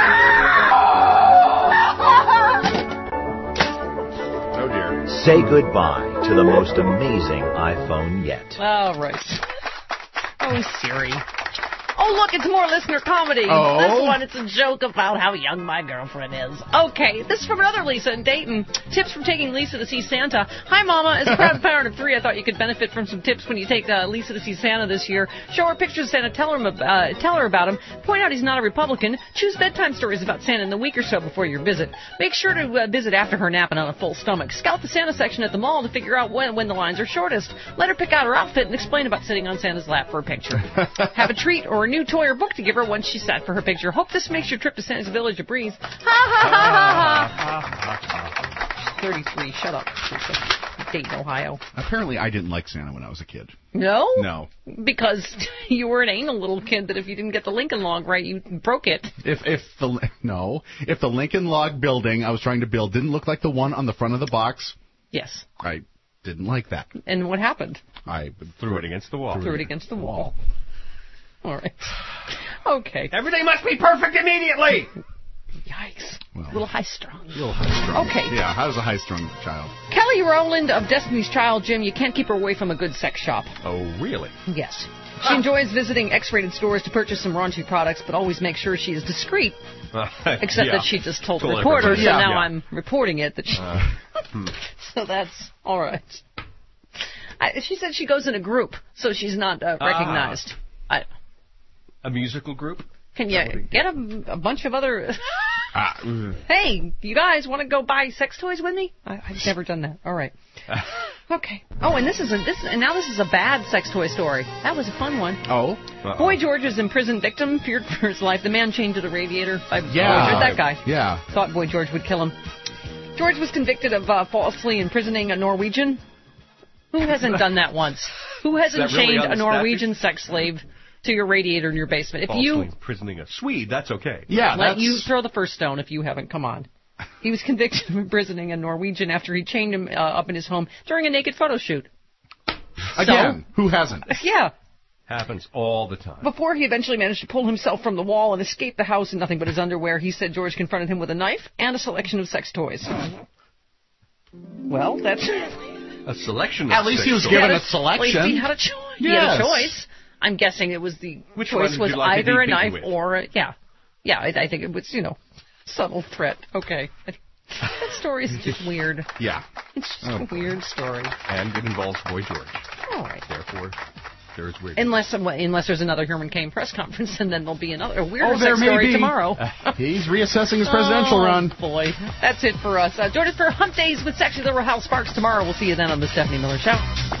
Oh dear. Say goodbye to the most amazing iPhone yet. All right. Oh, Siri. Oh, look, it's more listener comedy. Oh. This one, it's a joke about how young my girlfriend is. Okay, this is from another Lisa in Dayton. Tips from taking Lisa to see Santa. Hi, Mama. As a proud parent of three, I thought you could benefit from some tips when you take uh, Lisa to see Santa this year. Show her pictures of Santa, tell her, uh, tell her about him, point out he's not a Republican, choose bedtime stories about Santa in the week or so before your visit. Make sure to uh, visit after her nap and on a full stomach. Scout the Santa section at the mall to figure out when, when the lines are shortest. Let her pick out her outfit and explain about sitting on Santa's lap for a picture. Have a treat or a new toy or book to give her once she's sat for her picture. Hope this makes your trip to Santa's Village a breeze. Ha ha ha ha ha. thirty-three. Shut up. Dayton, Ohio. Apparently, I didn't like Santa when I was a kid. No? No. Because you were an anal little kid that if you didn't get the Lincoln Log right, you broke it. If if the no, if the Lincoln Log building I was trying to build didn't look like the one on the front of the box, yes, I didn't like that. And what happened? I threw it against the wall. Threw it against the wall. All right. Okay. Everything must be perfect immediately. Yikes. Well, a little high-strung. A little high-strung. Okay. Yeah, how's a high-strung child? Kelly Rowland of Destiny's Child, Jim, you can't keep her away from a good sex shop. Oh, really? Yes. She enjoys visiting X-rated stores to purchase some raunchy products, but always makes sure she is discreet. Uh, except yeah. that she just told, told the reporter, everybody. so Yeah, now yeah. I'm reporting it. That she uh, hmm. So that's all right. I, she said she goes in a group, so she's not uh, recognized. Ah. I, a musical group? Can you get a, a bunch of other... ah. Hey, you guys want to go buy sex toys with me? I, I've never done that. All right. Okay. Oh, and this is a this and now this is a bad sex toy story. That was a fun one. Oh. Uh-oh. Boy George is imprisoned victim, feared for his life. The man chained to the radiator by yeah. Boy George. That guy. Yeah. Thought Boy George would kill him. George was convicted of uh, falsely imprisoning a Norwegian. Who hasn't done that once? Who hasn't chained really a Norwegian statute? Sex slave to your radiator in your basement? If falsely you imprisoning a Swede, that's okay. Yeah. Let that's... you throw the first stone if you haven't. Come on. He was convicted of imprisoning a Norwegian after he chained him uh, up in his home during a naked photo shoot. Again, so, who hasn't? Yeah. Happens all the time. Before he eventually managed to pull himself from the wall and escape the house in nothing but his underwear, he said George confronted him with a knife and a selection of sex toys. Well, that's... A selection of At least sex he was toys. given a, a selection. At least he had a, cho- yes. he had a choice. I'm guessing it was the Which choice was like either a knife with? or a... Yeah. Yeah, I, I think it was, you know, subtle threat. Okay. That story is just weird. Yeah. It's just oh. a weird story. And it involves Boy George. All right. Therefore, there's weird. Unless unless there's another Herman Cain press conference, and then there'll be another a weirder oh, there sex may story be. tomorrow. Uh, he's reassessing his presidential oh, run. Boy, that's it for us. Uh, join us for Hump Days with Sexy Little Hal Sparks tomorrow. We'll see you then on the Stephanie Miller Show.